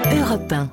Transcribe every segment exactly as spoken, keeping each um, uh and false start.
Europe un.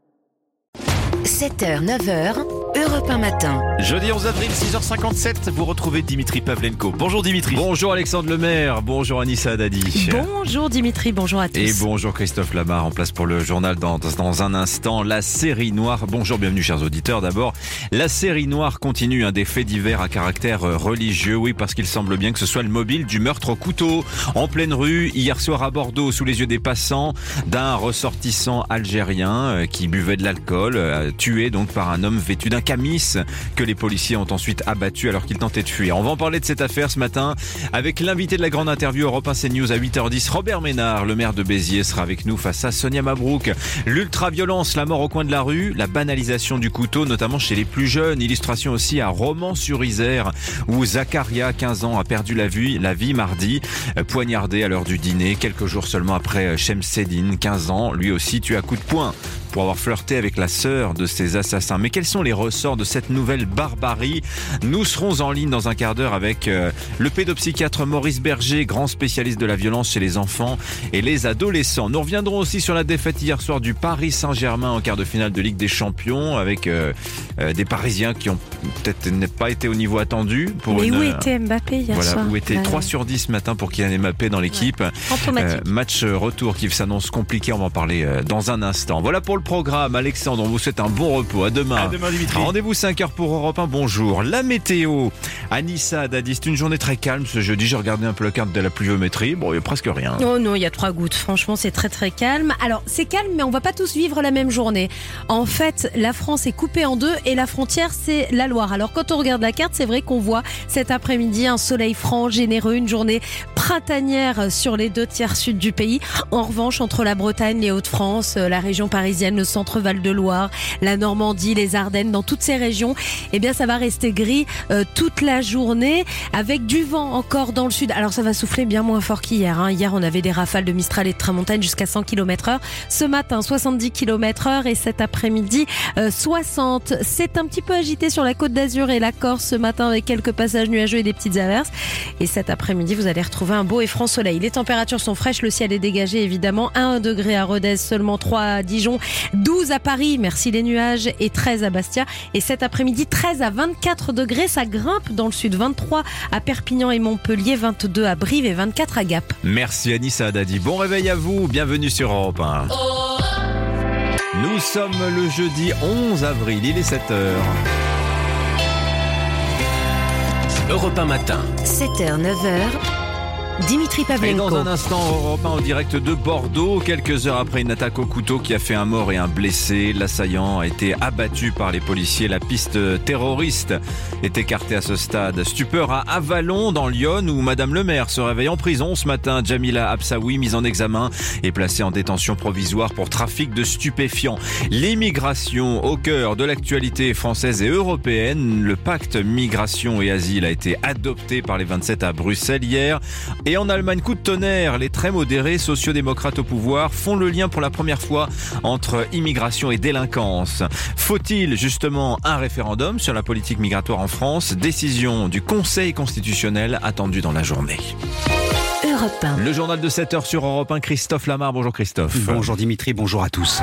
sept heures, neuf heures, Europe un matin. Jeudi onze avril, six heures cinquante-sept, vous retrouvez Dimitri Pavlenko. Bonjour Dimitri. Bonjour Alexandre Lemaire, bonjour Anissa Dadi. Bonjour Dimitri, bonjour à tous. Et bonjour Christophe Lamar, en place pour le journal dans, dans un instant. La série noire, bonjour, bienvenue chers auditeurs d'abord. La série noire continue, un des faits divers à caractère religieux, oui parce qu'il semble bien que ce soit le mobile du meurtre au couteau. En pleine rue, hier soir à Bordeaux, sous les yeux des passants, d'un ressortissant algérien qui buvait de l'alcool, tué donc par un homme vêtu d'un camis que les policiers ont ensuite abattu alors qu'il tentait de fuir. On va en parler de cette affaire ce matin avec l'invité de la grande interview Europe un CNews à huit heures dix, Robert Ménard, le maire de Béziers, sera avec nous face à Sonia Mabrouk. L'ultra-violence, la mort au coin de la rue, la banalisation du couteau, notamment chez les plus jeunes. Illustration aussi à Romans-sur-Isère où Zacharia, quinze ans, a perdu la vie, la vie mardi, poignardé à l'heure du dîner, quelques jours seulement après Chemseddine, quinze ans, lui aussi tué à coups de poing pour avoir flirté avec la sœur de ces assassins. Mais quels sont les ressorts de cette nouvelle barbarie? Nous serons en ligne dans un quart d'heure avec euh, le pédopsychiatre Maurice Berger, grand spécialiste de la violence chez les enfants et les adolescents. Nous reviendrons aussi sur la défaite hier soir du Paris Saint-Germain en quart de finale de Ligue des Champions avec euh, euh, des Parisiens qui ont peut-être pas été au niveau attendu. Pour Mais une, où était Mbappé hier voilà, soir? Où était ouais. trois sur dix ce matin pour Kylian Mbappé dans l'équipe. Ouais. Euh, match retour qui s'annonce compliqué, on va en parler euh, dans un instant. Voilà pour le programme. Alexandre, on vous souhaite un bon repos. À demain. À demain Dimitri. Rendez-vous cinq heures pour Europe un. Bonjour. La météo. Anissa Dadi, c'est une journée très calme ce jeudi. J'ai regardé un peu la carte de la pluviométrie. Bon, il n'y a presque rien. Oh non, il y a trois gouttes. Franchement, c'est très très calme. Alors, c'est calme, mais on va pas tous vivre la même journée. En fait, la France est coupée en deux et la frontière, c'est la Loire. Alors, quand on regarde la carte, c'est vrai qu'on voit cet après-midi un soleil franc, généreux, une journée printanière sur les deux tiers sud du pays. En revanche, entre la Bretagne, les Hauts-de-France, la région parisienne, le centre Val-de-Loire, la Normandie, les Ardennes, dans toutes ces régions, eh bien, ça va rester gris euh, toute la journée avec du vent encore dans le sud. Alors, ça va souffler bien moins fort qu'hier. Hein. Hier, on avait des rafales de Mistral et de Tramontane jusqu'à cent kilomètres heure. Ce matin, soixante-dix kilomètres heure et cet après-midi, euh, soixante. C'est un petit peu agité sur la Côte d'Azur et la Corse ce matin avec quelques passages nuageux et des petites averses. Et cet après-midi, vous allez retrouver un beau et franc soleil. Les températures sont fraîches, le ciel est dégagé évidemment. un degré à Rodez, seulement trois à Dijon, douze à Paris, merci les nuages, et treize à Bastia. Et cet après-midi, treize à vingt-quatre degrés, ça grimpe dans le sud. vingt-trois à Perpignan et Montpellier, vingt-deux à Brive et vingt-quatre à Gap. Merci Anissa Dadi. Bon réveil à vous, bienvenue sur Europe un. Nous sommes le jeudi onze avril, il est sept heures. Europe un matin. sept heures, neuf heures. Dimitri Et Pavlenko. dans un instant, Europe un en direct de Bordeaux. Quelques heures après une attaque au couteau qui a fait un mort et un blessé, l'assaillant a été abattu par les policiers. La piste terroriste est écartée à ce stade. Stupeur à Avallon, dans l'Yonne, où Madame le maire se réveille en prison ce matin. Jamila Absaoui, mise en examen, est placée en détention provisoire pour trafic de stupéfiants. L'immigration au cœur de l'actualité française et européenne. Le pacte migration et asile a été adopté par les vingt-sept à Bruxelles hier. Et en Allemagne, coup de tonnerre, les très modérés sociodémocrates au pouvoir font le lien pour la première fois entre immigration et délinquance. Faut-il justement un référendum sur la politique migratoire en France? Décision du Conseil constitutionnel attendue dans la journée. Europe un. Le journal de sept heures sur Europe un, Christophe Lamar. Bonjour Christophe. Bonjour Dimitri, bonjour à tous.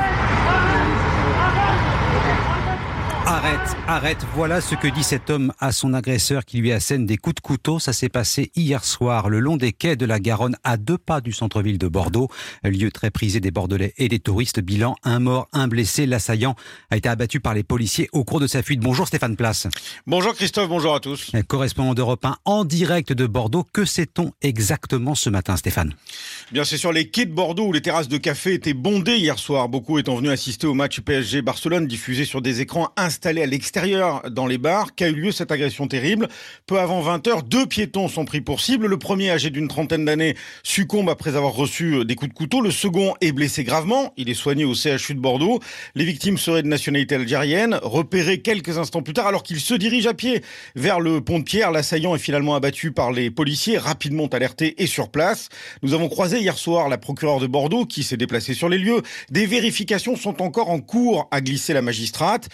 Arrête, arrête, voilà ce que dit cet homme à son agresseur qui lui assène des coups de couteau. Ça s'est passé hier soir le long des quais de la Garonne à deux pas du centre-ville de Bordeaux. Lieu très prisé des Bordelais et des touristes. Bilan, un mort, un blessé. L'assaillant a été abattu par les policiers au cours de sa fuite. Bonjour Stéphane Place. Bonjour Christophe, bonjour à tous. Correspondant d'Europe un en direct de Bordeaux. Que sait-on exactement ce matin Stéphane? Bien, c'est sur les quais de Bordeaux où les terrasses de café étaient bondées hier soir. Beaucoup étant venus assister au match P S G Barcelone diffusé sur des écrans installés à l'extérieur dans les bars qu'a eu lieu cette agression terrible. Peu avant vingt heures, deux piétons sont pris pour cible. Le premier, âgé d'une trentaine d'années, succombe après avoir reçu des coups de couteau. Le second est blessé gravement. Il est soigné au C H U de Bordeaux. Les victimes seraient de nationalité algérienne. Repérées quelques instants plus tard, alors qu'il se dirige à pied vers le pont de Pierre, l'assaillant est finalement abattu par les policiers, rapidement alertés et sur place. Nous avons croisé hier soir la procureure de Bordeaux qui s'est déplacée sur les lieux. Des vérifications sont encore en cours, a glissé la magistrate. C'est bien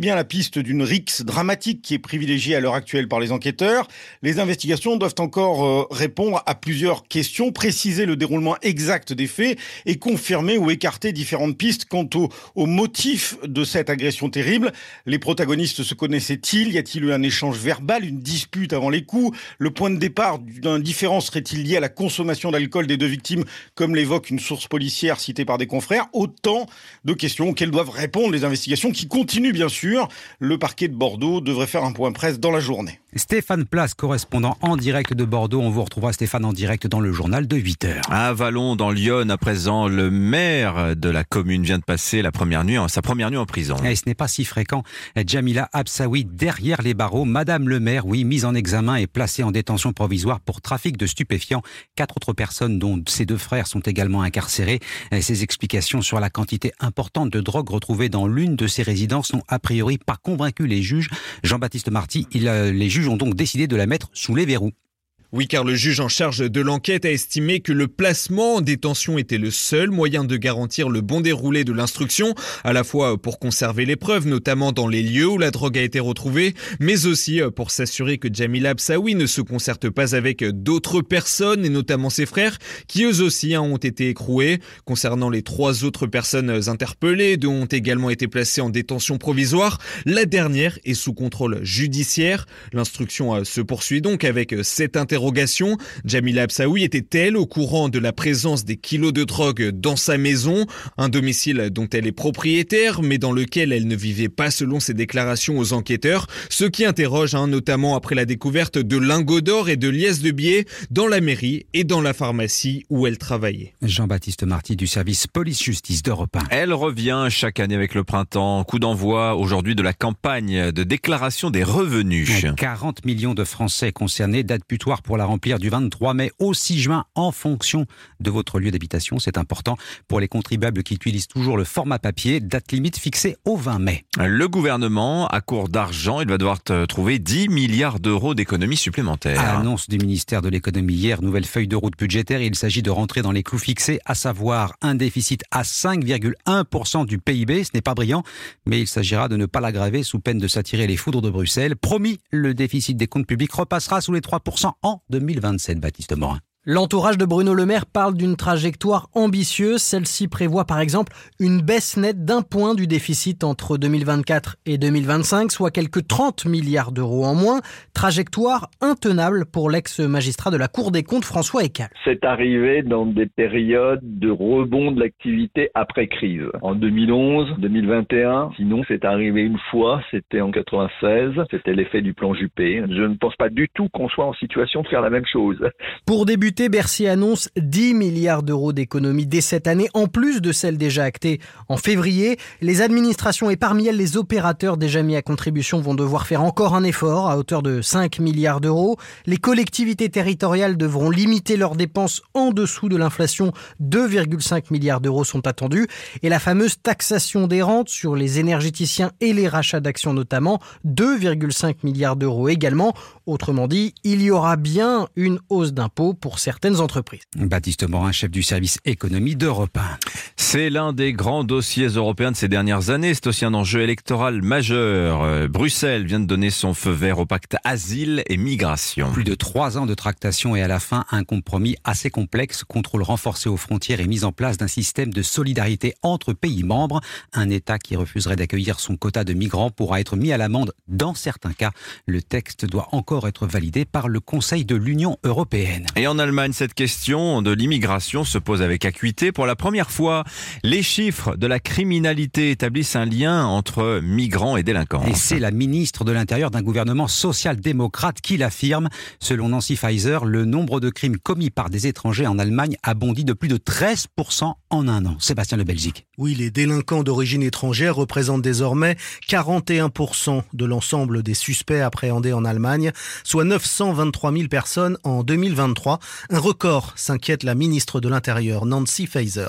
bien la piste d'une rixe dramatique qui est privilégiée à l'heure actuelle par les enquêteurs. Les investigations doivent encore euh, répondre à plusieurs questions, préciser le déroulement exact des faits et confirmer ou écarter différentes pistes quant au, au motif de cette agression terrible. Les protagonistes se connaissaient-ils ? Y a-t-il eu un échange verbal, une dispute avant les coups ? Le point de départ d'un différend serait-il lié à la consommation d'alcool des deux victimes, comme l'évoque une source policière citée par des confrères ? Autant de questions auxquelles doivent répondre les investigations qui continuent bien sûr. Le parquet de Bordeaux devrait faire un point presse dans la journée. Stéphane Place, correspondant en direct de Bordeaux. On vous retrouvera Stéphane en direct dans le journal de huit heures. À Vallon, dans l'Yonne, à présent, le maire de la commune vient de passer la première nuit, sa première nuit en prison. Et ce n'est pas si fréquent. Jamila Absaoui, derrière les barreaux. Madame le maire, oui, mise en examen et placée en détention provisoire pour trafic de stupéfiants. Quatre autres personnes, dont ses deux frères, sont également incarcérées. Ces explications sur la quantité importante de drogue retrouvée dans l'une de ces résidences n'ont a priori pas convaincu les juges. Jean-Baptiste Marty, il, euh, les juges ont donc décidé de la mettre sous les verrous. Oui, car le juge en charge de l'enquête a estimé que le placement en détention était le seul moyen de garantir le bon déroulé de l'instruction, à la fois pour conserver les preuves, notamment dans les lieux où la drogue a été retrouvée, mais aussi pour s'assurer que Jamila Absaoui ne se concerte pas avec d'autres personnes, et notamment ses frères, qui eux aussi ont été écroués. Concernant les trois autres personnes interpellées, dont ont également été placées en détention provisoire, la dernière est sous contrôle judiciaire. L'instruction se poursuit donc avec cette interrogation. Jamila Absaoui était-elle au courant de la présence des kilos de drogue dans sa maison, un domicile dont elle est propriétaire, mais dans lequel elle ne vivait pas selon ses déclarations aux enquêteurs, ce qui interroge hein, notamment après la découverte de lingots d'or et de liesses de billets dans la mairie et dans la pharmacie où elle travaillait. Jean-Baptiste Marty du service police-justice d'Europe un. Elle revient chaque année avec le printemps. Coup d'envoi aujourd'hui de la campagne de déclaration des revenus. quarante millions de Français concernés, date butoir pour la remplir du vingt-trois mai au six juin en fonction de votre lieu d'habitation. C'est important pour les contribuables qui utilisent toujours le format papier, date limite fixée au vingt mai. Le gouvernement, à court d'argent, il va devoir trouver dix milliards d'euros d'économies supplémentaires. À l'annonce du ministère de l'économie hier, nouvelle feuille de route budgétaire, il s'agit de rentrer dans les clous fixés, à savoir un déficit à cinq virgule un pour cent du P I B. Ce n'est pas brillant, mais il s'agira de ne pas l'aggraver sous peine de s'attirer les foudres de Bruxelles. Promis, le déficit des comptes publics repassera sous les trois pour cent en deux mille vingt-sept, Baptiste Morin. L'entourage de Bruno Le Maire parle d'une trajectoire ambitieuse. Celle-ci prévoit par exemple une baisse nette d'un point du déficit entre deux mille vingt-quatre et deux mille vingt-cinq, soit quelques trente milliards d'euros en moins. Trajectoire intenable pour l'ex-magistrat de la Cour des comptes François Eccal. C'est arrivé dans des périodes de rebond de l'activité après crise. En deux mille onze, deux mille vingt et un, sinon c'est arrivé une fois, c'était en quatre-vingt-seize, c'était l'effet du plan Juppé. Je ne pense pas du tout qu'on soit en situation de faire la même chose. Pour débuter, Bercy annonce dix milliards d'euros d'économies dès cette année, en plus de celles déjà actées en février. Les administrations et parmi elles les opérateurs déjà mis à contribution vont devoir faire encore un effort à hauteur de cinq milliards d'euros. Les collectivités territoriales devront limiter leurs dépenses en dessous de l'inflation. deux virgule cinq milliards d'euros sont attendus. Et la fameuse taxation des rentes sur les énergéticiens et les rachats d'actions notamment, deux virgule cinq milliards d'euros également. Autrement dit, il y aura bien une hausse d'impôts pour certaines entreprises. Baptiste Morin, chef du service économie d'Europe un. C'est l'un des grands dossiers européens de ces dernières années. C'est aussi un enjeu électoral majeur. Euh, Bruxelles vient de donner son feu vert au pacte asile et migration. Plus de trois ans de tractation et à la fin un compromis assez complexe. Contrôle renforcé aux frontières et mise en place d'un système de solidarité entre pays membres. Un État qui refuserait d'accueillir son quota de migrants pourra être mis à l'amende dans certains cas. Le texte doit encore être validé par le Conseil de l'Union européenne. Et en Allemagne, cette question de l'immigration se pose avec acuité. Pour la première fois, les chiffres de la criminalité établissent un lien entre migrants et délinquance. Et c'est la ministre de l'Intérieur d'un gouvernement social-démocrate qui l'affirme. Selon Nancy Faeser, le nombre de crimes commis par des étrangers en Allemagne a bondi de plus de treize pour cent en un an. Sébastien Le Belgique. Oui, les délinquants d'origine étrangère représentent désormais quarante et un pour cent de l'ensemble des suspects appréhendés en Allemagne, soit neuf cent vingt-trois mille personnes en deux mille vingt-trois. Un record, s'inquiète la ministre de l'Intérieur, Nancy Faeser.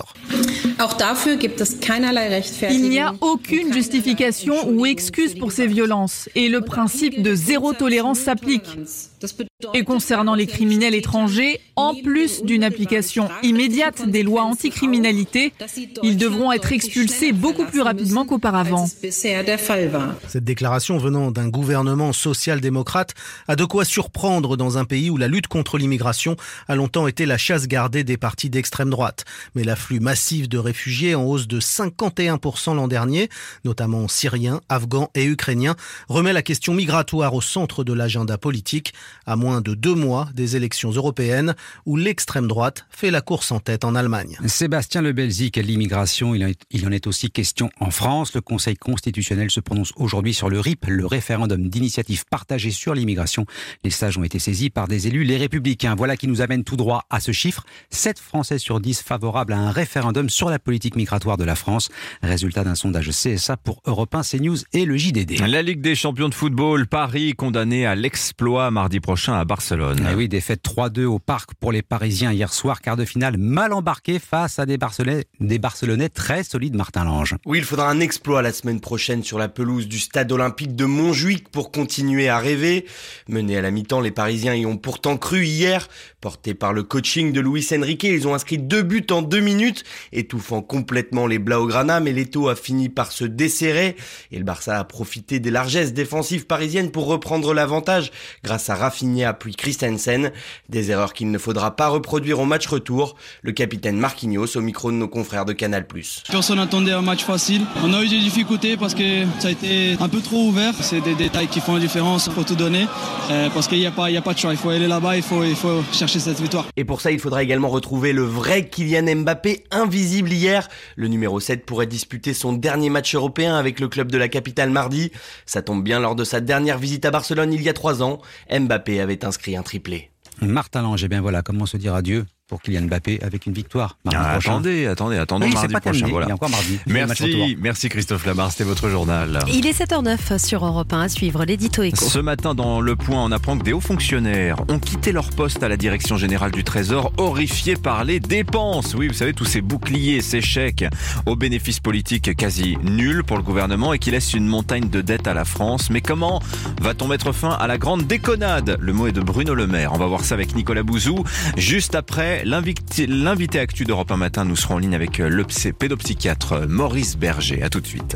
Il n'y a aucune justification ou excuse pour ces violences et le principe de zéro tolérance s'applique. Et concernant les criminels étrangers, en plus d'une application immédiate des lois anticriminalité, ils devront être expulsés beaucoup plus rapidement qu'auparavant. Cette déclaration venant d'un gouvernement social-démocrate a de quoi surprendre dans un pays où la lutte contre l'immigration a longtemps été la chasse gardée des partis d'extrême droite. Mais l'afflux massif de réfugiés en hausse de cinquante et un pour cent l'an dernier, notamment syriens, afghans et ukrainiens, remet la question migratoire au centre de l'agenda politique, à moins de deux mois des élections européennes où l'extrême droite fait la course en tête en Allemagne. Sébastien Le Belzic, l'immigration, il en, est, il en est aussi question en France. Le Conseil constitutionnel se prononce aujourd'hui sur le R I P, le référendum d'initiative partagée sur l'immigration. Les sages ont été saisis par des élus, les Républicains. Voilà qui nous amène tout droit à ce chiffre. sept Français sur dix favorables à un référendum sur la politique migratoire de la France. Résultat d'un sondage C S A pour Europe un, CNews et le J D D. La Ligue des champions de football, Paris condamné à l'exploit mardi prochain à Barcelone. Et oui, défaite trois deux au Parc pour les Parisiens hier soir. Quart de finale mal embarqué face à des Barcelonais, des Barcelonais très solides, Martin Lange. Oui, il faudra un exploit la semaine prochaine sur la pelouse du stade olympique de Montjuïc pour continuer à rêver. Menés à la mi-temps, les Parisiens y ont pourtant cru hier. Portés par le coaching de Luis Enrique, ils ont inscrit deux buts en deux minutes, étouffant complètement les Blaugrana, mais l'Eto a fini par se desserrer et le Barça a profité des largesses défensives parisiennes pour reprendre l'avantage grâce à Rafinha puis Christensen. Des erreurs qu'il ne faudra pas reproduire au match retour. Le capitaine Marquinhos au micro de nos confrères de Canal plus. Personne n'attendait un match facile. On a eu des difficultés parce que ça a été un peu trop ouvert. C'est des détails qui font la différence pour tout donner. Euh, parce qu'il n'y a pas, il y a pas de choix. Il faut aller là-bas, il faut, il faut chercher cette victoire. Et pour ça, il faudra également retrouver le vrai Kylian Mbappé, invisible hier. Le numéro sept pourrait disputer son dernier match européen avec le club de la capitale mardi. Ça tombe bien, lors de sa dernière visite à Barcelone il y a trois ans, Mbappé avait inscrit un triplé. Martin Lange, eh bien voilà, comment se dire adieu pour Kylian Mbappé avec une victoire mardi ah, prochain. Attendez, attendez, attendons oui, mardi prochain. Terminé, voilà. Il y a encore mardi. Merci, merci Christophe Lamar, c'était votre journal. Il est sept heures neuf sur Europe un, à suivre l'édito éco. Ce matin, dans Le Point, on apprend que des hauts fonctionnaires ont quitté leur poste à la direction générale du Trésor, horrifiés par les dépenses. Oui, vous savez, tous ces boucliers, ces chèques aux bénéfices politiques quasi nuls pour le gouvernement et qui laissent une montagne de dettes à la France. Mais comment va-t-on mettre fin à la grande déconnade? Le mot est de Bruno Le Maire. On va voir ça avec Nicolas Bouzou. Juste après l'invité L'invité actu d'Europe un matin, nous serons en ligne avec le pédopsychiatre Maurice Berger. À tout de suite.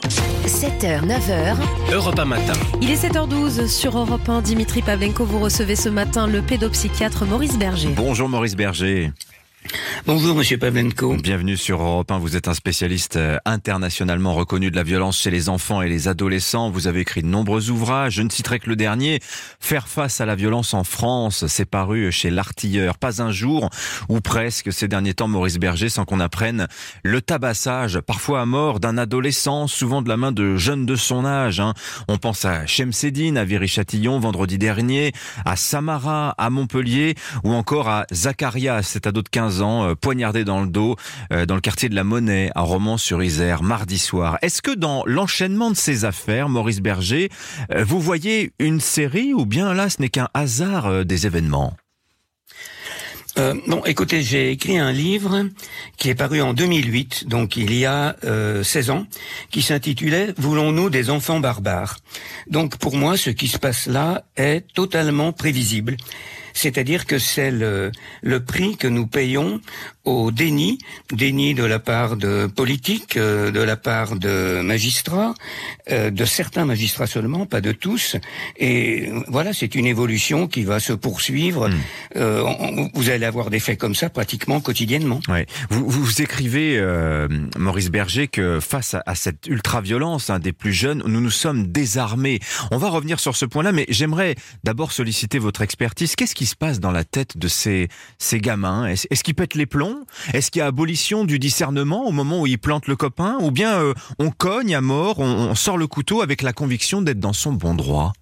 sept heures, neuf heures. Europe un matin. Il est sept heures douze sur Europe un. Dimitri Pavlenko, vous recevez ce matin le pédopsychiatre Maurice Berger. Bonjour Maurice Berger. Bonjour Monsieur Pavlenko. Bienvenue sur Europe un. Vous êtes un spécialiste internationalement reconnu de la violence chez les enfants et les adolescents. Vous avez écrit de nombreux ouvrages. Je ne citerai que le dernier. Faire face à la violence en France. C'est paru chez L'Artilleur. Pas un jour, ou presque, ces derniers temps, Maurice Berger, sans qu'on apprenne le tabassage, parfois à mort, d'un adolescent, souvent de la main de jeunes de son âge. Hein. On pense à Chemseddine, à Viry-Châtillon, vendredi dernier, à Samara, à Montpellier, ou encore à Zakaria, cet ado de quinze ans, euh, poignardé dans le dos, euh, dans le quartier de la Monnaie, à Romans-sur-Isère, mardi soir. Est-ce que dans l'enchaînement de ces affaires, Maurice Berger, euh, vous voyez une série ou bien là, ce n'est qu'un hasard euh, des événements ? Euh, bon, écoutez, j'ai écrit un livre qui est paru en deux mille huit, donc il y a euh, seize ans, qui s'intitulait « Voulons-nous des enfants barbares ?» Donc pour moi, ce qui se passe là est totalement prévisible. C'est-à-dire que c'est le, le prix que nous payons au déni, déni de la part de politiques, euh, de la part de magistrats, euh, de certains magistrats seulement, pas de tous. Et voilà, c'est une évolution qui va se poursuivre. Mmh. Euh, on, vous allez avoir des faits comme ça pratiquement quotidiennement. Ouais. Vous, vous écrivez, euh, Maurice Berger, que face à, à cette ultra-violence hein, des plus jeunes, nous nous sommes désarmés. On va revenir sur ce point-là, mais j'aimerais d'abord solliciter votre expertise. Qu'est-ce qui se passe dans la tête de ces, ces gamins? Est-ce, est-ce qu'ils pètent les plombs? Est-ce qu'il y a abolition du discernement au moment où ils plantent le copain? Ou bien euh, on cogne à mort, on, on sort le couteau avec la conviction d'être dans son bon droit?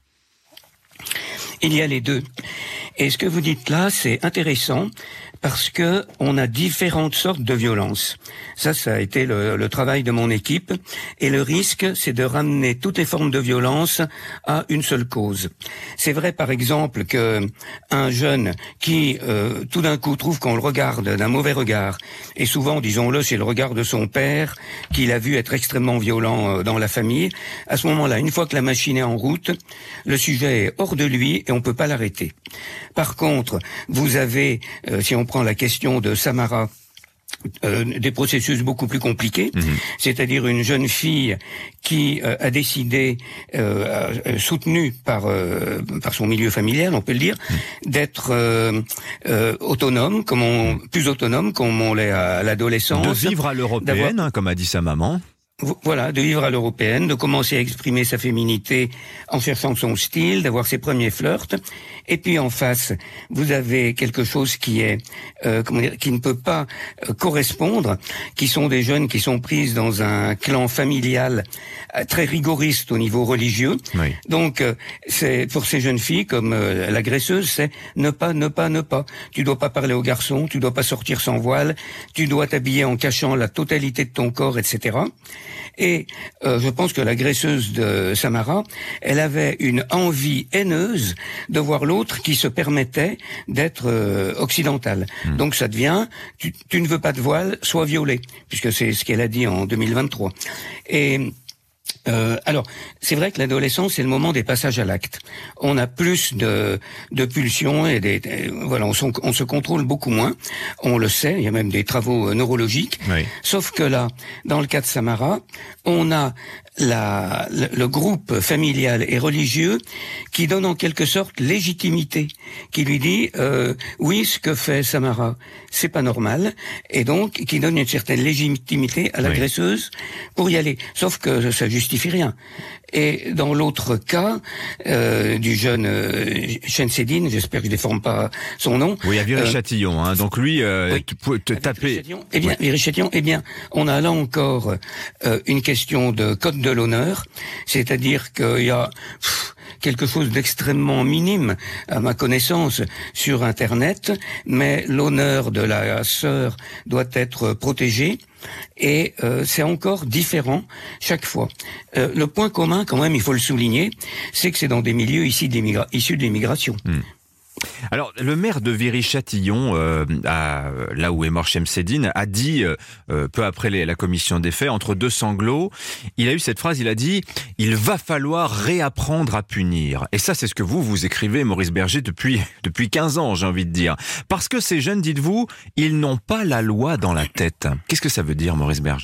Il y a les deux. Et ce que vous dites là, c'est intéressant parce que on a différentes sortes de violences. Ça, ça a été le, le travail de mon équipe. Et le risque, c'est de ramener toutes les formes de violence à une seule cause. C'est vrai, par exemple, que un jeune qui, euh, tout d'un coup, trouve qu'on le regarde d'un mauvais regard, et souvent, disons-le, c'est le regard de son père qu'il a vu être extrêmement violent euh, dans la famille. À ce moment-là, une fois que la machine est en route, le sujet est hors de lui et on peut pas l'arrêter. Par contre, vous avez, euh, si on prend la question de Samara, Euh, des processus beaucoup plus compliqués, mmh. c'est-à-dire une jeune fille qui euh, a décidé, euh, euh, soutenue par euh, par son milieu familial, on peut le dire, mmh. d'être euh, euh, autonome, comme on, mmh. plus autonome comme on l'est à, à l'adolescence. De vivre à l'européenne, hein, comme a dit sa maman. Voilà, de vivre à l'européenne, de commencer à exprimer sa féminité en cherchant son style, d'avoir ses premiers flirts. Et puis en face, vous avez quelque chose qui est, euh, comment dire, qui ne peut pas euh, correspondre, qui sont des jeunes qui sont prises dans un clan familial euh, très rigoriste au niveau religieux. Oui. Donc, euh, c'est pour ces jeunes filles comme euh, l'agresseuse, c'est ne pas, ne pas, ne pas. Tu dois pas parler aux garçons, tu dois pas sortir sans voile, tu dois t'habiller en cachant la totalité de ton corps, et cetera. Et euh, je pense que l'agresseuse de Samara, elle avait une envie haineuse de voir l'autre qui se permettait d'être euh, occidental. Mmh. Donc ça devient, tu, tu ne veux pas de voile, sois violée, puisque c'est ce qu'elle a dit en deux mille vingt-trois. Et Euh, alors, c'est vrai que l'adolescence, c'est le moment des passages à l'acte. On a plus de, de pulsions et des, des voilà, on, son, on se contrôle beaucoup moins. On le sait, il y a même des travaux neurologiques. Oui. Sauf que là, dans le cas de Samara, on a la, le, le groupe familial et religieux qui donne en quelque sorte légitimité, qui lui dit euh, oui, ce que fait Samara, c'est pas normal, et donc qui donne une certaine légitimité à l'agresseuse oui. pour y aller. Sauf que ça justifie rien. Et dans l'autre cas euh, du jeune euh, Shensedine, j'espère que je déforme pas son nom. Oui, à Viry-Châtillon. Euh, hein. Donc lui, euh, oui, tu peux te taper. Eh bien, Viry-Châtillon. Eh bien, on a là encore euh, une question de code de l'honneur, c'est-à-dire qu'il y a pff, quelque chose d'extrêmement minime, à ma connaissance, sur Internet, mais l'honneur de la sœur doit être protégé. Et euh, c'est encore différent chaque fois. Euh, le point commun, quand même, il faut le souligner, c'est que c'est dans des milieux ici de l'immigra- issus de l'immigration. Mmh. Alors, le maire de Viry-Châtillon, euh, à, là où est mort Shensedine, a dit, euh, peu après les, la commission des faits, entre deux sanglots, il a eu cette phrase, il a dit « Il va falloir réapprendre à punir ». Et ça, c'est ce que vous, vous écrivez, Maurice Berger, depuis, depuis quinze ans, j'ai envie de dire. Parce que ces jeunes, dites-vous, ils n'ont pas la loi dans la tête. Qu'est-ce que ça veut dire, Maurice Berger ?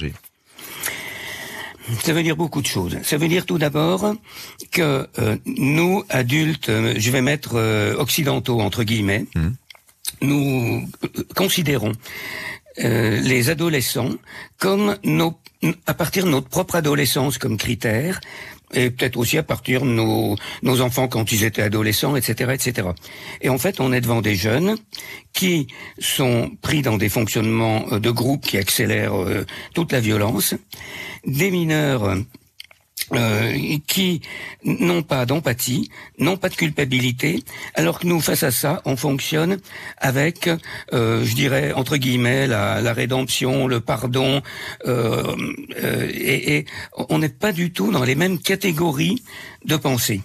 Ça veut dire beaucoup de choses. Ça veut dire tout d'abord que euh, nous, adultes, euh, je vais mettre euh, occidentaux entre guillemets, mmh. nous euh, considérons euh, les adolescents comme nos, à partir de notre propre adolescence comme critère, et peut-être aussi à partir de nos, nos enfants quand ils étaient adolescents, et cetera, et cetera. Et en fait, on est devant des jeunes qui sont pris dans des fonctionnements de groupe qui accélèrent euh, toute la violence, des mineurs euh, qui n'ont pas d'empathie, n'ont pas de culpabilité, alors que nous, face à ça, on fonctionne avec, euh, je dirais, entre guillemets, la, la rédemption, le pardon, euh, euh, et, et on n'est pas du tout dans les mêmes catégories de pensée.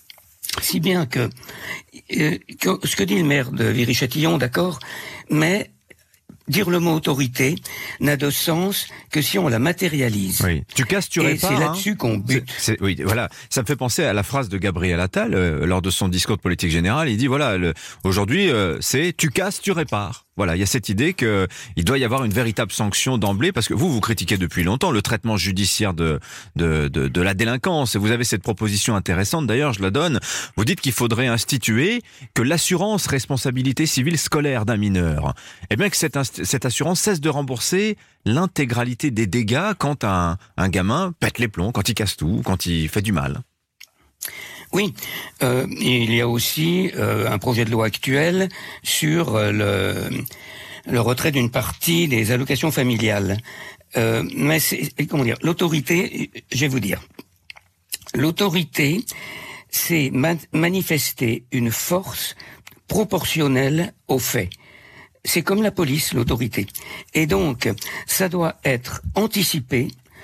Si bien que, euh, que ce que dit le maire de Viry-Châtillon, d'accord, mais dire le mot autorité n'a de sens que si on la matérialise. Oui. Tu casses, tu répares. Et c'est là-dessus hein qu'on bute. C'est, c'est, oui, voilà. Ça me fait penser à la phrase de Gabriel Attal euh, lors de son discours de politique générale. Il dit voilà, le, aujourd'hui, euh, c'est tu casses, tu répares. Voilà, il y a cette idée que il doit y avoir une véritable sanction d'emblée, parce que vous, vous critiquez depuis longtemps le traitement judiciaire de de de, de la délinquance. Et vous avez cette proposition intéressante, d'ailleurs, je la donne. Vous dites qu'il faudrait instituer que l'assurance responsabilité civile scolaire d'un mineur, eh bien que cette cette assurance cesse de rembourser l'intégralité des dégâts quand un un gamin pète les plombs, quand il casse tout, quand il fait du mal. Oui, euh, il y a aussi euh, un projet de loi actuel sur euh, le, le retrait d'une partie des allocations familiales. Euh, mais c'est, comment dire, l'autorité, je vais vous dire, l'autorité, c'est ma- manifester une force proportionnelle aux faits. C'est comme la police, l'autorité. Et donc, ça doit être anticipé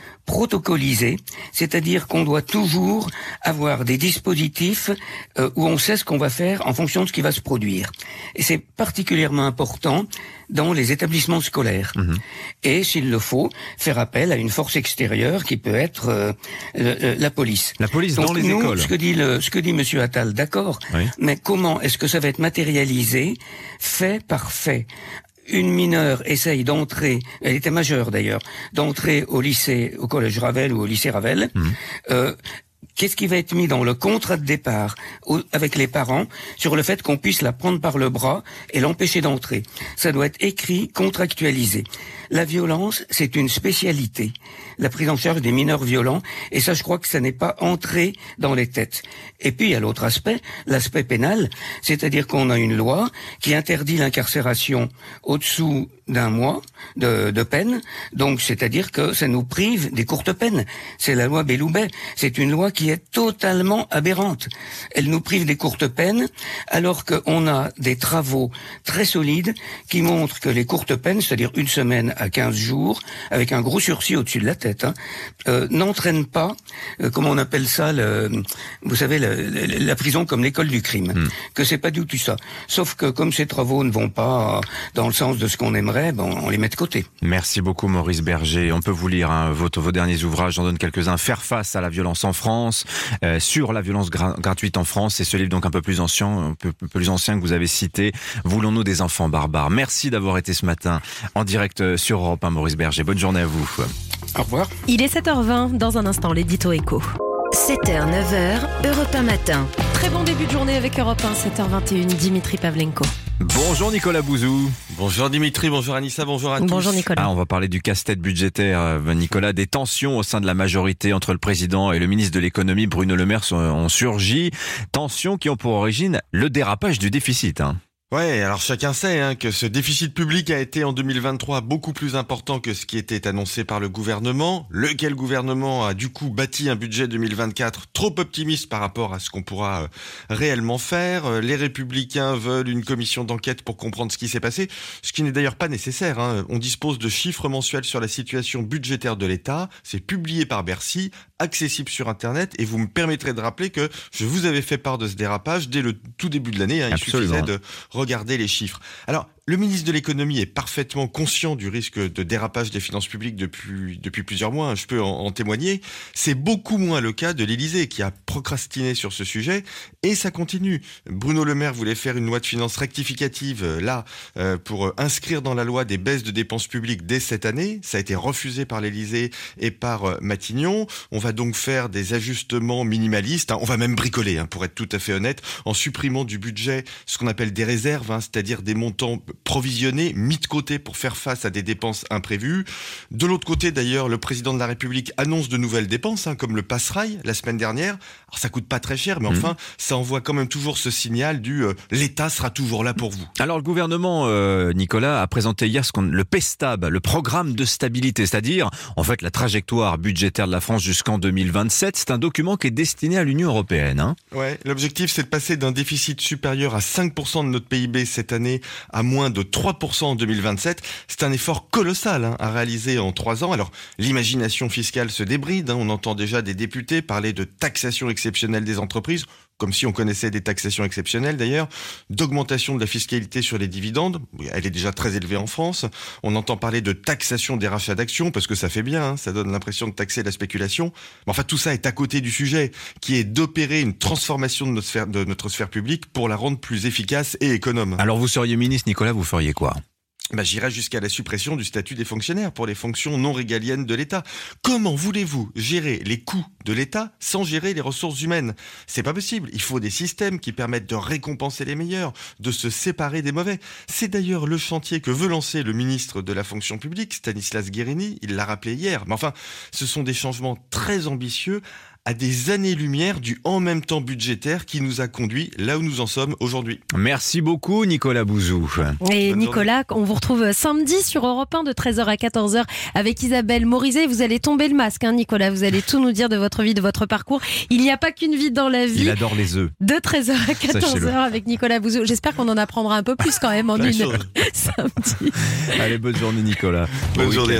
protocolisé, c'est-à-dire qu'on doit toujours avoir des dispositifs euh, où on sait ce qu'on va faire en fonction de ce qui va se produire. Et c'est particulièrement important dans les établissements scolaires. Mmh. Et s'il le faut, faire appel à une force extérieure qui peut être euh, le, la police. La police Donc, dans les nous, écoles. Ce que dit le, ce que dit Monsieur Attal, d'accord. Oui. Mais comment est-ce que ça va être matérialisé, fait par fait? Une mineure essaye d'entrer, elle était majeure d'ailleurs, d'entrer au lycée, au collège Ravel ou au lycée Ravel. Mmh. Euh, Qu'est-ce qui va être mis dans le contrat de départ au, avec les parents sur le fait qu'on puisse la prendre par le bras et l'empêcher d'entrer? Ça doit être écrit, contractualisé. La violence, c'est une spécialité. La prise en charge des mineurs violents, et ça, je crois que ça n'est pas entré dans les têtes. Et puis, il y a l'autre aspect, l'aspect pénal, c'est-à-dire qu'on a une loi qui interdit l'incarcération au-dessous d'un mois de, de peine, donc c'est-à-dire que ça nous prive des courtes peines. C'est la loi Belloubet. C'est une loi qui est totalement aberrante. Elle nous prive des courtes peines, alors qu'on a des travaux très solides qui montrent que les courtes peines, c'est-à-dire une semaine à quinze jours, avec un gros sursis au-dessus de la tête, hein, euh, n'entraînent pas, euh, comment on appelle ça, le, vous savez, le, le, la prison comme l'école du crime. Mmh. Que c'est pas du tout ça. Sauf que comme ces travaux ne vont pas dans le sens de ce qu'on aimerait, ben, on les met de côté. Merci beaucoup Maurice Berger. On peut vous lire hein, vos, vos derniers ouvrages, j'en donne quelques-uns. Faire face à la violence en France, euh, sur la violence gra- gratuite en France, c'est ce livre donc un peu plus ancien, un peu, un peu plus ancien que vous avez cité. Voulons-nous des enfants barbares? Merci d'avoir été ce matin en direct sur Europe un, Maurice Berger. Bonne journée à vous. Au revoir. Il est sept heures vingt, dans un instant, l'édito écho. sept heures neuf heures, Europe un matin. Très bon début de journée avec Europe un, sept heures vingt et une, Dimitri Pavlenko. Bonjour Nicolas Bouzou. Bonjour Dimitri, bonjour Anissa, bonjour à tous. Bonjour Nicolas. Ah, on va parler du casse-tête budgétaire, Nicolas. Des tensions au sein de la majorité entre le président et le ministre de l'économie, Bruno Le Maire, ont surgi. Tensions qui ont pour origine le dérapage du déficit. Hein. Ouais, alors chacun sait hein, que ce déficit public a été en deux mille vingt-trois beaucoup plus important que ce qui était annoncé par le gouvernement, lequel gouvernement a du coup bâti un budget deux mille vingt-quatre trop optimiste par rapport à ce qu'on pourra euh, réellement faire. Les Républicains veulent une commission d'enquête pour comprendre ce qui s'est passé, ce qui n'est d'ailleurs pas nécessaire. Hein. On dispose de chiffres mensuels sur la situation budgétaire de l'État, c'est publié par Bercy, accessible sur Internet, et vous me permettrez de rappeler que je vous avais fait part de ce dérapage dès le tout début de l'année. Hein. Il Absolument. suffisait de regarder les chiffres. Alors, le ministre de l'économie est parfaitement conscient du risque de dérapage des finances publiques depuis, depuis plusieurs mois, je peux en, en témoigner. C'est beaucoup moins le cas de l'Élysée qui a procrastiné sur ce sujet, et ça continue. Bruno Le Maire voulait faire une loi de finances rectificative, euh, là, euh, pour euh, inscrire dans la loi des baisses de dépenses publiques dès cette année. Ça a été refusé par l'Élysée et par euh, Matignon. On va donc faire des ajustements minimalistes, hein. On va même bricoler, hein, pour être tout à fait honnête, en supprimant du budget ce qu'on appelle des réserves, hein, c'est-à-dire des montants provisionnés, mis de côté pour faire face à des dépenses imprévues. De l'autre côté, d'ailleurs, le président de la République annonce de nouvelles dépenses, hein, comme le Passerail la semaine dernière. Alors ça coûte pas très cher, mais enfin, mmh. ça envoie quand même toujours ce signal du euh, l'État sera toujours là pour vous. Alors le gouvernement, euh, Nicolas, a présenté hier ce qu'on, le P S T A B, le programme de stabilité, c'est-à-dire en fait la trajectoire budgétaire de la France jusqu'en deux mille vingt-sept. C'est un document qui est destiné à l'Union européenne. Hein. Ouais, l'objectif c'est de passer d'un déficit supérieur à cinq pour cent de notre P I B cette année à moins de trois pour cent en deux mille vingt-sept. C'est un effort colossal hein, à réaliser en trois ans. Alors, l'imagination fiscale se débride. Hein. On entend déjà des députés parler de taxation exceptionnelle des entreprises, comme si on connaissait des taxations exceptionnelles d'ailleurs, d'augmentation de la fiscalité sur les dividendes, elle est déjà très élevée en France. On entend parler de taxation des rachats d'actions, parce que ça fait bien, hein, ça donne l'impression de taxer la spéculation. Mais enfin, tout ça est à côté du sujet, qui est d'opérer une transformation de notre sphère, de notre sphère publique pour la rendre plus efficace et économe. Alors vous seriez ministre, Nicolas, vous feriez quoi ? Bah, j'irais jusqu'à la suppression du statut des fonctionnaires pour les fonctions non régaliennes de l'État. Comment voulez-vous gérer les coûts de l'État sans gérer les ressources humaines ? C'est pas possible. Il faut des systèmes qui permettent de récompenser les meilleurs, de se séparer des mauvais. C'est d'ailleurs le chantier que veut lancer le ministre de la fonction publique, Stanislas Guerini. Il l'a rappelé hier. Mais enfin, ce sont des changements très ambitieux à des années-lumière du en même temps budgétaire qui nous a conduit là où nous en sommes aujourd'hui. Merci beaucoup Nicolas Bouzou. Et Bonne Nicolas, journée. On vous retrouve samedi sur Europe un de treize heures à quatorze heures avec Isabelle Morizet. Vous allez tomber le masque, hein, Nicolas. Vous allez tout nous dire de votre vie, de votre parcours. Il n'y a pas qu'une vie dans la vie. Il adore les œufs. De treize heures à quatorze heures avec Nicolas Bouzou. J'espère qu'on en apprendra un peu plus quand même en une heure samedi. Allez, bonne journée Nicolas. Bonne bon journée. Week-end.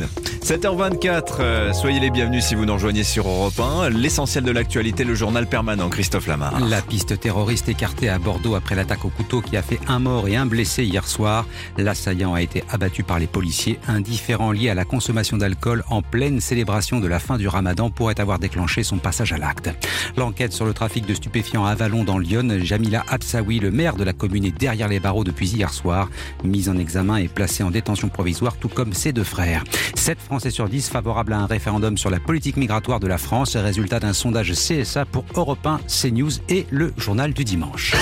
sept heures vingt-quatre, euh, soyez les bienvenus si vous nous rejoignez sur Europe un. L'essentiel de l'actualité, le journal permanent, Christophe Lamar. La piste terroriste écartée à Bordeaux après l'attaque au couteau qui a fait un mort et un blessé hier soir. L'assaillant a été abattu par les policiers. Un différend lié à la consommation d'alcool en pleine célébration de la fin du ramadan pourrait avoir déclenché son passage à l'acte. L'enquête sur le trafic de stupéfiants à Avallon dans l'Yonne, Jamila Absaoui, le maire de la commune, est derrière les barreaux depuis hier soir. Mise en examen et placée en détention provisoire, tout comme ses deux frères. sept Français sur dix favorables à un référendum sur la politique migratoire de la France. Résultat d'un sondage C S A pour Europe un, CNews et le journal du dimanche.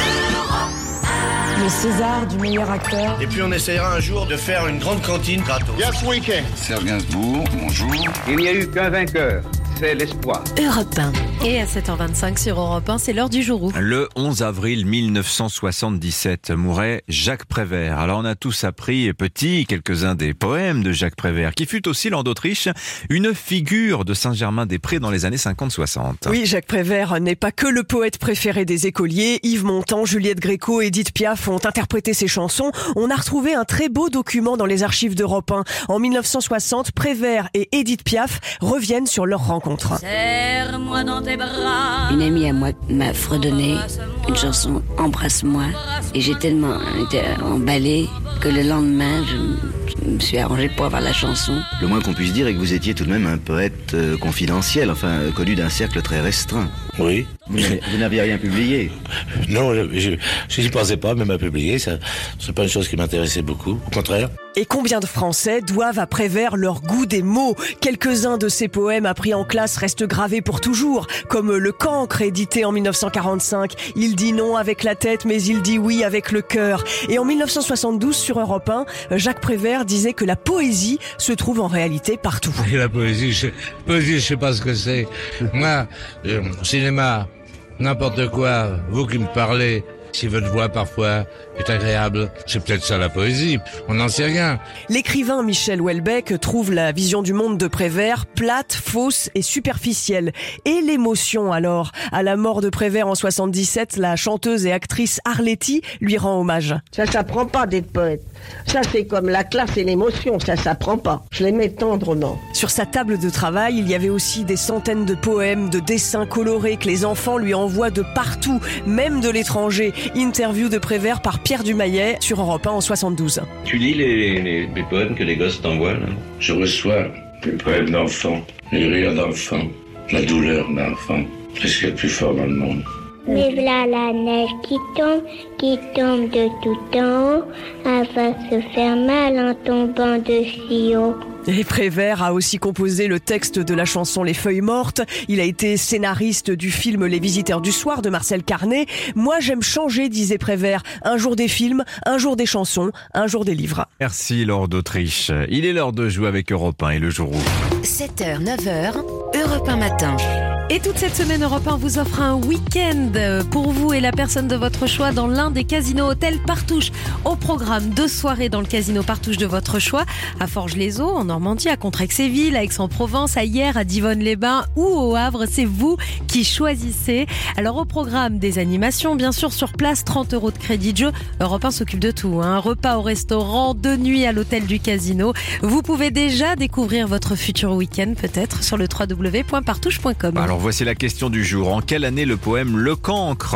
Le César du meilleur acteur. Et puis on essayera un jour de faire une grande cantine gratos. Yes, we can. Serge Gainsbourg, bonjour. Il n'y a eu qu'un vainqueur. C'est l'espoir. Europe un. Et à sept heures vingt-cinq sur Europe un, c'est l'heure du jour. Le onze avril mille neuf cent soixante-dix-sept mourait Jacques Prévert. Alors on a tous appris petit quelques-uns des poèmes de Jacques Prévert, qui fut aussi lord d'Autriche, une figure de Saint-Germain-des-Prés dans les années cinquante soixante. Oui, Jacques Prévert n'est pas que le poète préféré des écoliers. Yves Montand, Juliette Gréco, Édith Piaf ont interprété ses chansons. On a retrouvé un très beau document dans les archives d'Europe un. En mille neuf cent soixante, Prévert et Édith Piaf reviennent sur leur rencontre. Serre-moi dans tes bras. Une amie à moi m'a fredonné une chanson Embrasse-moi et j'ai tellement été emballée que le lendemain je, je me suis arrangée pour avoir la chanson. Le moins qu'on puisse dire est que vous étiez tout de même un poète euh, confidentiel, enfin euh, connu d'un cercle très restreint. Oui. Vous n'avez, vous n'aviez rien publié? Non, je n'y pensais pas même à publier, ça c'est pas une chose qui m'intéressait beaucoup, au contraire. Et combien de Français doivent à Prévert leur goût des mots? Quelques-uns de ses poèmes appris en classe restent gravés pour toujours, comme Le Cancre, édité en mille neuf cent quarante-cinq. Il dit non avec la tête, mais il dit oui avec le cœur. Et en mille neuf cent soixante-douze, sur Europe un, Jacques Prévert disait que la poésie se trouve en réalité partout. Et la poésie, je, poésie, je sais pas ce que c'est. Moi, euh, cinéma, n'importe quoi, vous qui me parlez, si votre voix parfois est agréable, c'est peut-être ça la poésie, on n'en sait rien. L'écrivain Michel Houellebecq trouve la vision du monde de Prévert plate, fausse et superficielle. Et l'émotion alors? À la mort de Prévert en soixante-dix-sept, la chanteuse et actrice Arletty lui rend hommage. Ça s'apprend pas d'être poète. Ça c'est comme la classe et l'émotion, ça s'apprend pas. Je l'aimais tendrement. Sur sa table de travail, il y avait aussi des centaines de poèmes, de dessins colorés que les enfants lui envoient de partout, même de l'étranger. Interview de Prévert par Pierre Dumayet sur Europe un en soixante-douze. Tu lis les, les, les poèmes que les gosses t'envoient là? Je reçois les poèmes d'enfants, les rires d'enfants, la douleur d'enfants. C'est ce qu'il y a de plus fort dans le monde. Mais voilà la neige qui tombe, qui tombe de tout en haut, elle va se faire mal en tombant de si haut. Et Prévert a aussi composé le texte de la chanson Les Feuilles Mortes. Il a été scénariste du film Les Visiteurs du Soir de Marcel Carné. Moi, j'aime changer, disait Prévert. Un jour des films, un jour des chansons, un jour des livres. Merci, lord d'Autriche. Il est l'heure de jouer avec Europe un et le jour où. sept heures, neuf heures, Europe un matin. Et toute cette semaine, Europe un vous offre un week-end pour vous et la personne de votre choix dans l'un des casinos hôtels Partouche. Au programme, deux soirées dans le casino Partouche de votre choix, à Forges-les-Eaux, en Normandie, à Contrexéville, à Aix-en-Provence, à Hyères, à Divonne-les-Bains ou au Havre. C'est vous qui choisissez. Alors au programme, des animations, bien sûr, sur place, trente euros de crédit de jeu. Europe un s'occupe de tout. Un repas au restaurant, deux nuits à l'hôtel du casino. Vous pouvez déjà découvrir votre futur week-end, peut-être, sur le w w w point partouche point com. Alors voici la question du jour. En quelle année le poème Le Cancre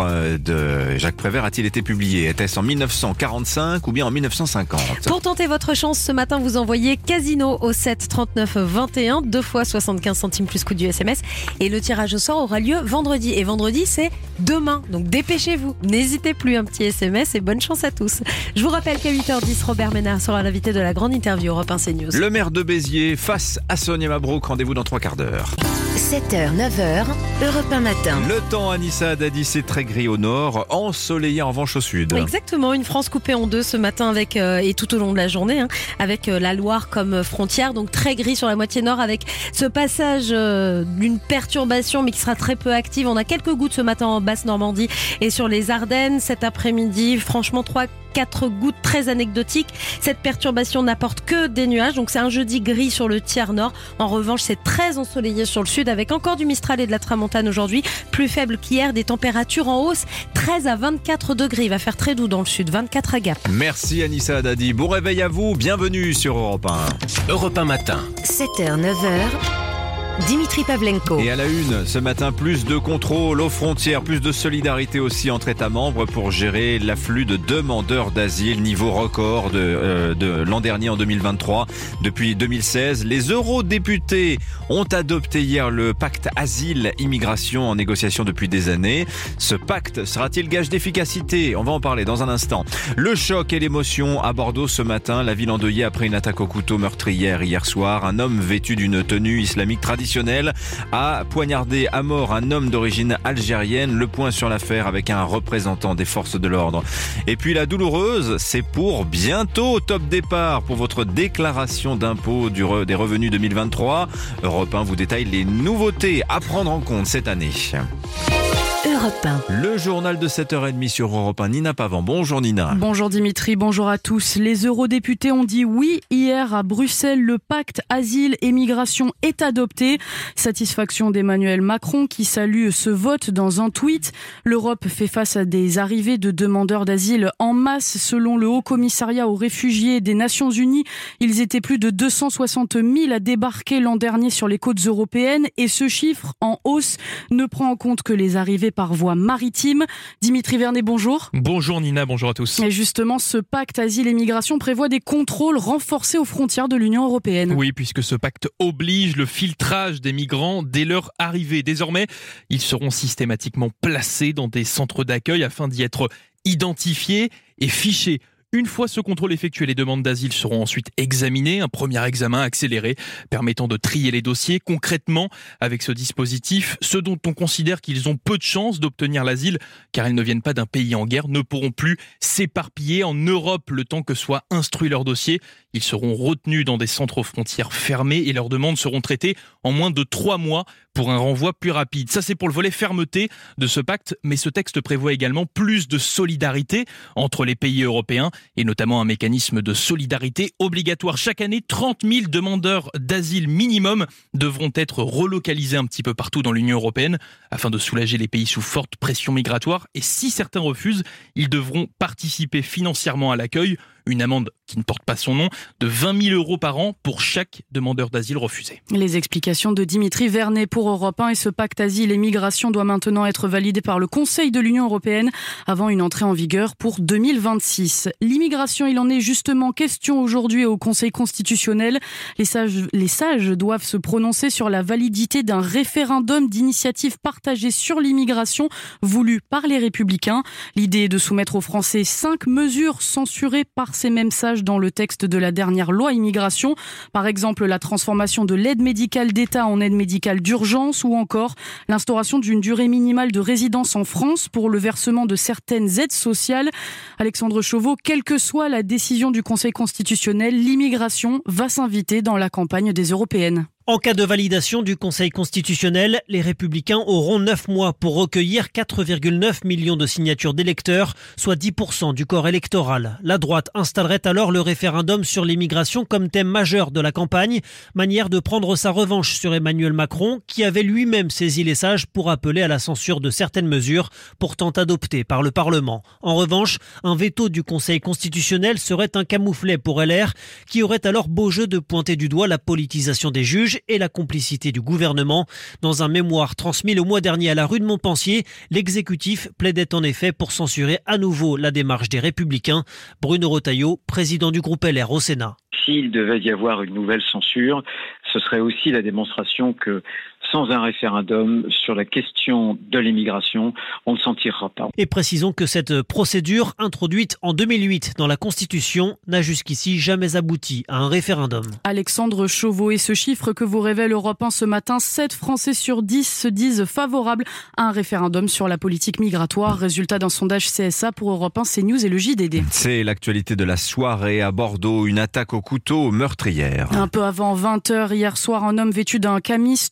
de Jacques Prévert a-t-il été publié? Était-ce en mille neuf cent quarante-cinq ou bien en mille neuf cent cinquante? Pour tenter votre chance, ce matin, vous envoyez Casino au sept trente-neuf vingt et un, deux fois soixante-quinze centimes plus coût du S M S. Et le tirage au sort aura lieu vendredi. Et vendredi, c'est demain. Donc dépêchez-vous. N'hésitez plus, un petit S M S et bonne chance à tous. Je vous rappelle qu'à huit heures dix, Robert Ménard sera l'invité de la grande interview Europe un CNews. Le maire de Béziers face à Sonia Mabrouk. Rendez-vous dans trois quarts d'heure. sept heures, neuf heures, Europe un matin. Le temps, Anissa Dadi, c'est très gris au nord, ensoleillé en revanche au sud. Exactement, une France coupée en deux ce matin avec euh, et tout au long de la journée, hein, avec euh, la Loire comme frontière, donc très gris sur la moitié nord avec ce passage euh, d'une perturbation mais qui sera très peu active. On a quelques gouttes ce matin en Basse-Normandie et sur les Ardennes. Cet après-midi, franchement, trois quatre gouttes très anecdotiques. Cette perturbation n'apporte que des nuages, donc c'est un jeudi gris sur le tiers nord. En revanche, c'est très ensoleillé sur le sud avec encore du Mistral et de la Tramontane aujourd'hui, plus faible qu'hier, des températures en hausse, treize à vingt-quatre degrés. Il va faire très doux dans le sud, vingt-quatre à Gap. Merci Anissa Haddadi. Bon réveil à vous, bienvenue sur Europe un. Europe un matin. sept heures, neuf heures. Dimitri Pavlenko. Et à la une, ce matin, plus de contrôle aux frontières, plus de solidarité aussi entre États membres pour gérer l'afflux de demandeurs d'asile, niveau record de, euh, de l'an dernier en deux mille vingt-trois. Depuis deux mille seize, les eurodéputés ont adopté hier le pacte asile-immigration en négociation depuis des années. Ce pacte sera-t-il gage d'efficacité ? On va en parler dans un instant. Le choc et l'émotion à Bordeaux ce matin, la ville endeuillée après une attaque au couteau meurtrière hier soir. Un homme vêtu d'une tenue islamique traditionnelle a poignardé à mort un homme d'origine algérienne. Le point sur l'affaire avec un représentant des forces de l'ordre. Et puis la douloureuse, c'est pour bientôt. Top départ pour votre déclaration d'impôt du re- des revenus deux mille vingt-trois. Europe un vous détaille les nouveautés à prendre en compte cette année. Europe un. Le journal de sept heures trente sur Europe un. Nina Pavant. Bonjour Nina. Bonjour Dimitri, bonjour à tous. Les eurodéputés ont dit oui hier à Bruxelles. Le pacte asile et migration est adopté. Satisfaction d'Emmanuel Macron qui salue ce vote dans un tweet. L'Europe fait face à des arrivées de demandeurs d'asile en masse. Selon le Haut Commissariat aux réfugiés des Nations Unies, ils étaient plus de deux cent soixante mille à débarquer l'an dernier sur les côtes européennes. Et ce chiffre en hausse ne prend en compte que les arrivées par voie maritime. Dimitri Vernet, bonjour. Bonjour Nina, bonjour à tous. Et justement, ce pacte asile et migration prévoit des contrôles renforcés aux frontières de l'Union européenne. Oui, puisque ce pacte oblige le filtrage des migrants dès leur arrivée. Désormais, ils seront systématiquement placés dans des centres d'accueil afin d'y être identifiés et fichés. Une fois ce contrôle effectué, les demandes d'asile seront ensuite examinées. Un premier examen accéléré permettant de trier les dossiers. Concrètement, avec ce dispositif, ceux dont on considère qu'ils ont peu de chances d'obtenir l'asile, car ils ne viennent pas d'un pays en guerre, ne pourront plus s'éparpiller en Europe le temps que soit instruit leur dossier. Ils seront retenus dans des centres aux frontières fermés et leurs demandes seront traitées en moins de trois mois pour un renvoi plus rapide. Ça, c'est pour le volet fermeté de ce pacte, mais ce texte prévoit également plus de solidarité entre les pays européens et notamment un mécanisme de solidarité obligatoire. Chaque année, trente mille demandeurs d'asile minimum devront être relocalisés un petit peu partout dans l'Union européenne afin de soulager les pays sous forte pression migratoire. Et si certains refusent, ils devront participer financièrement à l'accueil. Une amende qui ne porte pas son nom de vingt mille euros par an pour chaque demandeur d'asile refusé. Les explications de Dimitri Vernet pour Europe un et ce pacte asile et migration doit maintenant être validé par le Conseil de l'Union européenne avant une entrée en vigueur pour deux mille vingt-six. L'immigration, il en est justement question aujourd'hui au Conseil constitutionnel. Les sages, les sages doivent se prononcer sur la validité d'un référendum d'initiative partagée sur l'immigration voulu par les Républicains. L'idée est de soumettre aux Français cinq mesures censurées par ces mêmes sages dans le texte de la dernière loi immigration. Par exemple, la transformation de l'aide médicale d'État en aide médicale d'urgence ou encore l'instauration d'une durée minimale de résidence en France pour le versement de certaines aides sociales. Alexandre Chauveau, quelle que soit la décision du Conseil constitutionnel, l'immigration va s'inviter dans la campagne des européennes. En cas de validation du Conseil constitutionnel, les Républicains auront neuf mois pour recueillir quatre virgule neuf millions de signatures d'électeurs, soit dix pour cent du corps électoral. La droite installerait alors le référendum sur l'immigration comme thème majeur de la campagne, manière de prendre sa revanche sur Emmanuel Macron, qui avait lui-même saisi les sages pour appeler à la censure de certaines mesures pourtant adoptées par le Parlement. En revanche, un veto du Conseil constitutionnel serait un camouflet pour L R, qui aurait alors beau jeu de pointer du doigt la politisation des juges et la complicité du gouvernement. Dans un mémoire transmis le mois dernier à la rue de Montpensier, l'exécutif plaidait en effet pour censurer à nouveau la démarche des Républicains. Bruno Retailleau, président du groupe L R au Sénat. S'il devait y avoir une nouvelle censure, ce serait aussi la démonstration que sans un référendum sur la question de l'immigration, on ne s'en tirera pas. Et précisons que cette procédure, introduite en deux mille huit dans la Constitution, n'a jusqu'ici jamais abouti à un référendum. Alexandre Chauveau, et ce chiffre que vous révèle Europe un ce matin, sept Français sur dix se disent favorables à un référendum sur la politique migratoire. Résultat d'un sondage C S A pour Europe un, CNews et le J D D. C'est l'actualité de la soirée à Bordeaux, une attaque au couteau meurtrière. Un peu avant vingt heures hier soir, un homme vêtu d'un camis, tenue traditionnelle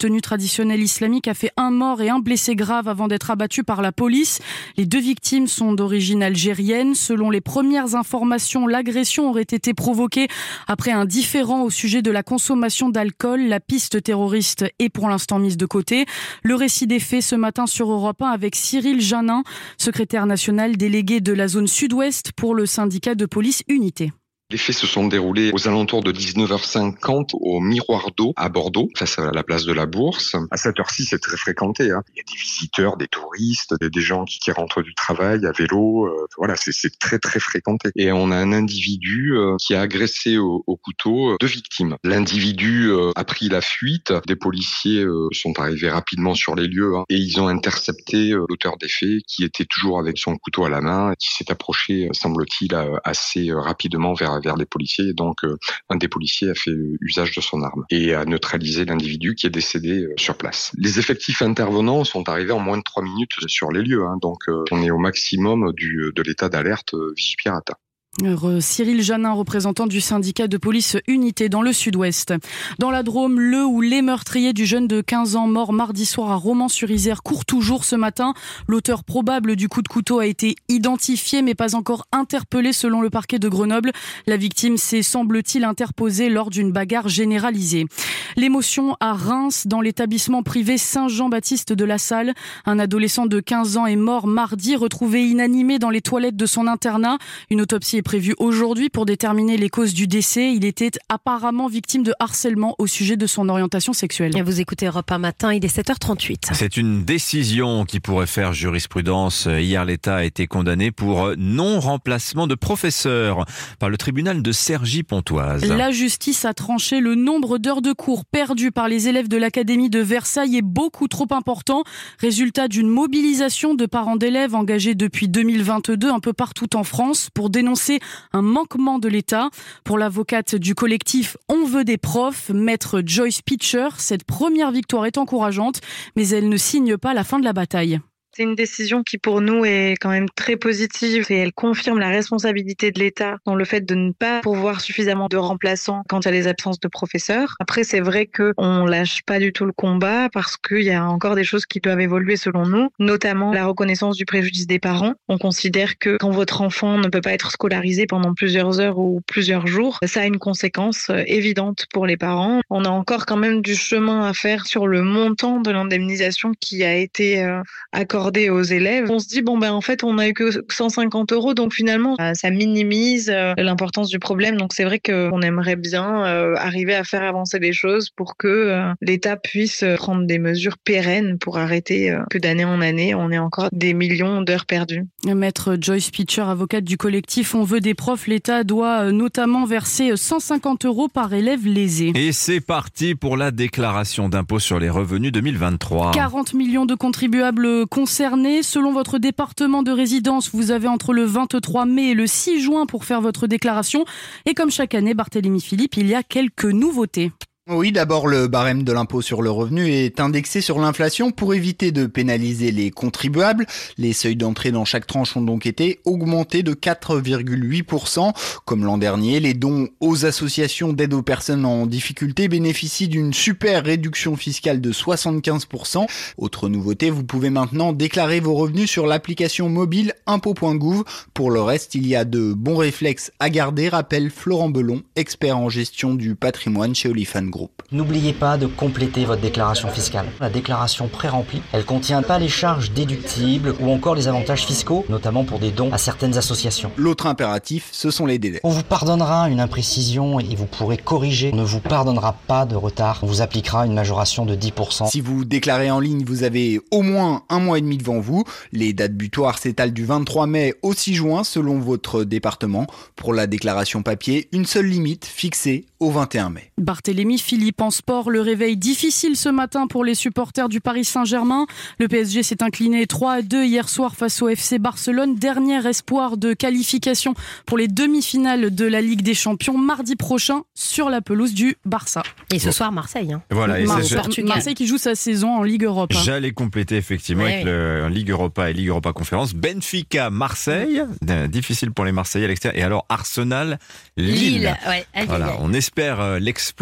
traditionnel islamique a fait un mort et un blessé grave avant d'être abattu par la police. Les deux victimes sont d'origine algérienne. Selon les premières informations, l'agression aurait été provoquée après un différend au sujet de la consommation d'alcool. La piste terroriste est pour l'instant mise de côté. Le récit des faits ce matin sur Europe un avec Cyril Janin, secrétaire national délégué de la zone sud-ouest pour le syndicat de police Unité. Les faits se sont déroulés aux alentours de dix-neuf heures cinquante au Miroir d'eau à Bordeaux, face à la place de la Bourse. À cette heure-ci, c'est très fréquenté. Hein. Il y a des visiteurs, des touristes, des gens qui, qui rentrent du travail à vélo. Euh, voilà, c'est, c'est très très fréquenté. Et on a un individu euh, qui a agressé au, au couteau euh, deux victimes. L'individu euh, a pris la fuite. Des policiers euh, sont arrivés rapidement sur les lieux hein, et ils ont intercepté euh, l'auteur des faits, qui était toujours avec son couteau à la main, qui s'est approché, euh, semble-t-il, euh, assez euh, rapidement vers vers les policiers. Donc, euh, un des policiers a fait usage de son arme et a neutralisé l'individu qui est décédé euh, sur place. Les effectifs intervenants sont arrivés en moins de trois minutes sur les lieux. Hein, donc, euh, on est au maximum du, de l'état d'alerte euh, Vigipirata. Cyril Janin, représentant du syndicat de police Unité dans le sud-ouest. Dans la Drôme, le ou les meurtriers du jeune de quinze ans mort mardi soir à Romans-sur-Isère courent toujours ce matin. L'auteur probable du coup de couteau a été identifié mais pas encore interpellé selon le parquet de Grenoble. La victime s'est, semble-t-il, interposée lors d'une bagarre généralisée. L'émotion à Reims, dans l'établissement privé Saint-Jean-Baptiste de la Salle. Un adolescent de quinze ans est mort mardi, retrouvé inanimé dans les toilettes de son internat. Une autopsie est prévu aujourd'hui pour déterminer les causes du décès. Il était apparemment victime de harcèlement au sujet de son orientation sexuelle. Et vous écoutez Europe un matin, il est sept heures trente-huit. C'est une décision qui pourrait faire jurisprudence. Hier, l'État a été condamné pour non-remplacement de professeurs par le tribunal de Cergy-Pontoise. La justice a tranché. Le nombre d'heures de cours perdues par les élèves de l'Académie de Versailles est beaucoup trop important. Résultat d'une mobilisation de parents d'élèves engagés depuis deux mille vingt-deux un peu partout en France pour dénoncer un manquement de l'État. Pour l'avocate du collectif On veut des profs, maître Joyce Pitcher, cette première victoire est encourageante, mais elle ne signe pas la fin de la bataille. C'est une décision qui pour nous est quand même très positive et elle confirme la responsabilité de l'État dans le fait de ne pas pourvoir suffisamment de remplaçants quand il y a les absences de professeurs. Après, c'est vrai qu'on lâche pas du tout le combat parce qu'il y a encore des choses qui doivent évoluer selon nous, notamment la reconnaissance du préjudice des parents. On considère que quand votre enfant ne peut pas être scolarisé pendant plusieurs heures ou plusieurs jours, ça a une conséquence évidente pour les parents. On a encore quand même du chemin à faire sur le montant de l'indemnisation qui a été accordé aux élèves. On se dit, bon ben en fait on a eu que cent cinquante euros, donc finalement ça minimise l'importance du problème. Donc c'est vrai qu'on aimerait bien arriver à faire avancer les choses pour que l'État puisse prendre des mesures pérennes pour arrêter que d'année en année on ait encore des millions d'heures perdues. Maître Joyce Pitcher, avocate du collectif On veut des profs, l'État doit notamment verser cent cinquante euros par élève lésé. Et c'est parti pour la déclaration d'impôt sur les revenus deux mille vingt-trois. quarante millions de contribuables concernés. Selon votre département de résidence, vous avez entre le vingt-trois mai et le six juin pour faire votre déclaration. Et comme chaque année, Barthélémy Philippe, il y a quelques nouveautés. Oui, d'abord, le barème de l'impôt sur le revenu est indexé sur l'inflation pour éviter de pénaliser les contribuables. Les seuils d'entrée dans chaque tranche ont donc été augmentés de quatre virgule huit pour cent. Comme l'an dernier, les dons aux associations d'aide aux personnes en difficulté bénéficient d'une super réduction fiscale de soixante-quinze pour cent. Autre nouveauté, vous pouvez maintenant déclarer vos revenus sur l'application mobile impôt point gouv. Pour le reste, il y a de bons réflexes à garder, rappelle Florent Belon, expert en gestion du patrimoine chez Olifan Group. N'oubliez pas de compléter votre déclaration fiscale. La déclaration pré-remplie, elle contient pas les charges déductibles ou encore les avantages fiscaux, notamment pour des dons à certaines associations. L'autre impératif, ce sont les délais. On vous pardonnera une imprécision et vous pourrez corriger. On ne vous pardonnera pas de retard. On vous appliquera une majoration de dix pour cent. Si vous déclarez en ligne, vous avez au moins un mois et demi devant vous. Les dates butoirs s'étalent du vingt-trois mai au six juin selon votre département. Pour la déclaration papier, une seule limite fixée au vingt et un mai. Barthélémy Philippe en sport, le réveil difficile ce matin pour les supporters du Paris Saint-Germain. Le P S G s'est incliné trois à deux hier soir face au F C Barcelone. Dernier espoir de qualification pour les demi-finales de la Ligue des Champions mardi prochain sur la pelouse du Barça. Et ce soir Marseille. Hein. Voilà, et Mar- ça, Portugal. Marseille qui joue sa saison en Ligue Europa. J'allais compléter effectivement Ouais, avec oui. le Ligue Europa et Ligue Europa Conférence. Benfica, Marseille, euh, difficile pour les Marseillais à l'extérieur. Et alors Arsenal, Lille. Lille, ouais, aïe, Voilà, aïe, aïe. on espère euh, l'exploit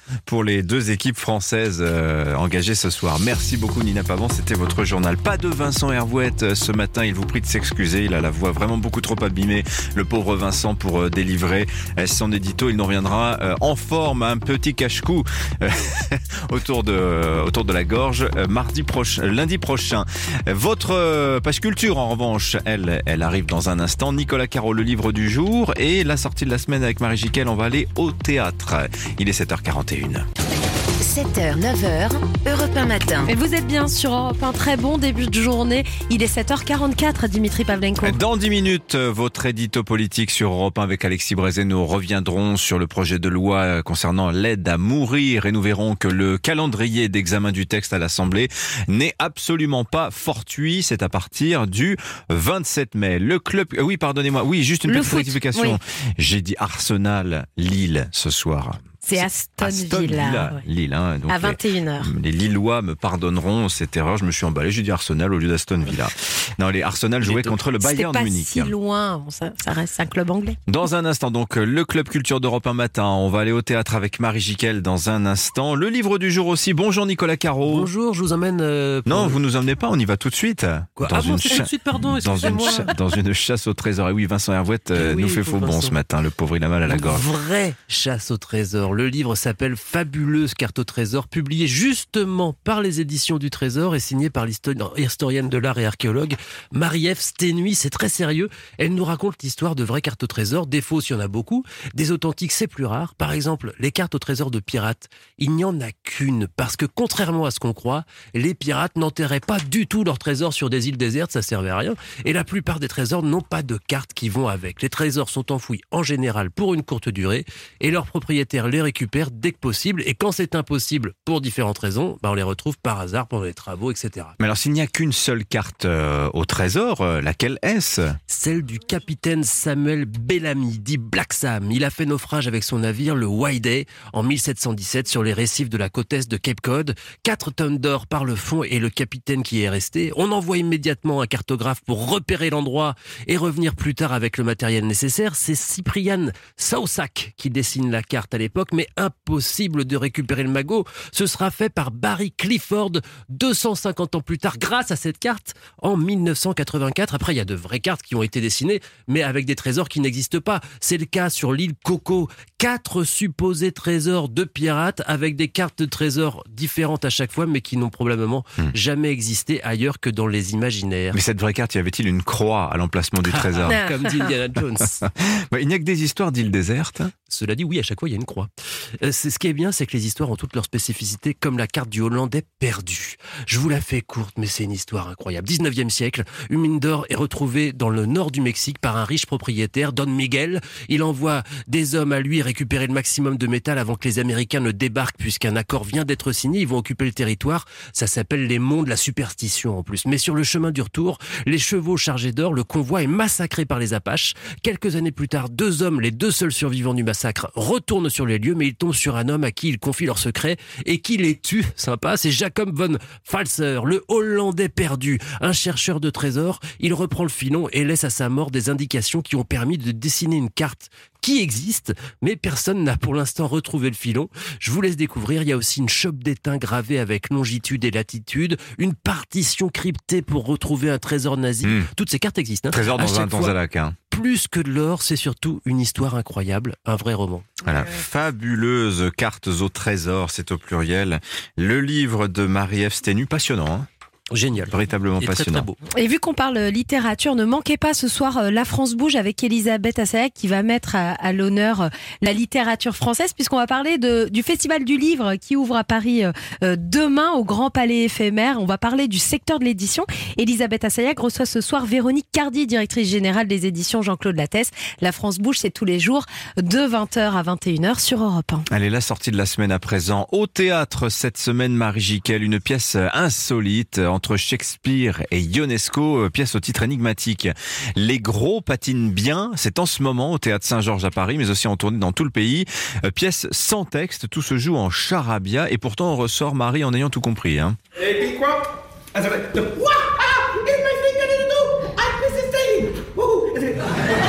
pour les deux équipes françaises euh, engagées ce soir. Merci beaucoup Nina Pavant, c'était votre journal. Pas de Vincent Hervouette euh, ce matin, il vous prie de s'excuser, il a la voix vraiment beaucoup trop abîmée, le pauvre Vincent, pour euh, délivrer euh, son édito. Il nous reviendra euh, en forme, un petit cache-cou euh, autour, de, euh, autour de la gorge euh, mardi prochain, lundi prochain. Votre euh, page culture en revanche, elle, elle arrive dans un instant. Nicolas Caro, le livre du jour, et la sortie de la semaine avec Marie Jiquel, on va aller au théâtre. Il est sept heures quarante et une. sept heures, neuf heures, Europe un matin. Et vous êtes bien sur Europe un, très bon début de journée. Il est sept heures quarante-quatre, Dimitri Pavlenko. Dans dix minutes, votre édito politique sur Europe un avec Alexis Brézé. Nous reviendrons sur le projet de loi concernant l'aide à mourir et nous verrons que le calendrier d'examen du texte à l'Assemblée n'est absolument pas fortuit. C'est à partir du vingt-sept mai. Le club, oui, pardonnez-moi, oui, juste une Le petite foot, rectification. oui. J'ai dit Arsenal, Lille ce soir. C'est Aston, Aston Villa. Villa, Ouais. Lille, hein. Donc À vingt et une heures. Les, les Lillois me pardonneront cette erreur. Je me suis emballé. J'ai dit Arsenal au lieu d'Aston Villa. Non, les Arsenal jouaient contre le Bayern C'était pas Munich. si loin, bon, ça, ça reste un club anglais. Dans un instant, donc, le Club Culture d'Europe un matin. On va aller au théâtre avec Marie Jiquel dans un instant. Le livre du jour aussi. Bonjour Nicolas Caro. Bonjour, je vous emmène... Euh, pour... Non, vous nous emmenez pas, on y va tout de suite. Quoi Dans ah bon, une c'est cha- tout de suite, pardon, dans une, excusez-moi. cha- dans une chasse au trésor. Et oui, Vincent Hervouette euh, Eh oui, nous fait pauvre faux bon Vincent. ce matin. Le pauvre, il a mal à la Une gorge. vraie chasse au trésor. Le livre s'appelle Fabuleuse carte au trésor, publié justement par les éditions du Trésor et signé par l'historienne de l'art et archéologue Marie-Ève Sténuy. C'est très sérieux. Elle nous raconte l'histoire de vraies cartes au trésor. Des fausses, il y en a beaucoup. Des authentiques, c'est plus rare. Par exemple, les cartes au trésor de pirates. Il n'y en a qu'une parce que contrairement à ce qu'on croit, les pirates n'enterraient pas du tout leurs trésors sur des îles désertes, ça servait à rien. Et la plupart des trésors n'ont pas de cartes qui vont avec. Les trésors sont enfouis en général pour une courte durée et leurs propriétaires les récupèrent dès que possible. Et quand c'est impossible pour différentes raisons, bah on les retrouve par hasard pendant les travaux, et cetera. Mais alors, s'il n'y a qu'une seule carte euh, au trésor, euh, laquelle est-ce ? Celle du capitaine Samuel Bellamy, dit Black Sam. Il a fait naufrage avec son navire, le Whyday, en mille sept cent dix-sept sur les récifs de la côte est de Cape Cod. Quatre tonnes d'or par le fond et le capitaine qui est resté. On envoie immédiatement un cartographe pour repérer l'endroit et revenir plus tard avec le matériel nécessaire. C'est Cyprian Saussac qui dessine la carte à l'époque, mais impossible de récupérer le magot. Ce sera fait par Barry Clifford deux cent cinquante ans plus tard grâce à cette carte en mille neuf cent quatre-vingt-quatre. Après, il y a de vraies cartes qui ont été dessinées, mais avec des trésors qui n'existent pas. C'est le cas sur l'île Coco. Quatre supposés trésors de pirates avec des cartes de trésors différentes à chaque fois, mais qui n'ont probablement hmm. jamais existé ailleurs que dans les imaginaires. Mais cette vraie carte, y avait-il une croix à l'emplacement du trésor ? Comme dit Indiana Jones. bah, il n'y a que des histoires d'îles désertes. Cela dit, oui, à chaque fois, il y a une croix. Euh, c'est, ce qui est bien, c'est que les histoires ont toutes leurs spécificités, comme la carte du Hollandais perdu. Je vous la fais courte, mais c'est une histoire incroyable. dix-neuvième siècle, une mine d'or est retrouvée dans le nord du Mexique par un riche propriétaire, Don Miguel. Il envoie des hommes à lui récupérer le maximum de métal avant que les Américains ne débarquent, puisqu'un accord vient d'être signé. Ils vont occuper le territoire. Ça s'appelle les monts de la superstition, en plus. Mais sur le chemin du retour, les chevaux chargés d'or, le convoi est massacré par les Apaches. Quelques années plus tard, deux hommes, les deux seuls survivants du massacre, retournent sur les lieux, mais ils tombent sur un homme à qui ils confient leur secret et qui les tue. Sympa, c'est Jacob von Falser, le Hollandais perdu, un chercheur de trésors. Il reprend le filon et laisse à sa mort des indications qui ont permis de dessiner une carte qui existe, mais personne n'a pour l'instant retrouvé le filon. Je vous laisse découvrir. Il y a aussi une chope d'étain gravée avec longitude et latitude, une partition cryptée pour retrouver un trésor nazi. Mmh. Toutes ces cartes existent. Hein. Trésor dans un Tanzalak. Hein. Plus que de l'or, c'est surtout une histoire incroyable, un vrai roman. Voilà, fabuleuse cartes au trésor, c'est au pluriel. Le livre de Marie-Ève Sténuy, passionnant. Hein. Génial. Véritablement et passionnant. Très, très beau. Et vu qu'on parle littérature, ne manquez pas ce soir La France bouge avec Elisabeth Assayag qui va mettre à, à l'honneur la littérature française, puisqu'on va parler de, du Festival du Livre qui ouvre à Paris euh, demain au Grand Palais éphémère. On va parler du secteur de l'édition. Elisabeth Assayag reçoit ce soir Véronique Cardi, directrice générale des éditions Jean-Claude Lattès. La France bouge, c'est tous les jours de vingt heures à vingt et une heures sur Europe un. Allez, la sortie de la semaine à présent. Au théâtre, cette semaine, Marie Jiquel, une pièce insolite entre Shakespeare et Ionesco, pièce au titre énigmatique. Les gros patinent bien, c'est en ce moment au Théâtre Saint-Georges à Paris, mais aussi en tournée dans tout le pays. Pièce sans texte, tout se joue en charabia, et pourtant on ressort, Marie, en ayant tout compris. Hein. Et puis quoi? Vous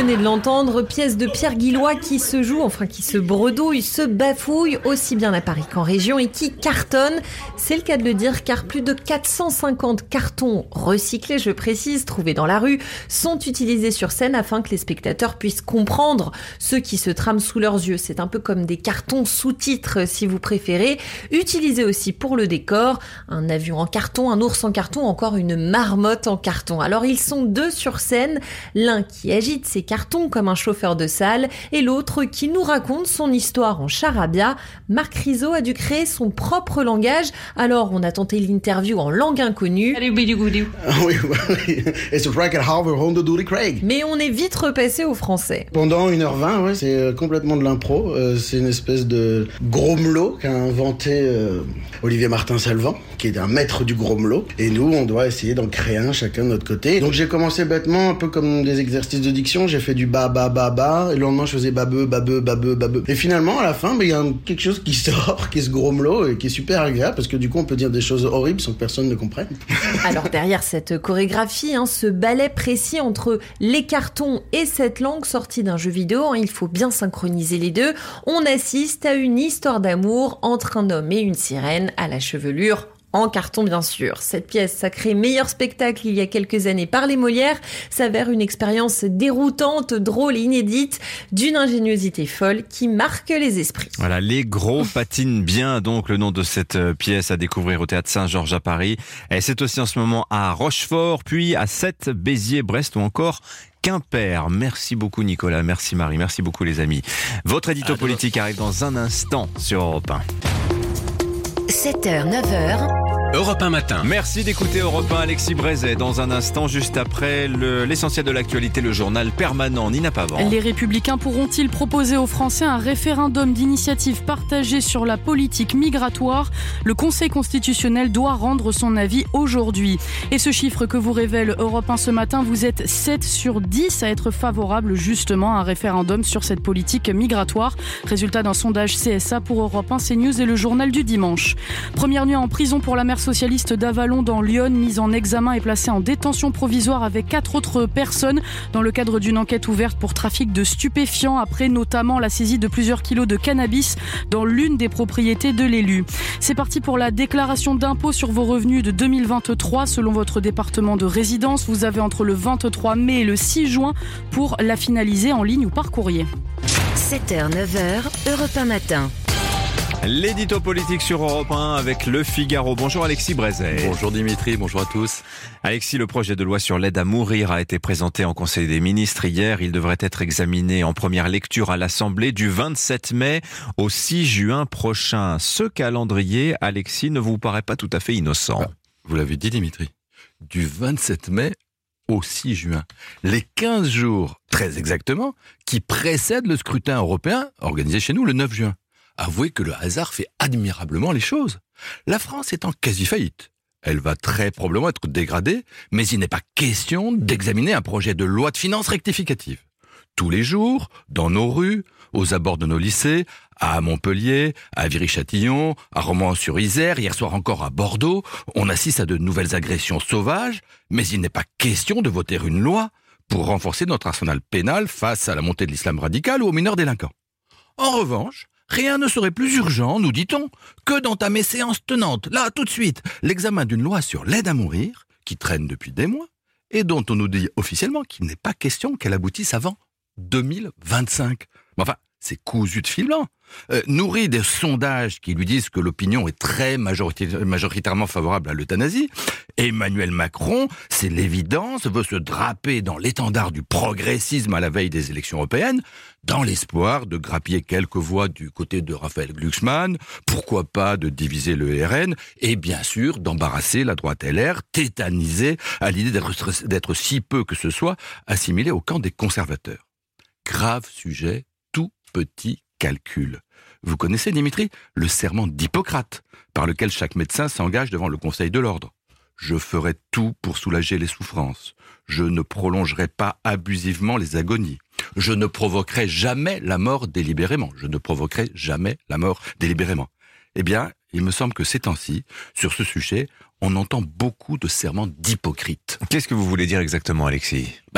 venez de l'entendre, pièce de Pierre Guillois qui se joue, enfin qui se bredouille, se bafouille, aussi bien à Paris qu'en région et qui cartonne. C'est le cas de le dire car plus de quatre cent cinquante cartons recyclés, je précise, trouvés dans la rue, sont utilisés sur scène afin que les spectateurs puissent comprendre ce qui se trame sous leurs yeux. C'est un peu comme des cartons sous-titres si vous préférez, utilisés aussi pour le décor, un avion en carton, un ours en carton, encore une marmotte en carton. Alors ils sont deux sur scène, l'un qui agite ses cartons comme un chauffeur de salle et l'autre qui nous raconte son histoire en charabia. Marc Rizzo a dû créer son propre langage, alors on a tenté l'interview en langue inconnue. Mais on est vite repassé au français. Pendant une heure vingt, ouais, c'est complètement de l'impro, euh, c'est une espèce de gromelot qu'a inventé euh, Olivier Martin-Salvant, qui est un maître du gromelot, et nous on doit essayer d'en créer un chacun de notre côté. Donc j'ai commencé bêtement, un peu comme des exercices de diction, j'ai fait du ba ba ba ba, et le lendemain je faisais babeu babeu babeu babeu. Et finalement à la fin, il y a quelque chose qui sort, qui est ce gromelot, et qui est super agréable, parce que du coup on peut dire des choses horribles sans que personne ne comprenne. Alors derrière cette chorégraphie, hein, ce ballet précis entre les cartons et cette langue sortie d'un jeu vidéo, hein, il faut bien synchroniser les deux, on assiste à une histoire d'amour entre un homme et une sirène à la chevelure en carton bien sûr. Cette pièce, sacrée meilleur spectacle il y a quelques années par les Molières, s'avère une expérience déroutante, drôle et inédite, d'une ingéniosité folle qui marque les esprits. Voilà, Les Gros patinent bien, donc le nom de cette pièce à découvrir au Théâtre Saint-Georges à Paris. Et c'est aussi en ce moment à Rochefort, puis à Sète, Béziers, Brest ou encore Quimper. Merci beaucoup Nicolas, merci Marie, merci beaucoup les amis. Votre édito politique arrive dans un instant sur Europe un. sept heures, neuf heures. Europe un matin. Merci d'écouter Europe un, Alexis Brézet. Dans un instant, juste après le, l'essentiel de l'actualité, le journal permanent. Nina Pavant. Les Républicains pourront-ils proposer aux Français un référendum d'initiative partagée sur la politique migratoire ? Le Conseil constitutionnel doit rendre son avis aujourd'hui. Et ce chiffre que vous révèle Europe un ce matin, vous êtes sept sur dix à être favorable justement à un référendum sur cette politique migratoire. Résultat d'un sondage C S A pour Europe un, CNews et le journal du dimanche. Première nuit en prison pour la mère socialiste d'Avalon dans l'Yonne, mise en examen et placée en détention provisoire avec quatre autres personnes dans le cadre d'une enquête ouverte pour trafic de stupéfiants, après notamment la saisie de plusieurs kilos de cannabis dans l'une des propriétés de l'élu. C'est parti pour la déclaration d'impôt sur vos revenus de deux mille vingt-trois. Selon votre département de résidence, vous avez entre le vingt-trois mai et le six juin pour la finaliser en ligne ou par courrier. sept heures, neuf heures, Europe un matin. L'édito politique sur Europe un avec Le Figaro. Bonjour Alexis Brézet. Bonjour Dimitri, bonjour à tous. Alexis, le projet de loi sur l'aide à mourir a été présenté en Conseil des ministres hier. Il devrait être examiné en première lecture à l'Assemblée du vingt-sept mai au six juin prochain. Ce calendrier, Alexis, ne vous paraît pas tout à fait innocent. Ah, vous l'avez dit Dimitri, du vingt-sept mai au six juin. Les quinze jours, très exactement, qui précèdent le scrutin européen organisé chez nous le neuf juin. Avouez que le hasard fait admirablement les choses. La France est en quasi-faillite. Elle va très probablement être dégradée, mais il n'est pas question d'examiner un projet de loi de finances rectificative. Tous les jours, dans nos rues, aux abords de nos lycées, à Montpellier, à Viry-Châtillon, à Romans-sur-Isère, hier soir encore à Bordeaux, on assiste à de nouvelles agressions sauvages, mais il n'est pas question de voter une loi pour renforcer notre arsenal pénal face à la montée de l'islam radical ou aux mineurs délinquants. En revanche, rien ne serait plus urgent, nous dit-on, que d'entamer séance tenante, là, tout de suite, l'examen d'une loi sur l'aide à mourir, qui traîne depuis des mois, et dont on nous dit officiellement qu'il n'est pas question qu'elle aboutisse avant deux mille vingt-cinq. Mais enfin, c'est cousu de fil blanc. Euh, nourri des sondages qui lui disent que l'opinion est très majorita- majoritairement favorable à l'euthanasie, Emmanuel Macron, c'est l'évidence, veut se draper dans l'étendard du progressisme à la veille des élections européennes, dans l'espoir de grappiller quelques voix du côté de Raphaël Glucksmann, pourquoi pas de diviser le R N, et bien sûr d'embarrasser la droite L R, tétanisée à l'idée d'être, d'être si peu que ce soit assimilée au camp des conservateurs. Grave sujet, tout petit calcul. Vous connaissez, Dimitri, le serment d'Hippocrate, par lequel chaque médecin s'engage devant le Conseil de l'Ordre. Je ferai tout pour soulager les souffrances. Je ne prolongerai pas abusivement les agonies. Je ne provoquerai jamais la mort délibérément. Je ne provoquerai jamais la mort délibérément. Eh bien, il me semble que ces temps-ci, sur ce sujet, on entend beaucoup de serments d'hypocrites. Qu'est-ce que vous voulez dire exactement, Alexis ? Bah,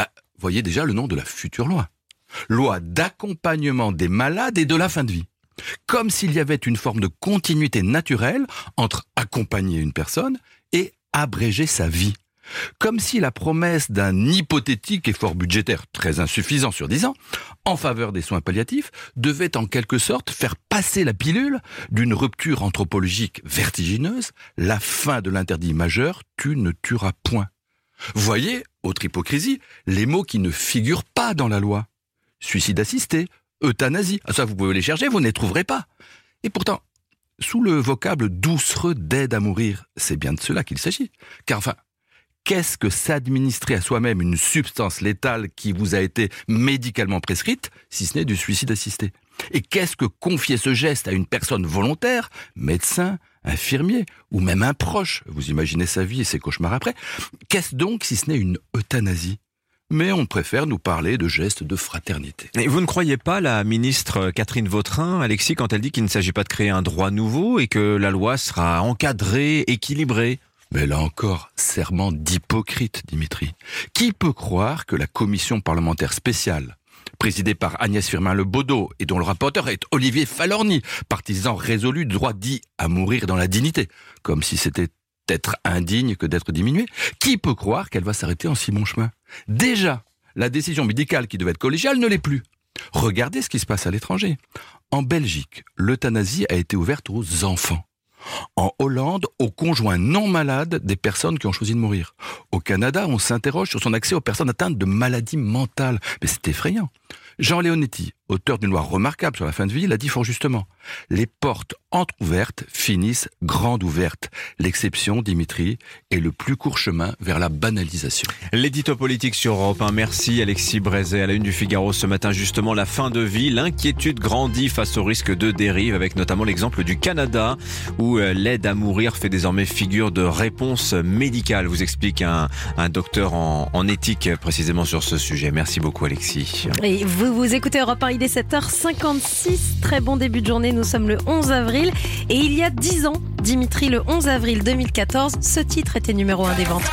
voyez déjà le nom de la future loi. Loi d'accompagnement des malades et de la fin de vie. Comme s'il y avait une forme de continuité naturelle entre accompagner une personne et abréger sa vie. Comme si la promesse d'un hypothétique effort budgétaire très insuffisant sur dix ans, en faveur des soins palliatifs, devait en quelque sorte faire passer la pilule d'une rupture anthropologique vertigineuse, la fin de l'interdit majeur, tu ne tueras point. Voyez, autre hypocrisie, les mots qui ne figurent pas dans la loi. Suicide assisté, euthanasie, ah, ça vous pouvez les chercher, vous ne les trouverez pas. Et pourtant, sous le vocable doucereux d'aide à mourir, c'est bien de cela qu'il s'agit. Car enfin, qu'est-ce que s'administrer à soi-même une substance létale qui vous a été médicalement prescrite, si ce n'est du suicide assisté? Et qu'est-ce que confier ce geste à une personne volontaire, médecin, infirmier, ou même un proche, vous imaginez sa vie et ses cauchemars après, qu'est-ce donc si ce n'est une euthanasie? Mais on préfère nous parler de gestes de fraternité. Et vous ne croyez pas la ministre Catherine Vautrin, Alexis, quand elle dit qu'il ne s'agit pas de créer un droit nouveau et que la loi sera encadrée, équilibrée? Mais là encore, serment d'hypocrite, Dimitri. Qui peut croire que la commission parlementaire spéciale, présidée par Agnès Firmin-Le Bodo et dont le rapporteur est Olivier Falorni, partisan résolu du droit dit à mourir dans la dignité, comme si c'était être indigne que d'être diminué, qui peut croire qu'elle va s'arrêter en si bon chemin? Déjà, la décision médicale qui devait être collégiale ne l'est plus. Regardez ce qui se passe à l'étranger. En Belgique, l'euthanasie a été ouverte aux enfants. En Hollande, aux conjoints non malades des personnes qui ont choisi de mourir. Au Canada, on s'interroge sur son accès aux personnes atteintes de maladies mentales. Mais c'est effrayant. Jean Leonetti, auteur d'une loi remarquable sur la fin de vie, l'a dit fort justement. Les portes entr'ouvertes finissent grandes ouvertes. L'exception, Dimitri, est le plus court chemin vers la banalisation. L'édito politique sur Europe un. Merci Alexis Brézet. À la une du Figaro ce matin, justement, la fin de vie. L'inquiétude grandit face au risque de dérive, avec notamment l'exemple du Canada, où l'aide à mourir fait désormais figure de réponse médicale. Vous explique un, un docteur en, en éthique précisément sur ce sujet. Merci beaucoup Alexis. Et vous, vous écoutez Europe un, il est sept heures cinquante-six. Très bon début de journée, nous sommes le onze avril. Et il y a dix ans, Dimitri, le onze avril deux mille quatorze, ce titre était numéro un des ventes.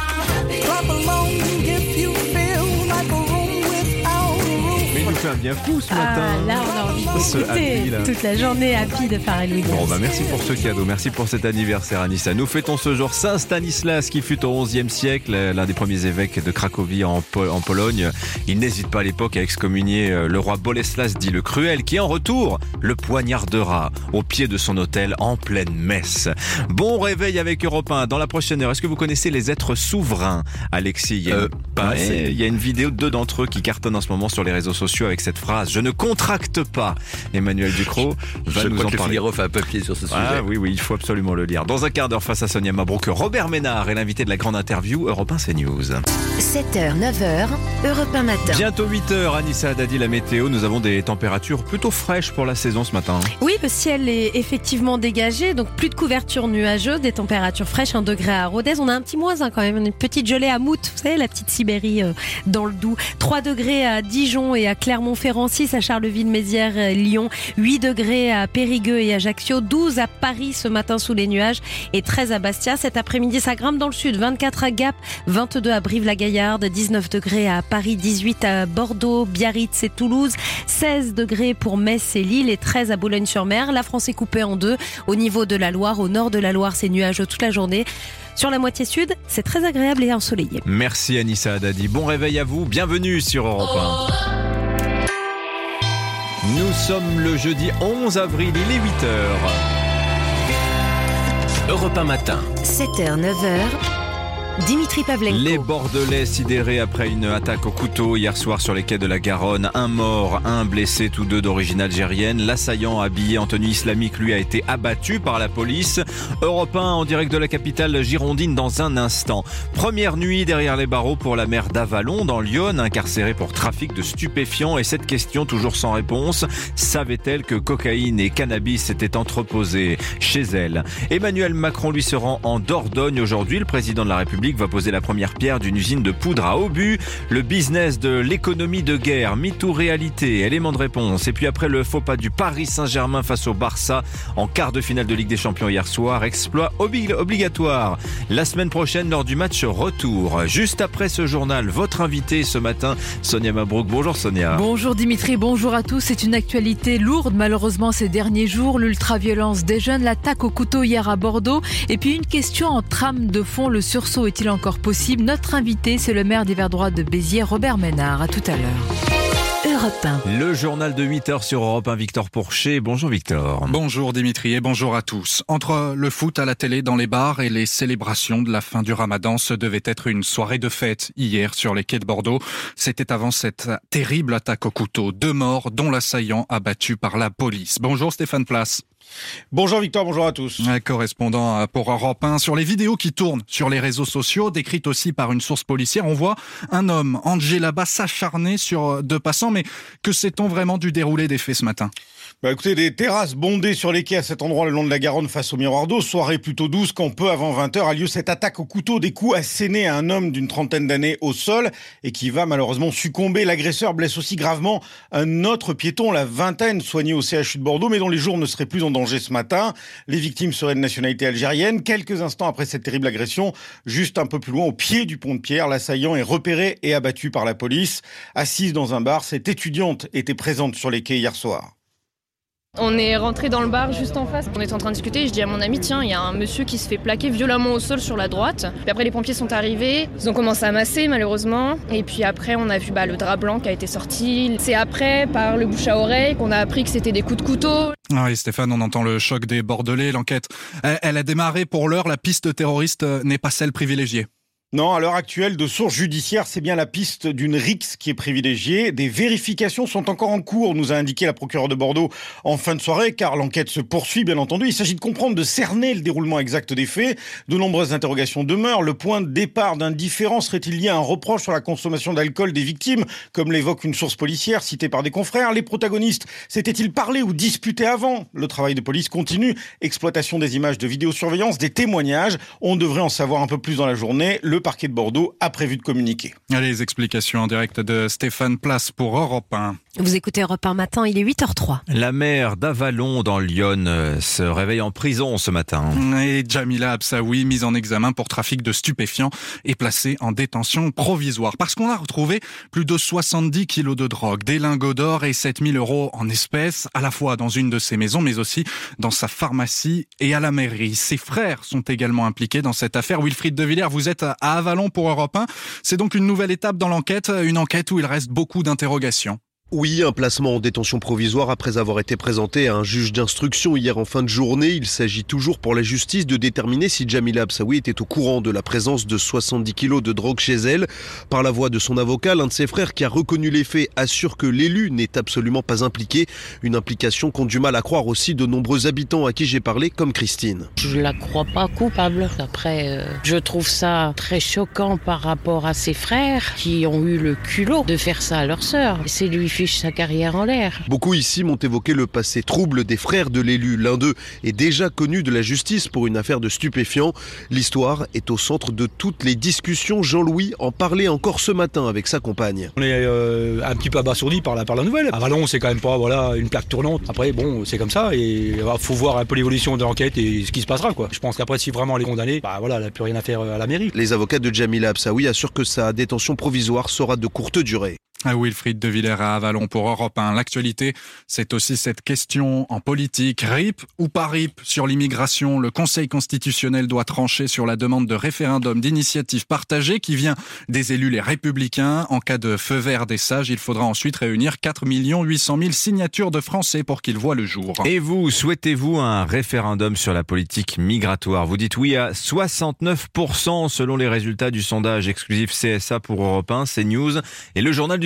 Mais il nous fait un bien fou ce matin. Ah, là, on a envie d'écouter toute la journée Happy de Pharrell Williams. Bon, bah merci pour ce cadeau, merci pour cet anniversaire Anissa. Nous fêtons ce jour Saint Stanislas qui fut au onzième siècle, l'un des premiers évêques de Cracovie en, Pol- en Pologne. Il n'hésite pas à l'époque à excommunier le roi Boleslas dit le Cruel, qui en retour le poignardera au pied de son autel en pleine messe. Bon réveil avec Europe un. Dans la prochaine heure, est-ce que vous connaissez les êtres souverains, Alexis? Il y a, euh, une... pas ouais, il y a une vidéo de deux d'entre eux qui cartonnent en ce moment sur les réseaux sociaux avec cette phrase: je ne contracte pas. Emmanuel Ducrot va je nous crois en que parler. Le Figaro fait un papier sur ce sujet. Ah oui, oui, il faut absolument le lire. Dans un quart d'heure, face à Sonia Mabrouk, Robert Ménard est l'invité de la grande interview Europe un CNews. sept heures, neuf heures, Europe un matin. Bientôt huit heures, Anissa Haddadi, la météo. Nous avons des températures plutôt fraîches pour la saison ce matin. Oui, le ciel est effectivement dégagé, donc plus de couverture nuageuse, des températures fraîches, un degré à Rodez. On a un petit moins un quand même, une petite gelée à Mout, vous savez, la petite Sibérie euh, dans le Doubs. trois degrés à Dijon et à Clermont-Ferrand, six à Charleville-Mézières, Lyon, huit degrés à Périgueux et Ajaccio, douze à Paris ce matin sous les nuages et treize à Bastia. Cet après-midi, ça grimpe dans le sud, vingt-quatre à Gap, vingt-deux à Brive-la-Gaillarde, dix-neuf degrés à Paris, dix-huit à Bordeaux, Biarritz et Toulouse, seize degrés pour Metz et Lille et treize à Boulogne-sur-Mer. La France est coupée en deux. Au niveau de la Loire, au nord de la Loire, c'est nuageux toute la journée. Sur la moitié sud, c'est très agréable et ensoleillé. Merci Anissa Haddadi. Bon réveil à vous. Bienvenue sur Europe un. Nous sommes le jeudi onze avril, il est huit heures. Europe un matin. sept heures, neuf heures. Dimitri Pavlenko. Les Bordelais sidérés après une attaque au couteau hier soir sur les quais de la Garonne. Un mort, un blessé, tous deux d'origine algérienne. L'assaillant habillé en tenue islamique, lui, a été abattu par la police. Europe un en direct de la capitale girondine dans un instant. Première nuit derrière les barreaux pour la mère d'Avalon dans l'Yonne, incarcérée pour trafic de stupéfiants. Et cette question toujours sans réponse: savait-elle que cocaïne et cannabis étaient entreposés chez elle? Emmanuel Macron lui se rend en Dordogne aujourd'hui. Le président de la République République va poser la première pierre d'une usine de poudre à obus. Le business de l'économie de guerre, mythe ou réalité, élément de réponse. Et puis après le faux pas du Paris Saint-Germain face au Barça en quart de finale de Ligue des Champions hier soir, exploit obli- obligatoire la semaine prochaine lors du match retour. Juste après ce journal, votre invité ce matin, Sonia Mabrouk. Bonjour Sonia. Bonjour Dimitri, bonjour à tous. C'est une actualité lourde malheureusement ces derniers jours. L'ultraviolence des jeunes, l'attaque au couteau hier à Bordeaux. Et puis une question en trame de fond, le sursaut est-il encore possible? Notre invité, c'est le maire des Verdrois de Béziers, Robert Ménard. À tout à l'heure. Europe un. Le journal de huit heures sur Europe un, Victor Pourchet. Bonjour Victor. Bonjour Dimitri et bonjour à tous. Entre le foot à la télé dans les bars et les célébrations de la fin du Ramadan, ce devait être une soirée de fête hier sur les quais de Bordeaux. C'était avant cette terrible attaque au couteau. Deux morts, dont l'assaillant abattu par la police. Bonjour Stéphane Place. Bonjour Victor, bonjour à tous. Correspondant pour Europe un, sur les vidéos qui tournent sur les réseaux sociaux, décrites aussi par une source policière, on voit un homme, Angé là-bas, s'acharner sur deux passants. Mais que sait-on vraiment du déroulé des faits ce matin ? Bah écoutez, des terrasses bondées sur les quais à cet endroit le long de la Garonne face au miroir d'eau, soirée plutôt douce quand peu avant vingt heures a lieu cette attaque au couteau, des coups assénés à un homme d'une trentaine d'années au sol et qui va malheureusement succomber. L'agresseur blesse aussi gravement un autre piéton, la vingtaine, soigné au C H U de Bordeaux mais dont les jours ne seraient plus en danger ce matin. Les victimes seraient de nationalité algérienne. Quelques instants après cette terrible agression, juste un peu plus loin au pied du pont de Pierre, l'assaillant est repéré et abattu par la police. Assise dans un bar, cette étudiante était présente sur les quais hier soir. On est rentré dans le bar juste en face. On était en train de discuter et je dis à mon ami, tiens, il y a un monsieur qui se fait plaquer violemment au sol sur la droite. Puis après les pompiers sont arrivés, ils ont commencé à masser malheureusement. Et puis après on a vu bah, le drap blanc qui a été sorti. C'est après, par le bouche à oreille, qu'on a appris que c'était des coups de couteau. Ah oui Stéphane, on entend le choc des Bordelais. L'enquête, elle a démarré. Pour l'heure, la piste terroriste n'est pas celle privilégiée. Non, à l'heure actuelle, de sources judiciaires, c'est bien la piste d'une rixe qui est privilégiée. Des vérifications sont encore en cours, nous a indiqué la procureure de Bordeaux en fin de soirée, car l'enquête se poursuit, bien entendu. Il s'agit de comprendre, de cerner le déroulement exact des faits. De nombreuses interrogations demeurent. Le point de départ d'un différend serait-il lié à un reproche sur la consommation d'alcool des victimes, comme l'évoque une source policière citée par des confrères? Les protagonistes s'étaient-ils parlé ou disputés avant? Le travail de police continue. Exploitation des images de vidéosurveillance, des témoignages. On devrait en savoir un peu plus dans la journée. Le Le parquet de Bordeaux a prévu de communiquer. Les explications en direct de Stéphane Place pour Europe un. Vous écoutez Europe un matin, il est huit heures trois. La maire d'Avalon dans l'Yonne se réveille en prison ce matin. Et Jamila Absaoui, mise en examen pour trafic de stupéfiants, est placée en détention provisoire. Parce qu'on a retrouvé plus de soixante-dix kilos de drogue, des lingots d'or et sept mille euros en espèces, à la fois dans une de ses maisons, mais aussi dans sa pharmacie et à la mairie. Ses frères sont également impliqués dans cette affaire. Wilfried de Villers, vous êtes à Avalon pour Europe un. C'est donc une nouvelle étape dans l'enquête, une enquête où il reste beaucoup d'interrogations. Oui, un placement en détention provisoire après avoir été présenté à un juge d'instruction hier en fin de journée. Il s'agit toujours pour la justice de déterminer si Jamila Absaoui était au courant de la présence de soixante-dix kilos de drogue chez elle. Par la voix de son avocat, l'un de ses frères qui a reconnu les faits assure que l'élu n'est absolument pas impliqué. Une implication qu'ont du mal à croire aussi de nombreux habitants à qui j'ai parlé, comme Christine. Je la crois pas coupable. Après, euh, je trouve ça très choquant par rapport à ses frères qui ont eu le culot de faire ça à leur sœur. C'est lui sa carrière en l'air. Beaucoup ici m'ont évoqué le passé trouble des frères de l'élu. L'un d'eux est déjà connu de la justice pour une affaire de stupéfiants. L'histoire est au centre de toutes les discussions. Jean-Louis en parlait encore ce matin avec sa compagne. On est euh, un petit peu abasourdi par la, par la nouvelle. Avalon, c'est quand même pas voilà, une plaque tournante. Après, bon, c'est comme ça et il faut voir un peu l'évolution de l'enquête et ce qui se passera, quoi. Je pense qu'après, si vraiment elle est condamnée, bah voilà, elle n'a plus rien à faire à la mairie. Les avocats de Jamila Absaoui assurent que sa détention provisoire sera de courte durée. À Wilfried de Villers à Avalon pour Europe un. L'actualité, c'est aussi cette question en politique. R I P ou pas R I P sur l'immigration? Le Conseil constitutionnel doit trancher sur la demande de référendum d'initiative partagée qui vient des élus les Républicains. En cas de feu vert des sages, il faudra ensuite réunir quatre millions huit cent mille signatures de Français pour qu'ils voient le jour. Et vous, souhaitez-vous un référendum sur la politique migratoire? Vous dites oui à soixante-neuf pour cent selon les résultats du sondage exclusif C S A pour Europe un, CNews et le journal du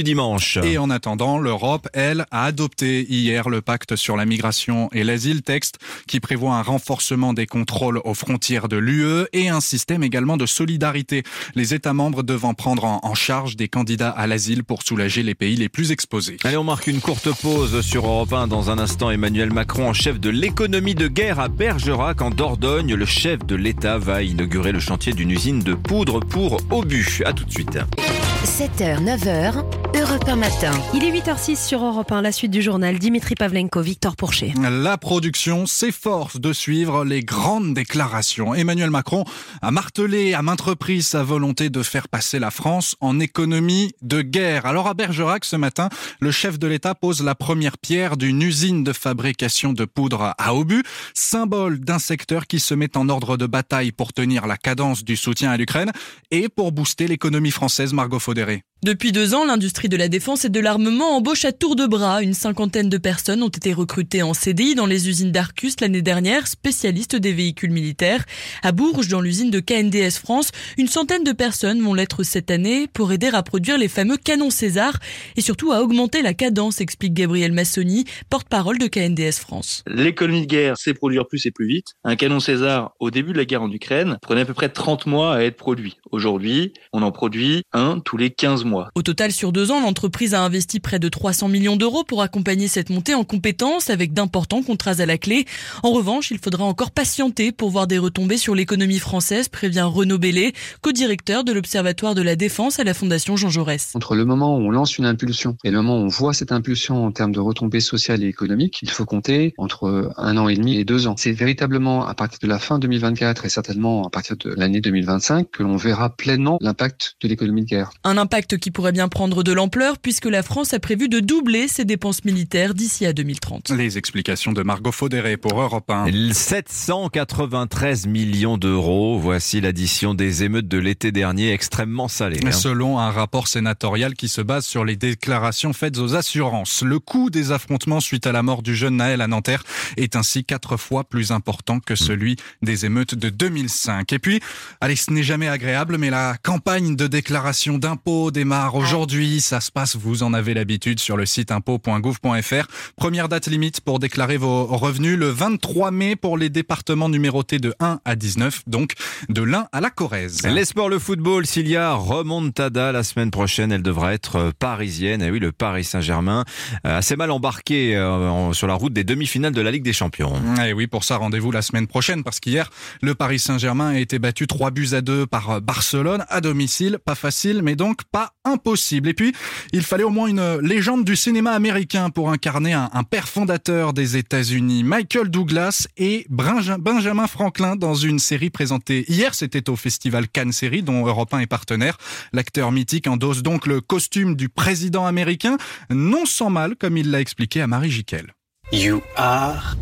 dimanche. Et en attendant, l'Europe, elle, a adopté hier le pacte sur la migration et l'asile, texte qui prévoit un renforcement des contrôles aux frontières de l'U E et un système également de solidarité. Les États membres devant prendre en charge des candidats à l'asile pour soulager les pays les plus exposés. Allez, on marque une courte pause sur Europe un. Dans un instant, Emmanuel Macron, chef de l'économie de guerre à Bergerac, en Dordogne. Le chef de l'État va inaugurer le chantier d'une usine de poudre pour obus. À tout de suite. sept heures, neuf heures, Europe un matin. Il est huit heures six sur Europe un, la suite du journal. Dimitri Pavlenko, Victor Pourchet. La production s'efforce de suivre les grandes déclarations. Emmanuel Macron a martelé à maintes reprises sa volonté de faire passer la France en économie de guerre. Alors à Bergerac, ce matin, le chef de l'État pose la première pierre d'une usine de fabrication de poudre à obus, symbole d'un secteur qui se met en ordre de bataille pour tenir la cadence du soutien à l'Ukraine et pour booster l'économie française. Margot Faudéré. Depuis deux ans, l'industrie de la défense et de l'armement embauche à tour de bras. Une cinquantaine de personnes ont été recrutées en C D I dans les usines d'Arcus l'année dernière, spécialistes des véhicules militaires. À Bourges, dans l'usine de K N D S France, une centaine de personnes vont l'être cette année pour aider à produire les fameux canons César et surtout à augmenter la cadence, explique Gabriel Massoni, porte-parole de K N D S France. L'économie de guerre, c'est produire plus et plus vite. Un canon César, au début de la guerre en Ukraine, prenait à peu près trente mois à être produit. Aujourd'hui, on en produit un tous les quinze mois. Au total, sur deux ans, l'entreprise a investi près de trois cents millions d'euros pour accompagner cette montée en compétences avec d'importants contrats à la clé. En revanche, il faudra encore patienter pour voir des retombées sur l'économie française, prévient Renaud Bellet, co-directeur de l'Observatoire de la Défense à la Fondation Jean Jaurès. Entre le moment où on lance une impulsion et le moment où on voit cette impulsion en termes de retombées sociales et économiques, il faut compter entre un an et demi et deux ans. C'est véritablement à partir de la fin deux mille vingt-quatre et certainement à partir de l'année deux mille vingt-cinq que l'on verra pleinement l'impact de l'économie de guerre. Un impact qui pourrait bien prendre de l'ampleur puisque la France a prévu de doubler ses dépenses militaires d'ici à deux mille trente. Les explications de Margot Faudéré pour Europe un. sept cent quatre-vingt-treize millions d'euros. Voici l'addition des émeutes de l'été dernier, extrêmement salée. Hein. Selon un rapport sénatorial qui se base sur les déclarations faites aux assurances. Le coût des affrontements suite à la mort du jeune Naël à Nanterre est ainsi quatre fois plus important que celui des émeutes de deux mille cinq. Et puis, allez, ce n'est jamais agréable, mais la campagne de déclaration d'impôts démarre aujourd'hui. Ça se passe, vous en avez l'habitude, sur le site impôts point gouv point f r. Première date limite pour déclarer vos revenus, le vingt-trois mai pour les départements numérotés de un à dix-neuf, donc de l'Ain à la Corrèze. Les sports, le football, s'il y a remontada la semaine prochaine, elle devra être parisienne. Et oui, le Paris Saint-Germain assez mal embarqué sur la route des demi-finales de la Ligue des Champions. Et oui, pour ça, rendez-vous la semaine prochaine, parce qu'hier, le Paris Saint-Germain a été battu trois buts à deux par Barcelone à domicile. Pas facile, mais donc pas impossible. Et puis, il fallait au moins une légende du cinéma américain pour incarner un, un père fondateur des États-Unis. Michael Douglas et Benjamin Franklin dans une série présentée hier. C'était au festival Cannes Série, dont Europe un est partenaire. L'acteur mythique endosse donc le costume du président américain, non sans mal, comme il l'a expliqué à Marie Jiquel. You are,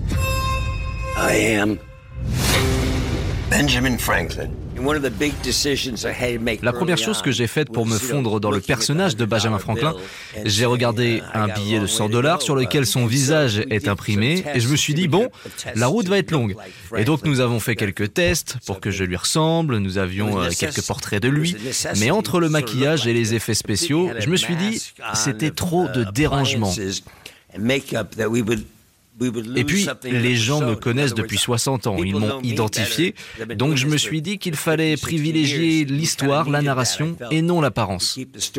I am Benjamin Franklin. La première chose que j'ai faite pour me fondre dans le personnage de Benjamin Franklin, j'ai regardé un billet de cent dollars sur lequel son visage est imprimé et je me suis dit, bon, la route va être longue. Et donc nous avons fait quelques tests pour que je lui ressemble, nous avions quelques portraits de lui, mais entre le maquillage et les effets spéciaux, je me suis dit, c'était trop de dérangement. Et puis, les gens me connaissent depuis soixante ans, ils m'ont identifié, donc je me suis dit qu'il fallait privilégier l'histoire, la narration et non l'apparence.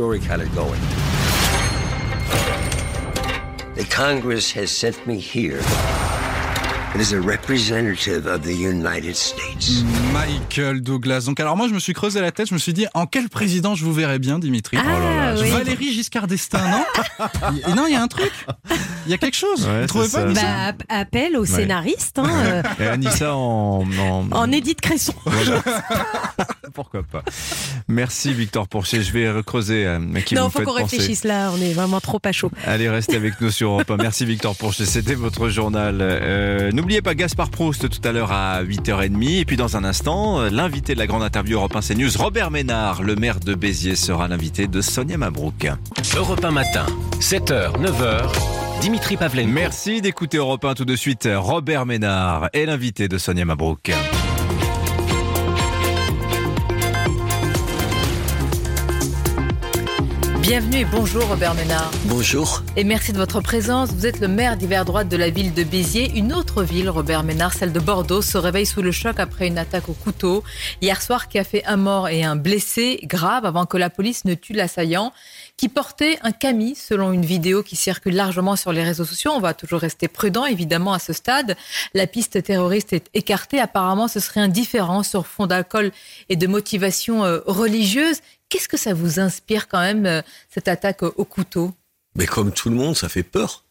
The Congress has sent me here as a representative of the United States. Michael Douglas. Donc alors moi je me suis creusé la tête, je me suis dit en quel président je vous verrais bien, Dimitri? Ah, oh là là, oui. Valéry Giscard d'Estaing, non? il, Non, il y a un truc. Il y a quelque chose. Ouais, vous trouvez pas, Anissa? Bah, appel aux scénaristes. Hein, euh... Et Anissa en... En, en Édith Cresson. Voilà. Pourquoi pas. Merci Victor Pourchet, je vais creuser. Euh, qui non, vous faut faites qu'on penser. réfléchisse là, on est vraiment trop à chaud. Allez, restez avec nous sur Europe un. Merci Victor Pourchet, c'était votre journal. Euh, N'oubliez pas Gaspard Proust tout à l'heure à huit heures trente. Et puis dans un instant, l'invité de la grande interview Europe un CNews, Robert Ménard, le maire de Béziers, sera l'invité de Sonia Mabrouk. Europe un matin, sept heures, neuf heures. Dimitri Pavlenko. Merci d'écouter Europe un tout de suite. Robert Ménard est l'invité de Sonia Mabrouk. Bien Bienvenue et bonjour Robert Ménard. Bonjour. Et merci de votre présence. Vous êtes le maire d'hiver droite de la ville de Béziers. Une autre ville, Robert Ménard, celle de Bordeaux, se réveille sous le choc après une attaque au couteau hier soir qui a fait un mort et un blessé grave avant que la police ne tue l'assaillant qui portait un camis selon une vidéo qui circule largement sur les réseaux sociaux. On va toujours rester prudent évidemment à ce stade. La piste terroriste est écartée. Apparemment ce serait un différend sur fond d'alcool et de motivation euh, religieuse. Qu'est-ce que ça vous inspire quand même, euh, cette attaque au couteau ? Mais comme tout le monde, ça fait peur.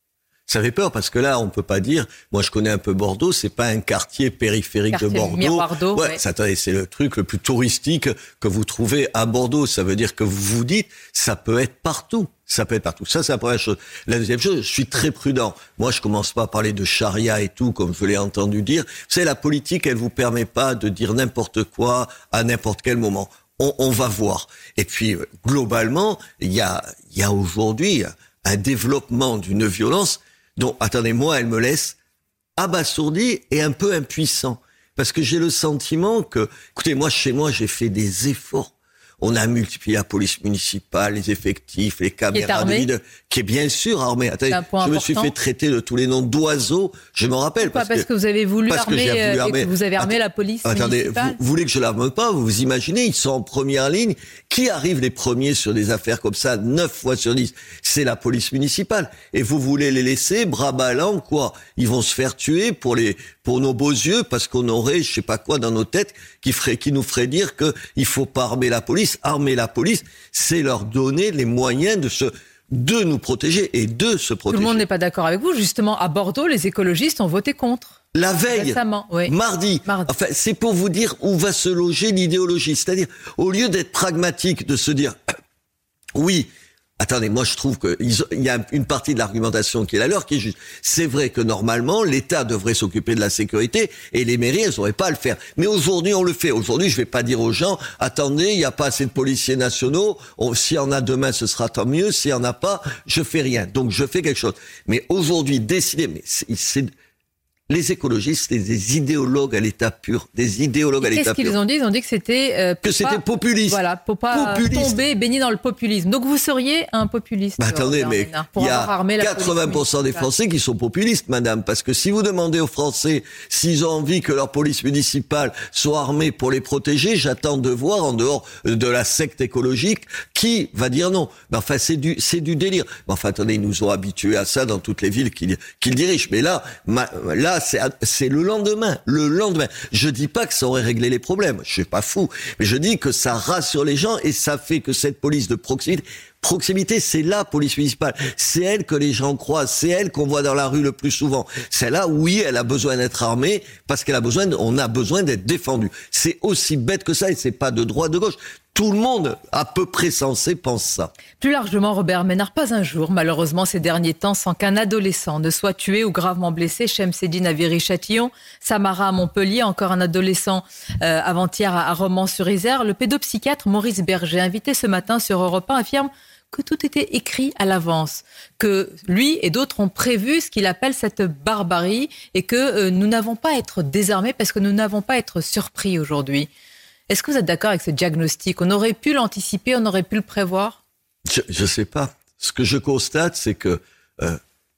Ça fait peur parce que là, on peut pas dire. Moi, je connais un peu Bordeaux. C'est pas un quartier périphérique quartier de Bordeaux. Bordeaux ouais, ouais. Ça, c'est le truc le plus touristique que vous trouvez à Bordeaux. Ça veut dire que vous vous dites, ça peut être partout. Ça peut être partout. Ça, c'est la première chose. La deuxième chose, je suis très prudent. Moi, je commence pas à parler de charia et tout, comme je l'ai entendu dire. Vous savez, la politique, elle vous permet pas de dire n'importe quoi à n'importe quel moment. On, on va voir. Et puis, globalement, il y a, il y a aujourd'hui un développement d'une violence dont, attendez, moi, elle me laisse abasourdi et un peu impuissant. Parce que j'ai le sentiment que, écoutez, moi, chez moi, j'ai fait des efforts. On a multiplié la police municipale, les effectifs, les caméras de vidéo, qui est bien sûr armée. Attendez, je important. me suis fait traiter de tous les noms d'oiseaux, je m'en rappelle. Pourquoi ? Parce, parce que, que vous avez voulu parce armer, que voulu armer. Et que vous avez armé Attends, la police attendez, municipale. vous voulez que je l'arme pas ? Vous vous imaginez, ils sont en première ligne. Qui arrive les premiers sur des affaires comme ça, neuf fois sur dix ? C'est la police municipale. Et vous voulez les laisser bras ballants, quoi ? Ils vont se faire tuer pour les, pour nos beaux yeux, parce qu'on aurait, je sais pas quoi, dans nos têtes, qui ferait, qui nous ferait dire que il faut pas armer la police. Armer la police, c'est leur donner les moyens de se, de nous protéger et de se protéger. Tout le monde n'est pas d'accord avec vous. Justement, à Bordeaux, les écologistes ont voté contre. La veille, récemment, oui. mardi. mardi. Enfin, c'est pour vous dire où va se loger l'idéologie. C'est-à-dire, au lieu d'être pragmatique, de se dire, oui, attendez, moi je trouve qu'il y a une partie de l'argumentation qui est la leur qui est juste. C'est vrai que normalement, l'État devrait s'occuper de la sécurité et les mairies, elles n'auraient pas à le faire. Mais aujourd'hui, on le fait. Aujourd'hui, je vais pas dire aux gens, attendez, il n'y a pas assez de policiers nationaux, on, s'il y en a demain, ce sera tant mieux, s'il n'y en a pas, je fais rien. Donc je fais quelque chose. Mais aujourd'hui, décider, mais c'est... c'est les écologistes, c'est des idéologues à l'état pur, des idéologues et à l'état pur. Qu'est-ce qu'ils ont dit ? Ils ont dit que c'était euh, que c'était populiste. Voilà, pour pas populiste. tomber baigné dans le populisme. Donc vous seriez un populiste. Bah, attendez, mais il y a quatre-vingts pour cent des Français qui sont populistes, madame, parce que si vous demandez aux Français s'ils ont envie que leur police municipale soit armée pour les protéger, j'attends de voir en dehors de la secte écologique qui va dire non. Mais enfin, c'est du c'est du délire. Mais enfin, attendez, ils nous ont habitués à ça dans toutes les villes qu'ils qu'ils dirigent. Mais là, ma, là. C'est, c'est le lendemain, le lendemain. Je dis pas que ça aurait réglé les problèmes, je suis pas fou, mais je dis que ça rassure les gens et ça fait que cette police de proximité, proximité, c'est la police municipale, c'est elle que les gens croisent, c'est elle qu'on voit dans la rue le plus souvent. Celle-là, oui, elle a besoin d'être armée parce qu'elle a besoin, de, on a besoin d'être défendu. C'est aussi bête que ça et c'est pas de droite, de gauche. Tout le monde, à peu près sensé, pense ça. Plus largement, Robert Ménard, pas un jour, malheureusement, ces derniers temps, sans qu'un adolescent ne soit tué ou gravement blessé. Chemseddine à Viry-Châtillon, Samara à Montpellier, encore un adolescent euh, avant-hier à Romans-sur-Isère. Le pédopsychiatre Maurice Berger, invité ce matin sur Europe un, affirme que tout était écrit à l'avance, que lui et d'autres ont prévu ce qu'il appelle cette barbarie et que euh, nous n'avons pas à être désarmés parce que nous n'avons pas à être surpris aujourd'hui. Est-ce que vous êtes d'accord avec ce diagnostic ? On aurait pu l'anticiper, on aurait pu le prévoir ? Je ne sais pas. Ce que je constate, c'est que euh,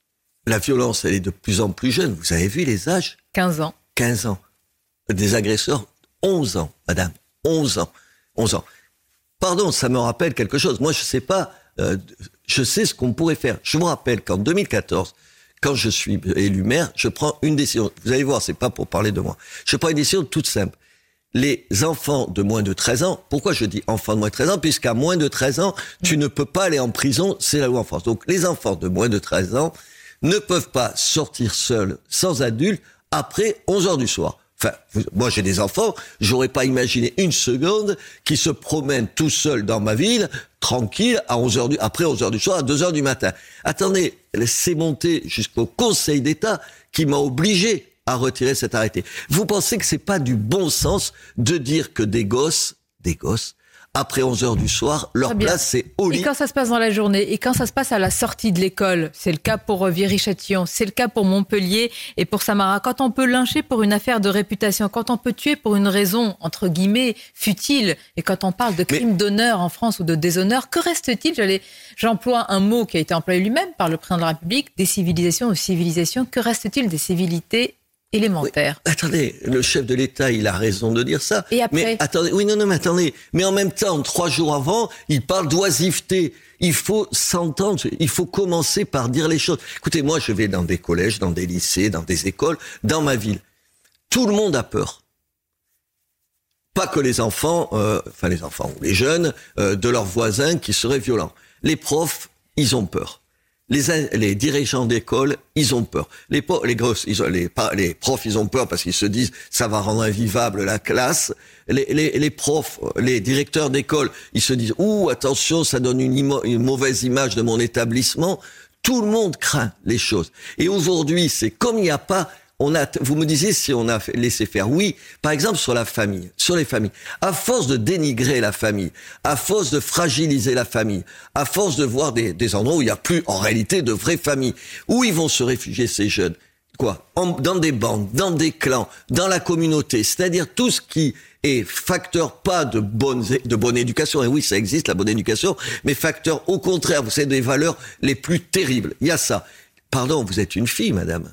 la violence, elle est de plus en plus jeune. Vous avez vu les âges ? quinze ans. quinze ans. Des agresseurs, onze ans, madame. onze ans. onze ans. Pardon, ça me rappelle quelque chose. Moi, je ne sais pas, euh, je sais ce qu'on pourrait faire. Je vous rappelle qu'en deux mille quatorze, quand je suis élu maire, je prends une décision. Vous allez voir, c'est pas pour parler de moi. Je prends une décision toute simple. Les enfants de moins de treize ans, pourquoi je dis enfants de moins de treize ans ? Puisqu'à moins de treize ans, tu ne peux pas aller en prison, c'est la loi en France. Donc les enfants de moins de treize ans ne peuvent pas sortir seuls, sans adulte, après onze heures du soir. Enfin, moi j'ai des enfants, j'aurais pas imaginé une seconde qu'ils se promènent tout seuls dans ma ville, tranquille, à onze heures du, après onze heures du soir, à deux heures du matin. Attendez, c'est monté jusqu'au Conseil d'État qui m'a obligé à retirer cet arrêté. Vous pensez que c'est pas du bon sens de dire que des gosses, des gosses, Après onze heures du soir, leur place, c'est au lit. Et quand ça se passe dans la journée, et quand ça se passe à la sortie de l'école, c'est le cas pour Viry-Châtillon, c'est le cas pour Montpellier et pour Samara. Quand on peut lyncher pour une affaire de réputation, quand on peut tuer pour une raison, entre guillemets, futile, et quand on parle de crime Mais... d'honneur en France ou de déshonneur, que reste-t-il ? J'allais, J'emploie un mot qui a été employé lui-même par le président de la République, des civilisations ou civilisations. Que reste-t-il des civilités élémentaire. Oui, attendez, le chef de l'État, il a raison de dire ça. Et après mais attendez, oui, non, non, mais attendez. Mais en même temps, trois jours avant, il parle d'oisiveté. Il faut s'entendre, il faut commencer par dire les choses. Écoutez, moi, je vais dans des collèges, dans des lycées, dans des écoles, dans ma ville. Tout le monde a peur. Pas que les enfants, euh, enfin les enfants ou les jeunes, euh, de leurs voisins qui seraient violents. Les profs, ils ont peur. Les, les dirigeants d'école, ils ont peur. Les, les, grosses, ils ont, les, les profs, ils ont peur parce qu'ils se disent ça va rendre invivable la classe. Les, les, les profs, les directeurs d'école, ils se disent ouh attention, ça donne une, imo- une mauvaise image de mon établissement. Tout le monde craint les choses. Et aujourd'hui, c'est comme il n'y a pas. On a, vous me disiez si on a laissé faire. Oui, par exemple sur la famille, sur les familles. À force de dénigrer la famille, à force de fragiliser la famille, à force de voir des, des endroits où il n'y a plus en réalité de vraies familles, où ils vont se réfugier ces jeunes, quoi, en, dans des bandes, dans des clans, dans la communauté, c'est-à-dire tout ce qui est facteur pas de bonne, de bonne éducation. Et oui, ça existe la bonne éducation, mais facteur au contraire, vous savez, des valeurs les plus terribles. Il y a ça. Pardon, vous êtes une fille, madame.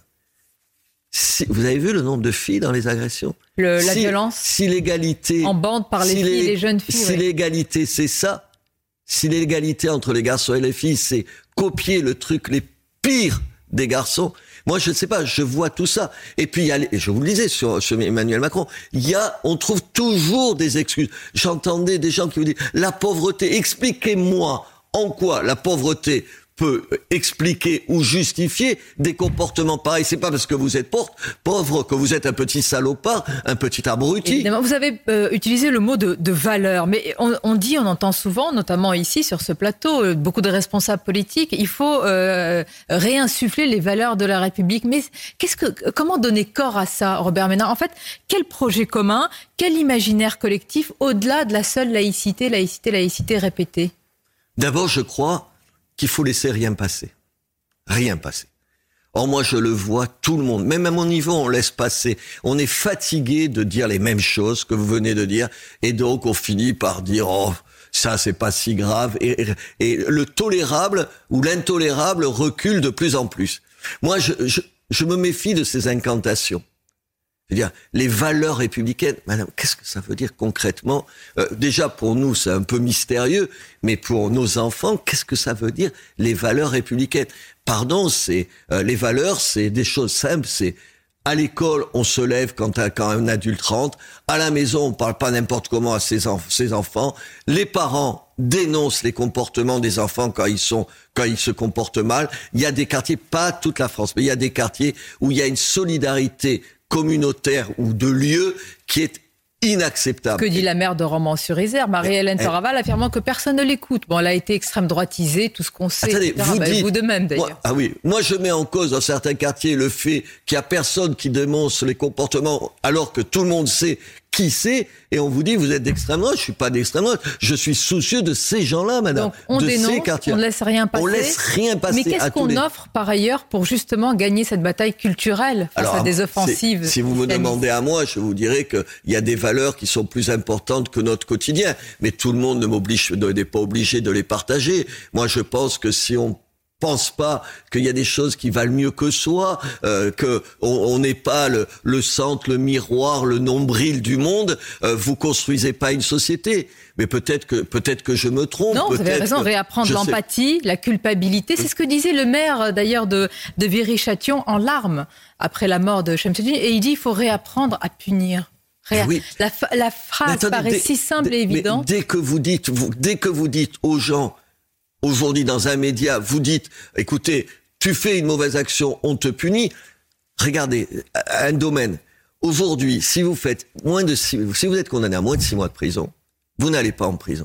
Si, vous avez vu le nombre de filles dans les agressions ? le, La si, violence si l'égalité, en bande par les si filles les, et les jeunes filles. Si ouais. l'égalité, c'est ça, si l'égalité entre les garçons et les filles, c'est copier le truc les pires des garçons, moi je ne sais pas, je vois tout ça. Et puis, il y a, je vous le disais sur, sur Emmanuel Macron, il y a, on trouve toujours des excuses. J'entendais des gens qui vous disent, la pauvreté, expliquez-moi en quoi la pauvreté peut expliquer ou justifier des comportements pareils. C'est pas parce que vous êtes pauvre que vous êtes un petit salopard, un petit abruti. Évidemment, vous avez euh, utilisé le mot de, de valeur, mais on, on dit, on entend souvent, notamment ici sur ce plateau, euh, beaucoup de responsables politiques, il faut euh, réinsuffler les valeurs de la République. Mais qu'est-ce que, comment donner corps à ça, Robert Ménard ? En fait, quel projet commun, quel imaginaire collectif au-delà de la seule laïcité, laïcité, laïcité répétée ? D'abord, je crois qu'il faut laisser rien passer. Rien passer. Or, moi, je le vois, tout le monde, même à mon niveau, on laisse passer. On est fatigué de dire les mêmes choses que vous venez de dire, et donc on finit par dire, oh, ça, c'est pas si grave, et, et le tolérable ou l'intolérable recule de plus en plus. Moi, je, je, je me méfie de ces incantations. C'est-à-dire, les valeurs républicaines, madame, qu'est-ce que ça veut dire concrètement ? euh, Déjà, pour nous, c'est un peu mystérieux, mais pour nos enfants, qu'est-ce que ça veut dire, les valeurs républicaines ? Pardon, c'est euh, les valeurs, c'est des choses simples, c'est à l'école, on se lève quand, quand un adulte rentre, à la maison, on parle pas n'importe comment à ses, enf- ses enfants, les parents dénoncent les comportements des enfants quand ils sont, quand ils se comportent mal. Il y a des quartiers, pas toute la France, mais il y a des quartiers où il y a une solidarité communautaire ou de lieu qui est inacceptable. Que dit la maire de Romans-sur-Isère, Marie-Hélène Torraval, affirmant que personne ne l'écoute. Bon, elle a été extrême droitisée, tout ce qu'on sait. Attendez, vous, bah, dites, vous de même d'ailleurs. Moi, ah oui, moi je mets en cause dans certains quartiers le fait qu'il y a personne qui dénonce les comportements alors que tout le monde sait qui c'est, et on vous dit vous êtes d'extrême droite. Je suis pas d'extrême droite. Je suis soucieux de ces gens-là, madame. Donc on de dénonce, ces quartiers. on ne laisse rien passer. On laisse rien passer. Mais qu'est-ce à qu'on tous les... offre par ailleurs pour justement gagner cette bataille culturelle face Alors, à des offensives ? Si vous me demandez à moi, je vous dirais qu'il y a des valeurs qui sont plus importantes que notre quotidien. Mais tout le monde ne m'oblige, n'est pas obligé de les partager. Moi, je pense que si on pense pas qu'il y a des choses qui valent mieux que soi, euh, que on n'est pas le, le centre, le miroir, le nombril du monde, euh, vous construisez pas une société. Mais peut-être que peut-être que je me trompe. Non, vous avez raison, réapprendre l'empathie, sais... la culpabilité. C'est ce que disait le maire d'ailleurs de, de Viry-Châtillon en larmes après la mort de Shamsuddin. Et il dit il faut réapprendre à punir. Réa... Oui. La, la phrase attendez, paraît dès, si simple dès, et évidente. Dès que vous dites, vous, dès que vous dites aux gens, aujourd'hui, dans un média, vous dites, écoutez, tu fais une mauvaise action, on te punit. Regardez, un domaine. Aujourd'hui, si vous faites moins de six, si vous êtes condamné à moins de six mois de prison, vous n'allez pas en prison.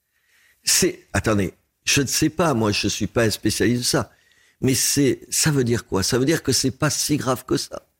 C'est, attendez, je ne sais pas, moi, je suis pas un spécialiste de ça. Mais c'est, ça veut dire quoi? Ça veut dire que c'est pas si grave que ça.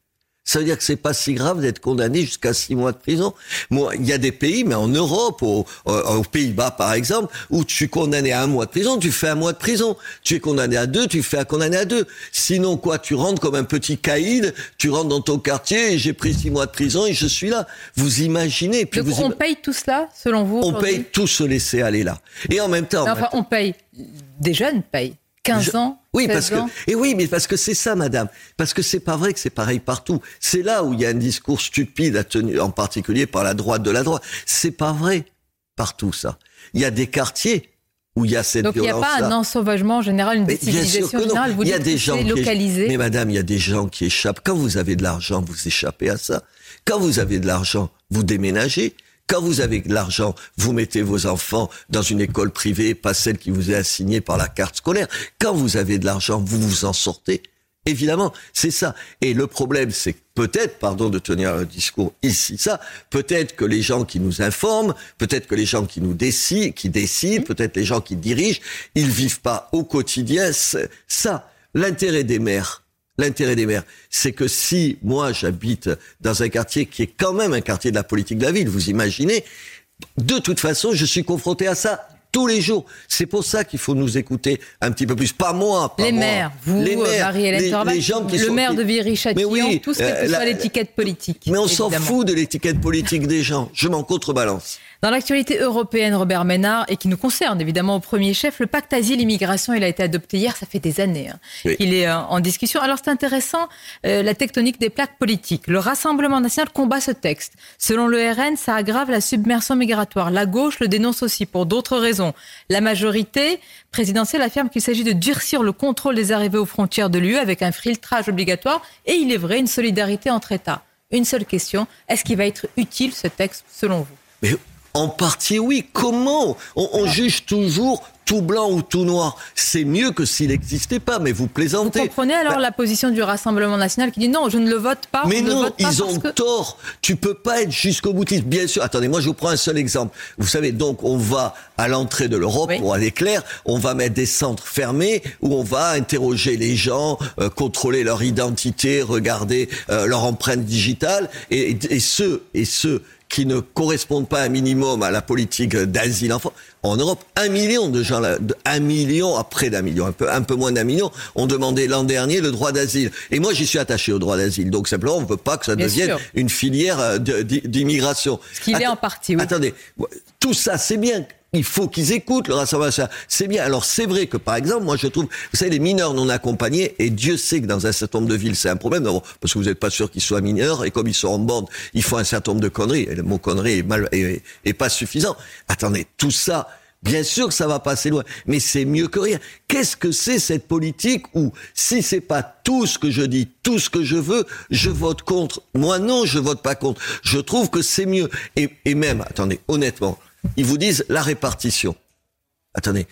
Ça veut dire que c'est pas si grave d'être condamné jusqu'à six mois de prison. Moi, il y a des pays, mais en Europe, au, au, aux Pays-Bas par exemple, où tu es condamné à un mois de prison, tu fais un mois de prison. Tu es condamné à deux, tu fais un condamné à deux. Sinon quoi, tu rentres comme un petit caïd, tu rentres dans ton quartier et j'ai pris six mois de prison et je suis là. Vous imaginez. Puis Donc vous on im... paye tout cela, selon vous? On paye tout se laisser aller là. Et en même temps... Mais enfin, on paye. Des jeunes payent. quinze Je... ans, oui, seize parce que, ans. et oui, mais parce que c'est ça, madame. Parce que c'est pas vrai que c'est pareil partout. C'est là où il y a un discours stupide à tenir, en particulier par la droite de la droite. C'est pas vrai partout, ça. Il y a des quartiers où il y a cette Donc il n'y a pas un ensauvagement général, une décivilisation générale. Vous il y a dites des que gens c'est qui localisé. Mais madame, il y a des gens qui échappent. Quand vous avez de l'argent, vous échappez à ça. Quand vous avez de l'argent, vous déménagez. Quand vous avez de l'argent, vous mettez vos enfants dans une école privée, pas celle qui vous est assignée par la carte scolaire. Quand vous avez de l'argent, vous vous en sortez. Évidemment, c'est ça. Et le problème, c'est que peut-être, pardon de tenir un discours ici, ça, peut-être que les gens qui nous informent, peut-être que les gens qui nous décident, qui décident, peut-être les gens qui dirigent, ils vivent pas au quotidien ça. L'intérêt des maires, L'intérêt des maires, c'est que si moi j'habite dans un quartier qui est quand même un quartier de la politique de la ville, vous imaginez, de toute façon je suis confronté à ça tous les jours. C'est pour ça qu'il faut nous écouter un petit peu plus. Pas moi, pas les moi. maires, vous, les maires, Marie-Hélène Torbat, les gens qui le sont, maire de Viry-Châtillon, oui, tout ce qui euh, est la, l'étiquette politique. Mais on s'en évidemment. fout de l'étiquette politique des gens. Je m'en contrebalance. Dans l'actualité européenne, Robert Ménard, et qui nous concerne évidemment au premier chef, le pacte asile-immigration, il a été adopté hier, ça fait des années hein, oui. qu'il est euh, en discussion. Alors c'est intéressant, euh, la tectonique des plaques politiques. Le Rassemblement national combat ce texte. Selon le R N, ça aggrave la submersion migratoire. La gauche le dénonce aussi pour d'autres raisons. La majorité présidentielle affirme qu'il s'agit de durcir le contrôle des arrivées aux frontières de l'U E avec un filtrage obligatoire et il est vrai, une solidarité entre États. Une seule question, est-ce qu'il va être utile ce texte selon vous ? Mais en partie, oui. Comment ? on, on juge toujours tout blanc ou tout noir. C'est mieux que s'il n'existait pas, mais vous plaisantez. Vous comprenez alors bah, la position du Rassemblement national qui dit non, je ne le vote pas. Mais non, vote pas ils ont que... tort. Tu peux pas être jusqu'au boutiste. Bien sûr. Attendez, moi je vous prends un seul exemple. Vous savez, donc on va à l'entrée de l'Europe, oui. pour aller clair, on va mettre des centres fermés où on va interroger les gens, euh, contrôler leur identité, regarder euh, leur empreinte digitale, et, et, et ceux et ceux qui ne correspondent pas un minimum à la politique d'asile enfant. En Europe, un million de gens, un million, à près d'un million, un peu, un peu moins d'un million, ont demandé l'an dernier le droit d'asile. Et moi, j'y suis attaché au droit d'asile. Donc, simplement, on ne veut pas que ça Bien devienne sûr. une filière de, d'immigration. Ce qu'il Att- est en partie, oui. Attendez, tout ça, c'est bien. Il faut qu'ils écoutent le Rassemblement national. C'est bien. Alors, c'est vrai que, par exemple, moi, je trouve, vous savez, les mineurs non accompagnés, et Dieu sait que dans un certain nombre de villes, c'est un problème, d'abord, parce que vous n'êtes pas sûr qu'ils soient mineurs, et comme ils sont en bande, ils font un certain nombre de conneries, et le mot connerie est mal, est, est pas suffisant. Attendez, tout ça, bien sûr que ça va passer loin, mais c'est mieux que rien. Qu'est-ce que c'est cette politique où, si c'est pas tout ce que je dis, tout ce que je veux, je vote contre? Moi, non, je vote pas contre. Je trouve que c'est mieux. Et, et même, attendez, honnêtement, ils vous disent la répartition. Attendez,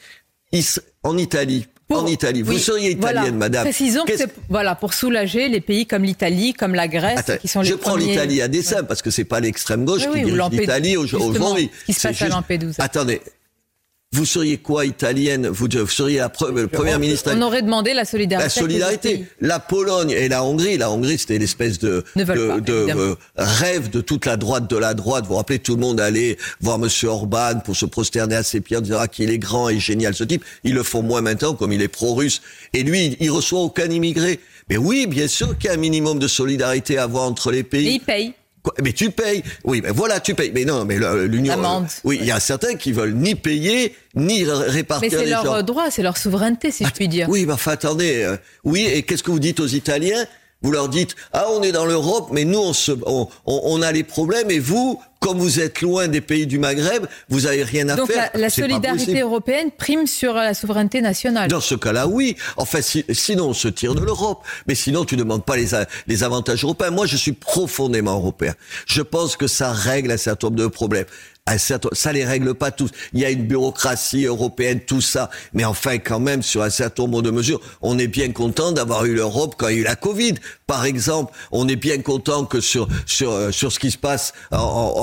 en Italie, pour, en Italie, oui, vous seriez italienne, voilà, madame. Précisons que c'est voilà, pour soulager les pays comme l'Italie, comme la Grèce, Attends, qui sont les je prends premiers... l'Italie à dessein, ouais. parce que c'est pas l'extrême gauche oui, qui oui, dirige l'Italie aujourd'hui. Ce qui se passe juste... à Lampedusa. Attendez. Vous seriez quoi, italienne? Vous, vous seriez la pre- première ministre. On aurait demandé la solidarité. La solidarité. La Pologne et la Hongrie. La Hongrie, c'était l'espèce de, de, pas, de euh, rêve de toute la droite de la droite. Vous vous rappelez, tout le monde allait voir Monsieur Orban pour se prosterner à ses pieds en disant ah, qu'il est grand et génial, ce type. Ils le font moins maintenant, comme il est pro-russe. Et lui, il reçoit aucun immigré. Mais oui, bien sûr qu'il y a un minimum de solidarité à avoir entre les pays. Et il paye. Quoi, mais tu payes. Oui, mais voilà, tu payes. Mais non, mais l'Union... L'amende. Euh, oui, il y a certains qui veulent ni payer, ni répartir les gens. Mais c'est leur droit, c'est leur souveraineté, si je puis dire. Oui, mais enfin, attendez. Euh, oui, et qu'est-ce que vous dites aux Italiens? Vous leur dites, ah, on est dans l'Europe, mais nous, on, se, on, on, on a les problèmes, et vous, comme vous êtes loin des pays du Maghreb, vous avez rien à Donc faire. Donc la, la solidarité européenne prime sur la souveraineté nationale. Dans ce cas-là, oui. Enfin, si, sinon, on se tire de l'Europe. Mais sinon, tu ne demandes pas les, les avantages européens. Moi, je suis profondément européen. Je pense que ça règle un certain nombre de problèmes. Un certain, ça les règle pas tous. Il y a une bureaucratie européenne, tout ça. Mais enfin, quand même, sur un certain nombre de mesures, on est bien content d'avoir eu l'Europe quand il y a eu la Covid. Par exemple, on est bien content que sur, sur, sur ce qui se passe en, en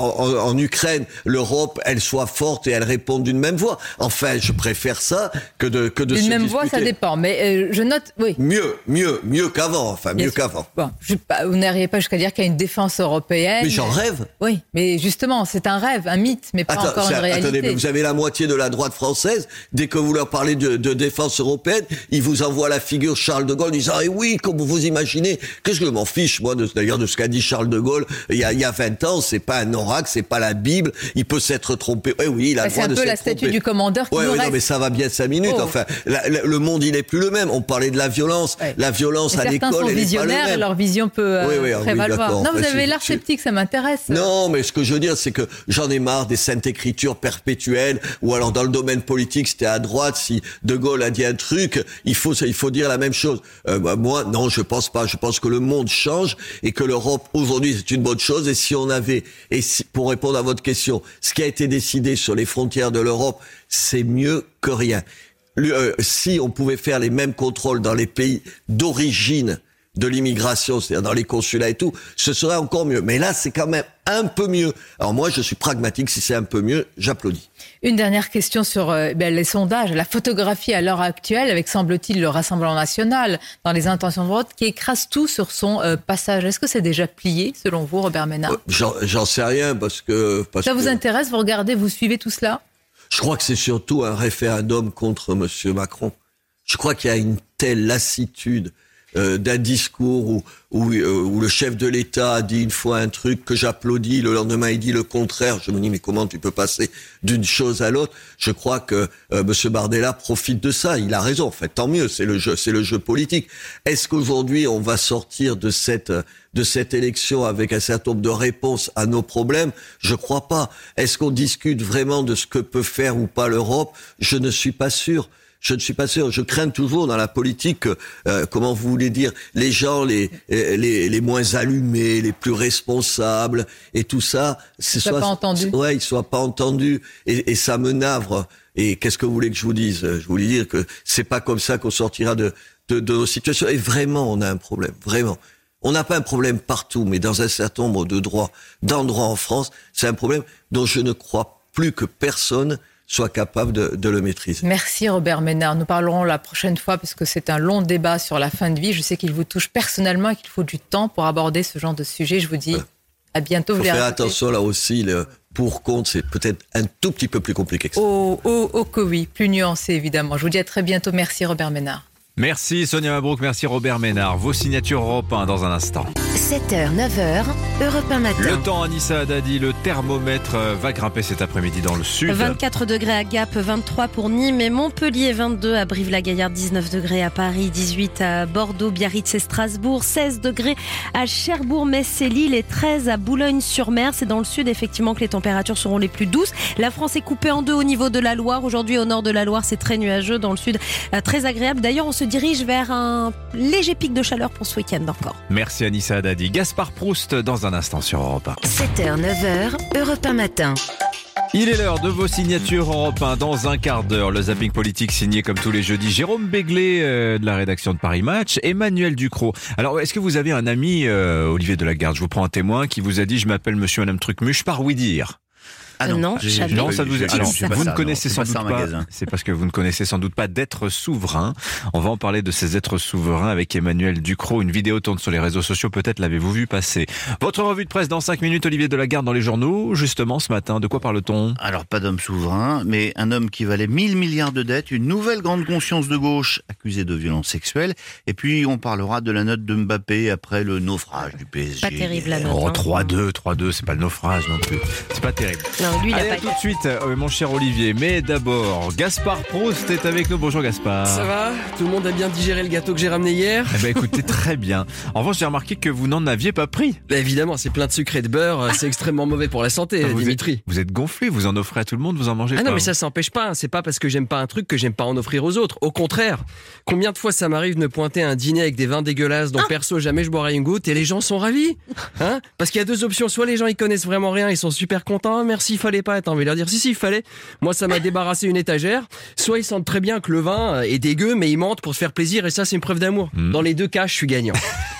en, en Ukraine, l'Europe, elle soit forte et elle réponde d'une même voix. Enfin, je préfère ça que de que de D'une se même disputer. voix, ça dépend. Mais euh, je note, oui. Mieux, mieux, mieux qu'avant. Enfin, Bien mieux sûr. qu'avant. Bon, je, vous n'arrivez pas jusqu'à dire qu'il y a une défense européenne. Mais j'en rêve. Oui, mais justement, c'est un rêve, un mythe, mais pas Attends, encore une c'est- réalité. Attendez, mais vous avez la moitié de la droite française. Dès que vous leur parlez de, de défense européenne, ils vous envoient la figure Charles de Gaulle, disant, eh oui, comme vous imaginez, qu'est-ce que je m'en fiche, moi, de, d'ailleurs, de ce qu'a dit Charles de Gaulle il y a, il y a vingt ans, c'est pas un oracle, c'est pas la Bible, il peut s'être trompé. Eh oui, il a Bah, le c'est droit un de peu s'être la statue trompé. du commandeur qui Ouais, nous ouais, non, reste. mais ça va bien cinq minutes. Oh. Enfin, la- la- le monde, il n'est plus le même. On parlait de la violence. Ouais. La violence Mais à certains l'école, sont elle n'est pas le visionnaires et même. leur vision peut euh, Oui, oui, ah oui, prévaloir. d'accord. non, vous Enfin, avez c'est- l'air c'est- sceptique, ça m'intéresse. Non, mais ce que je veux dire, c'est que j'en ai marre des saintes écritures perpétuelles, ou alors dans le domaine politique, c'était à droite, si De Gaulle a dit un truc, il faut, il faut dire la même chose. Euh, bah, moi, non, je pense pas. Je pense que le monde change et que l'Europe, aujourd'hui, c'est une bonne chose. Et si on avait, et si, pour répondre à votre question, ce qui a été décidé sur les frontières de l'Europe, c'est mieux que rien. Le- euh, si on pouvait faire les mêmes contrôles dans les pays d'origine de l'immigration, c'est-à-dire dans les consulats et tout, ce serait encore mieux. Mais là, c'est quand même un peu mieux. Alors moi, je suis pragmatique. Si c'est un peu mieux, j'applaudis. Une dernière question sur euh, ben, les sondages, la photographie à l'heure actuelle, avec semble-t-il le Rassemblement national dans les intentions de vote, qui écrase tout sur son euh, passage. Est-ce que c'est déjà plié, selon vous, Robert Ménard? Euh, J'en, j'en sais rien parce que... Parce Ça vous que intéresse? Vous regardez, vous suivez tout cela? je crois que c'est surtout un référendum contre Monsieur Macron. Je crois qu'il y a une telle lassitude euh, d'un discours où, où, euh, où le chef de l'État a dit une fois un truc que j'applaudis, le lendemain il dit le contraire. Je me dis mais comment tu peux passer d'une chose à l'autre? Je crois que euh, Monsieur Bardella profite de ça. Il a raison. En fait, tant mieux. C'est le jeu, c'est le jeu politique. Est-ce qu'aujourd'hui on va sortir de cette de cette élection avec un certain nombre de réponses à nos problèmes? Je crois pas. Est-ce qu'on discute vraiment de ce que peut faire ou pas l'Europe? Je ne suis pas sûr. Je ne suis pas sûr. Je crains toujours dans la politique, euh, comment vous voulez dire, les gens les, les les moins allumés, les plus responsables et tout ça, c'est soit pas entendu. Ouais, ils soient pas entendus et, et ça me navre. Et qu'est-ce que vous voulez que je vous dise? Je voulais dire que c'est pas comme ça qu'on sortira de de, de nos situations. Et vraiment, on a un problème. Vraiment. On n'a pas un problème partout, mais dans un certain nombre de droits, d'endroits en France, c'est un problème dont je ne crois plus que personne soit capable de, de le maîtriser. Merci Robert Ménard. Nous parlerons la prochaine fois parce que c'est un long débat sur la fin de vie. Je sais qu'il vous touche personnellement et qu'il faut du temps pour aborder ce genre de sujet. Je vous dis voilà. À bientôt. Il faut vous les faire racontez. attention là aussi, le pour contre, c'est peut-être un tout petit peu plus compliqué que ça. Oh, oh, oh que oui, plus nuancé évidemment. Je vous dis à très bientôt. Merci Robert Ménard. Merci Sonia Mabrouk, merci Robert Ménard. Vos signatures Europe un dans un instant. sept heures, neuf heures, Europe un matin. Le temps, Anissa Haddadi, le thermomètre va grimper cet après-midi dans le sud. vingt-quatre degrés à Gap, vingt-trois pour Nîmes et Montpellier, vingt-deux à Brive-la-Gaillarde, dix-neuf degrés à Paris, dix-huit à Bordeaux, Biarritz et Strasbourg, seize degrés à Cherbourg, Metz et Lille et treize à Boulogne-sur-Mer. C'est dans le sud effectivement que les températures seront les plus douces. La France est coupée en deux au niveau de la Loire. Aujourd'hui au nord de la Loire, c'est très nuageux. Dans le sud, très agréable. D'ailleurs, on se dirige vers un léger pic de chaleur pour ce week-end encore. Merci Anissa Haddadi. Gaspard Proust dans un instant sur Europe un. sept heures, neuf heures, Europe un matin. Il est l'heure de vos signatures Europe un dans un quart d'heure. Le zapping politique signé comme tous les jeudis Jérôme Béglé euh, de la rédaction de Paris Match, Emmanuel Ducrot. Alors, est-ce que vous avez un ami, euh, Olivier Delagarde, je vous prends un témoin, qui vous a dit « Je m'appelle monsieur madame Trucmuche par oui-dire ». Ah non, non, j'ai- jamais. non, ça vous est... Alors, Alors, c'est pas vous ça, ne connaissez non, sans c'est doute pas ça, un pas. magasin. C'est parce que vous ne connaissez sans doute pas d'êtres souverains. On va en parler de ces êtres souverains avec Emmanuel Ducrot. Une vidéo tourne sur les réseaux sociaux. Peut-être l'avez-vous vu passer. Votre revue de presse dans cinq minutes. Olivier Delagarde dans les journaux. Justement, ce matin, de quoi parle-t-on? Alors, pas d'homme souverain, mais un homme qui valait mille milliards de dettes, une nouvelle grande conscience de gauche accusé de violences sexuelles. Et puis, on parlera de la note de Mbappé après le naufrage du P S G. Pas terrible la note. Oh, hein. trois deux, trois deux, c'est pas le naufrage non plus. C'est pas terrible. Non, lui, il a Allez, pas à tout de suite, euh, mon cher Olivier. Mais d'abord, Gaspard Proust est avec nous. Bonjour Gaspard. Ça va? Tout le monde a bien digéré le gâteau que j'ai ramené hier? Eh ben écoutez, très bien. En revanche, j'ai remarqué que vous n'en aviez pas pris. Bah évidemment, c'est plein de sucre et de beurre, c'est extrêmement mauvais pour la santé, Ah, vous Dimitri. Êtes, vous êtes gonflé, vous en offrez à tout le monde, vous en mangez Ah pas. non, mais ça s'empêche pas, hein. C'est pas parce que j'aime pas un truc que j'aime pas en offrir aux autres. Au contraire, combien de fois ça m'arrive de me pointer à un dîner avec des vins dégueulasses dont perso jamais je boirais une goutte et les gens sont ravis, hein? Parce qu'il y a deux options, soit les gens ils connaissent vraiment rien, ils sont super contents, merci, il fallait pas, attends, on va leur dire si si, il fallait. Moi ça m'a débarrassé une étagère. Soit ils sentent très bien que le vin est dégueu, mais ils mentent pour se faire plaisir et ça c'est une preuve d'amour. Mmh. Dans les deux cas, je suis gagnant.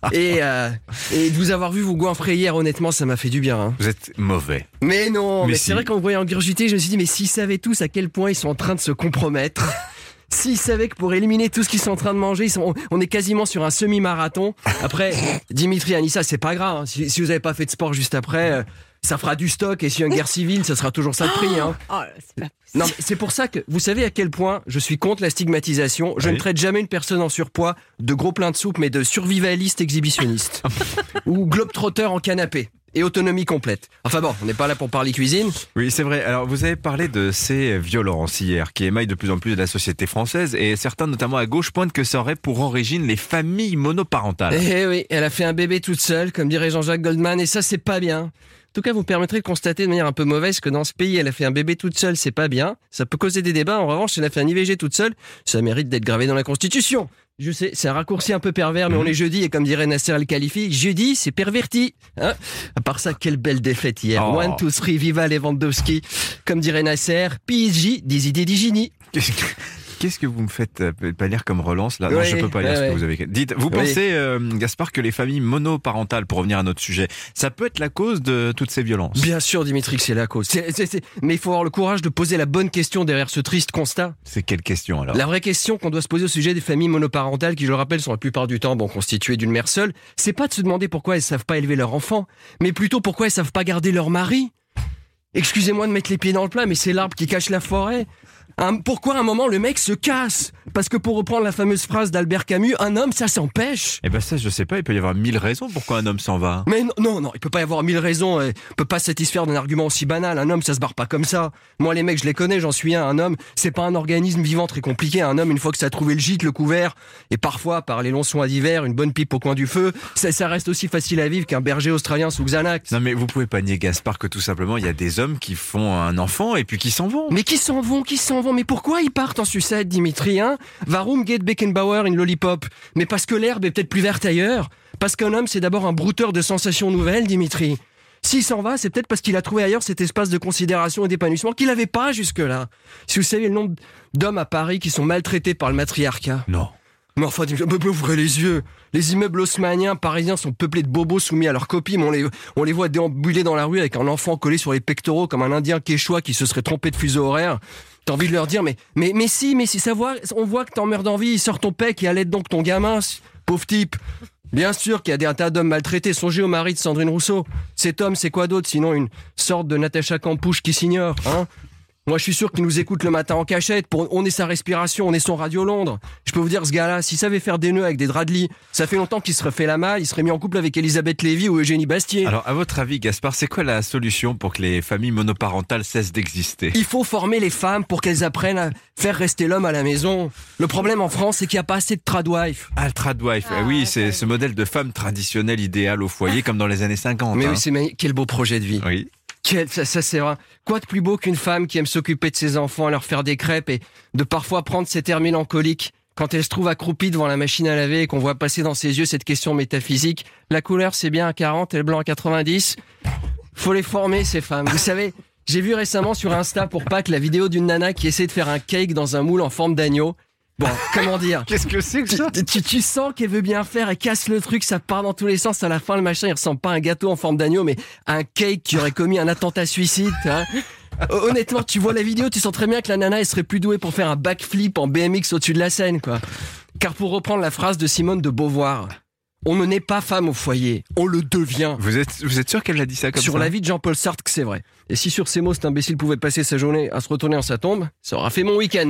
et, euh, et de vous avoir vu vous goinfrer hier, honnêtement, ça m'a fait du bien. Hein. Vous êtes mauvais. Mais non, mais, mais si. c'est vrai qu'en vous voyant ingurgiter, je me suis dit, mais s'ils savaient tous à quel point ils sont en train de se compromettre. S'ils savaient que pour éliminer tout ce qu'ils sont en train de manger, ils sont, on est quasiment sur un semi-marathon. Après, Dimitri, Anissa, c'est pas grave. Hein. Si, si vous avez pas fait de sport juste après, euh, ça fera du stock. Et s'il y a une guerre civile, ça sera toujours ça le prix. Hein. Oh, c'est pas non, mais c'est pour ça que vous savez à quel point je suis contre la stigmatisation. Je oui. ne traite jamais une personne en surpoids de gros plein de soupe, mais de survivaliste exhibitionniste ou globe-trotteur en canapé. Et autonomie complète. Enfin bon, on n'est pas là pour parler cuisine. Oui, c'est vrai. Alors, vous avez parlé de ces violences hier, qui émaillent de plus en plus de la société française, et certains, notamment à gauche, pointent que ça aurait pour origine les familles monoparentales. Eh oui, elle a fait un bébé toute seule, comme dirait Jean-Jacques Goldman, et ça, c'est pas bien. En tout cas, vous permettrez de constater de manière un peu mauvaise que dans ce pays, elle a fait un bébé toute seule, c'est pas bien. Ça peut causer des débats. En revanche, elle a fait un I V G toute seule, ça mérite d'être gravé dans la Constitution. Je sais, c'est un raccourci un peu pervers, mais mmh. on est jeudi, et comme dirait Nasser Al-Khalifi, jeudi, c'est perverti. Hein, à part ça, quelle belle défaite hier. Oh. One, two, three, viva Lewandowski. Comme dirait Nasser, P S G, des idées d'Igini. Qu'est-ce que vous me faites pas lire comme relance là? Oui, non, je peux pas lire ouais, ce que ouais. vous avez. Dites, vous oui. pensez, euh, Gaspard, que les familles monoparentales, pour revenir à notre sujet, ça peut être la cause de toutes ces violences? Bien sûr, Dimitri, que c'est la cause. C'est, c'est, c'est... Mais il faut avoir le courage de poser la bonne question derrière ce triste constat. C'est quelle question alors? La vraie question qu'on doit se poser au sujet des familles monoparentales, qui, je le rappelle, sont la plupart du temps bon, constituées d'une mère seule, c'est pas de se demander pourquoi elles savent pas élever leur enfant, mais plutôt pourquoi elles savent pas garder leur mari. Excusez-moi de mettre les pieds dans le plat, mais c'est l'arbre qui cache la forêt. Un, pourquoi à un moment le mec se casse? Parce que pour reprendre la fameuse phrase d'Albert Camus, un homme ça s'empêche. Eh ben ça je sais pas, il peut y avoir mille raisons pourquoi un homme s'en va. Mais non, non, non, il peut pas y avoir mille raisons, il peut pas satisfaire d'un argument aussi banal. Un homme ça se barre pas comme ça. Moi les mecs je les connais, j'en suis un. Un homme c'est pas un organisme vivant très compliqué. Un homme une fois que ça a trouvé le gîte, le couvert, et parfois par les longs soins d'hiver, une bonne pipe au coin du feu, ça, ça reste aussi facile à vivre qu'un berger australien sous Xanax. Non mais vous pouvez pas nier, Gaspard, que tout simplement il y a des hommes qui font un enfant et puis qui s'en vont. Mais qui s'en vont, qui s'en vont, mais pourquoi ils partent en sucette, Dimitri, hein? Warum geht Beckenbauer in Lollipop? Mais parce que l'herbe est peut-être plus verte ailleurs. Parce qu'un homme, c'est d'abord un brouteur de sensations nouvelles, Dimitri. S'il s'en va, c'est peut-être parce qu'il a trouvé ailleurs cet espace de considération et d'épanouissement qu'il n'avait pas jusque-là. Si vous savez le nombre d'hommes à Paris qui sont maltraités par le matriarcat. Non. Mais enfin, ouvrez les yeux. Les immeubles haussmanniens parisiens sont peuplés de bobos soumis à leurs copies, mais on les, on les voit déambuler dans la rue avec un enfant collé sur les pectoraux comme un indien quechua qui se serait trompé de fuseau horaire. T'as envie de leur dire, mais, mais, mais si, mais si, ça voit, on voit que t'en meurs d'envie, sors ton pec et allaite donc ton gamin, pauvre type. Bien sûr qu'il y a des tas d'hommes maltraités. Songez au mari de Sandrine Rousseau. Cet homme, c'est quoi d'autre sinon une sorte de Natacha Campouche qui s'ignore, hein? Moi, je suis sûr qu'il nous écoute le matin en cachette. Pour, on est sa respiration, on est son Radio Londres. Je peux vous dire, ce gars-là, s'il savait faire des nœuds avec des draps de lit, ça fait longtemps qu'il serait fait la malle, il serait mis en couple avec Elisabeth Lévy ou Eugénie Bastier. Alors, à votre avis, Gaspard, c'est quoi la solution pour que les familles monoparentales cessent d'exister? Il faut former les femmes pour qu'elles apprennent à faire rester l'homme à la maison. Le problème en France, c'est qu'il n'y a pas assez de tradwife. Ah, le tradwife. Ah, oui, c'est ce modèle de femme traditionnelle idéale au foyer, comme dans les années cinquante. Mais hein. oui, c'est magnifique. Quel beau projet de vie. Oui. Quel, ça, ça c'est vrai. Quoi de plus beau qu'une femme qui aime s'occuper de ses enfants, leur faire des crêpes et de parfois prendre cet air mélancolique quand elle se trouve accroupie devant la machine à laver et qu'on voit passer dans ses yeux cette question métaphysique. La couleur c'est bien à quarante et le blanc à quatre-vingt-dix. Faut les former ces femmes. Vous savez, j'ai vu récemment sur Insta pour Pâques la vidéo d'une nana qui essaie de faire un cake dans un moule en forme d'agneau. Bon, comment dire? Qu'est-ce que c'est que ça? tu, tu, tu sens qu'elle veut bien faire, elle casse le truc, ça part dans tous les sens. À la fin, le machin, il ressemble pas à un gâteau en forme d'agneau, mais à un cake qui aurait commis un attentat suicide. Hein. Honnêtement, tu vois la vidéo, tu sens très bien que la nana, elle serait plus douée pour faire un backflip en B M X au-dessus de la scène, quoi. Car pour reprendre la phrase de Simone de Beauvoir, on ne naît pas femme au foyer, on le devient. Vous êtes, vous êtes sûr qu'elle a dit ça comme sur ça? Sur la vie de Jean-Paul Sartre, que c'est vrai. Et si sur ces mots, cet imbécile pouvait passer sa journée à se retourner en sa tombe, ça aura fait mon week-end.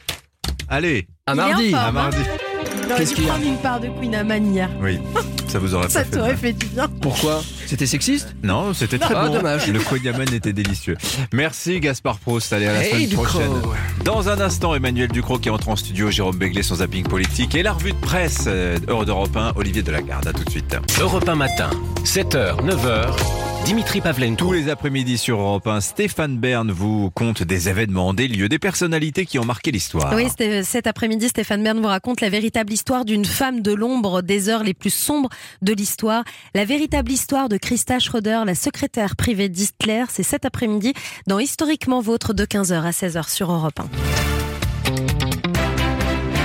Allez, à mardi. Forme, à mardi. J'aurais dû prendre une part de Queen Amman hier. Oui, ça vous aurait pas ça fait t'aurait mal. fait du bien. Pourquoi? C'était sexiste? Non, c'était très ah, bon. Dommage. Le Queen Amman était délicieux. Merci Gaspard Proust. Allez, à la hey, semaine Ducrot. prochaine. Dans un instant, Emmanuel Ducrot qui entre en studio, Jérôme Béglé, son zapping politique et la revue de presse euh, d'Europe un, Olivier Delagarde. À tout de suite. Europe un matin, sept heures, neuf heures. Dimitri Pavlenko. Tous les après-midi sur Europe un, Stéphane Bern vous conte des événements, des lieux, des personnalités qui ont marqué l'histoire. Oui, cet après-midi, Stéphane Bern vous raconte la véritable histoire d'une femme de l'ombre des heures les plus sombres de l'histoire. La véritable histoire de Christa Schroeder, la secrétaire privée d'Hitler. C'est cet après-midi dans Historiquement Vôtre de quinze heures à seize heures sur Europe un.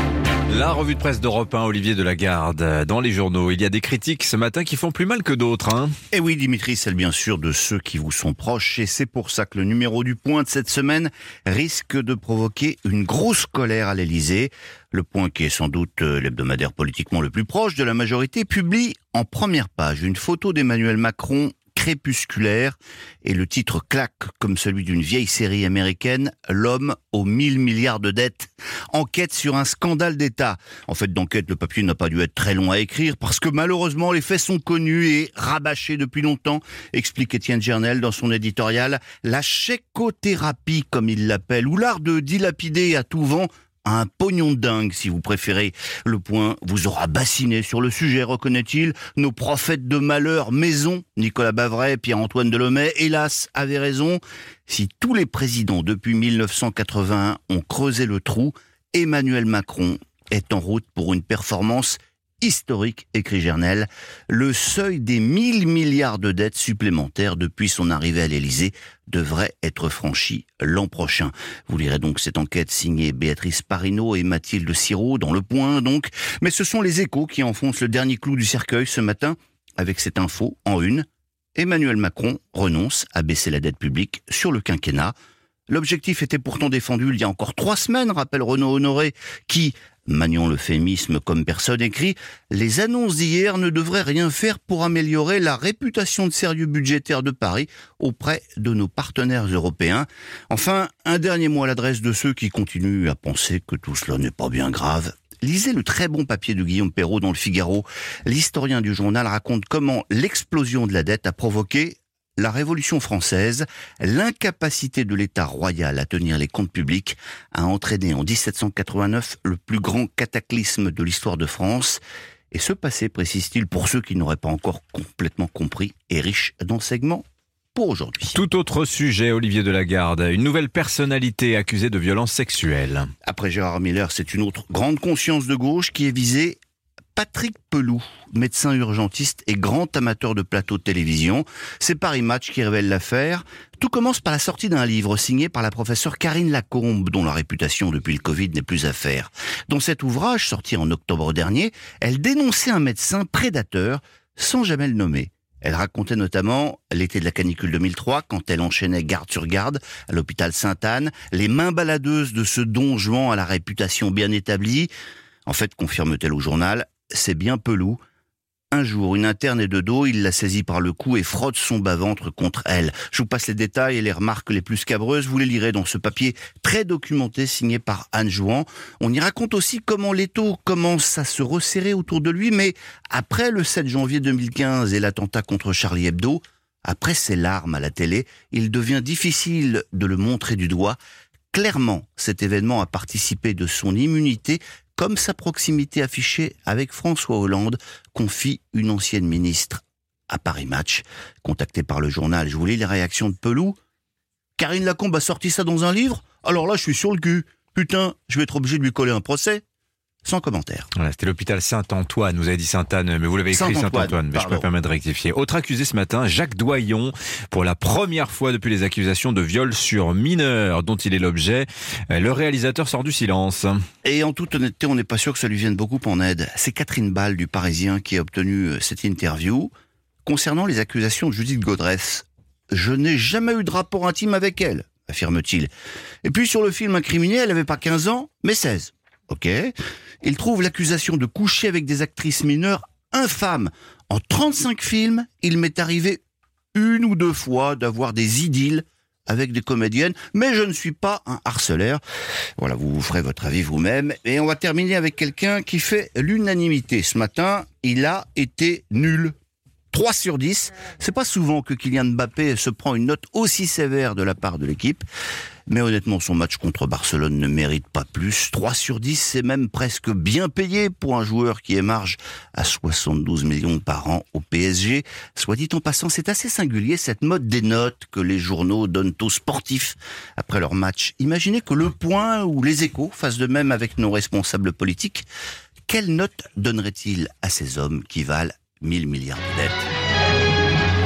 La revue de presse d'Europe un, Olivier Delagarde. Dans les journaux, il y a des critiques ce matin qui font plus mal que d'autres. Hein. Et oui, Dimitri, celle bien sûr de ceux qui vous sont proches. Et c'est pour ça que le numéro du Point de cette semaine risque de provoquer une grosse colère à l'Élysée. Le Point, qui est sans doute l'hebdomadaire politiquement le plus proche de la majorité, publie en première page une photo d'Emmanuel Macron crépusculaire, et le titre claque comme celui d'une vieille série américaine, L'homme aux mille milliards de dettes. Enquête sur un scandale d'État. En fait, d'enquête, le papier n'a pas dû être très long à écrire parce que malheureusement, les faits sont connus et rabâchés depuis longtemps, explique Étienne Gernel dans son éditorial. La chécothérapie, comme il l'appelle, ou l'art de dilapider à tout vent un pognon de dingue, si vous préférez. Le Point vous aura bassiné sur le sujet, reconnaît-il. Nos prophètes de malheur maison, Nicolas Bavray, Pierre-Antoine Delomey, hélas, avaient raison. Si tous les présidents depuis mille neuf cent quatre-vingt-un ont creusé le trou, Emmanuel Macron est en route pour une performance historique, écrit Gernel. Le seuil des mille milliards de dettes supplémentaires depuis son arrivée à l'Élysée devrait être franchi l'an prochain. Vous lirez donc cette enquête signée Béatrice Parinaud et Mathilde Siraud dans Le Point, donc. Mais ce sont les Échos qui enfoncent le dernier clou du cercueil ce matin avec cette info en une. Emmanuel Macron renonce à baisser la dette publique sur le quinquennat. L'objectif était pourtant défendu il y a encore trois semaines, rappelle Renaud Honoré, qui, maniant l'euphémisme comme personne, écrit « Les annonces d'hier ne devraient rien faire pour améliorer la réputation de sérieux budgétaire de Paris auprès de nos partenaires européens. » Enfin, un dernier mot à l'adresse de ceux qui continuent à penser que tout cela n'est pas bien grave. Lisez le très bon papier de Guillaume Perrault dans le Figaro. L'historien du journal raconte comment l'explosion de la dette a provoqué la Révolution française. L'incapacité de l'État royal à tenir les comptes publics a entraîné en dix-sept cent quatre-vingt-neuf le plus grand cataclysme de l'histoire de France. Et ce passé, précise-t-il, pour ceux qui n'auraient pas encore complètement compris, est riche d'enseignements pour aujourd'hui. Tout autre sujet, Olivier Delagarde. Une nouvelle personnalité accusée de violences sexuelles. Après Gérard Miller, c'est une autre grande conscience de gauche qui est visée. Patrick Pelloux, médecin urgentiste et grand amateur de plateaux de télévision. C'est Paris Match qui révèle l'affaire. Tout commence par la sortie d'un livre signé par la professeure Karine Lacombe, dont la réputation depuis le Covid n'est plus à faire. Dans cet ouvrage, sorti en octobre dernier, elle dénonçait un médecin prédateur sans jamais le nommer. Elle racontait notamment l'été de la canicule deux mille trois, quand elle enchaînait garde sur garde à l'hôpital Sainte-Anne, les mains baladeuses de ce don Juan à la réputation bien établie. En fait, confirme-t-elle au journal, c'est bien Pelloux. Un jour, une interne est de dos, il la saisit par le cou et frotte son bas-ventre contre elle. Je vous passe les détails et les remarques les plus scabreuses, vous les lirez dans ce papier très documenté signé par Anne Jouan. On y raconte aussi comment l'étau commence à se resserrer autour de lui, mais après le sept janvier deux mille quinze et l'attentat contre Charlie Hebdo, après ses larmes à la télé, il devient difficile de le montrer du doigt. Clairement, cet événement a participé de son immunité, comme sa proximité affichée avec François Hollande, confie une ancienne ministre à Paris Match. Contactée par le journal, je vous lis les réactions de Pelloux. Karine Lacombe a sorti ça dans un livre ? Alors là, je suis sur le cul. Putain, je vais être obligé de lui coller un procès ? Sans commentaire. Voilà, c'était l'hôpital Saint-Antoine. Vous avez dit Sainte-Anne, mais vous l'avez écrit Saint-Antoine. Saint mais je peux me permettre de rectifier. Autre accusé ce matin, Jacques Doyon, pour la première fois depuis les accusations de viol sur mineur dont il est l'objet. Le réalisateur sort du silence. Et en toute honnêteté, on n'est pas sûr que ça lui vienne beaucoup en aide. C'est Catherine Ball du Parisien qui a obtenu cette interview. Concernant les accusations de Judith Godrès, je n'ai jamais eu de rapport intime avec elle, affirme-t-il. Et puis sur le film incriminé, elle n'avait pas quinze ans, mais seize. Ok. Il trouve l'accusation de coucher avec des actrices mineures infâme. En trente-cinq films, il m'est arrivé une ou deux fois d'avoir des idylles avec des comédiennes, mais je ne suis pas un harceleur. Voilà, vous vous ferez votre avis vous-même. Et on va terminer avec quelqu'un qui fait l'unanimité. Ce matin, il a été nul. trois sur dix. C'est pas souvent que Kylian Mbappé se prend une note aussi sévère de la part de l'équipe. Mais honnêtement, son match contre Barcelone ne mérite pas plus. trois sur dix, c'est même presque bien payé pour un joueur qui émarge à soixante-douze millions par an au P S G. Soit dit en passant, c'est assez singulier cette mode des notes que les journaux donnent aux sportifs après leur match. Imaginez que Le Point ou Les Échos fassent de même avec nos responsables politiques. Quelle note donnerait-il à ces hommes qui valent mille milliards de dettes?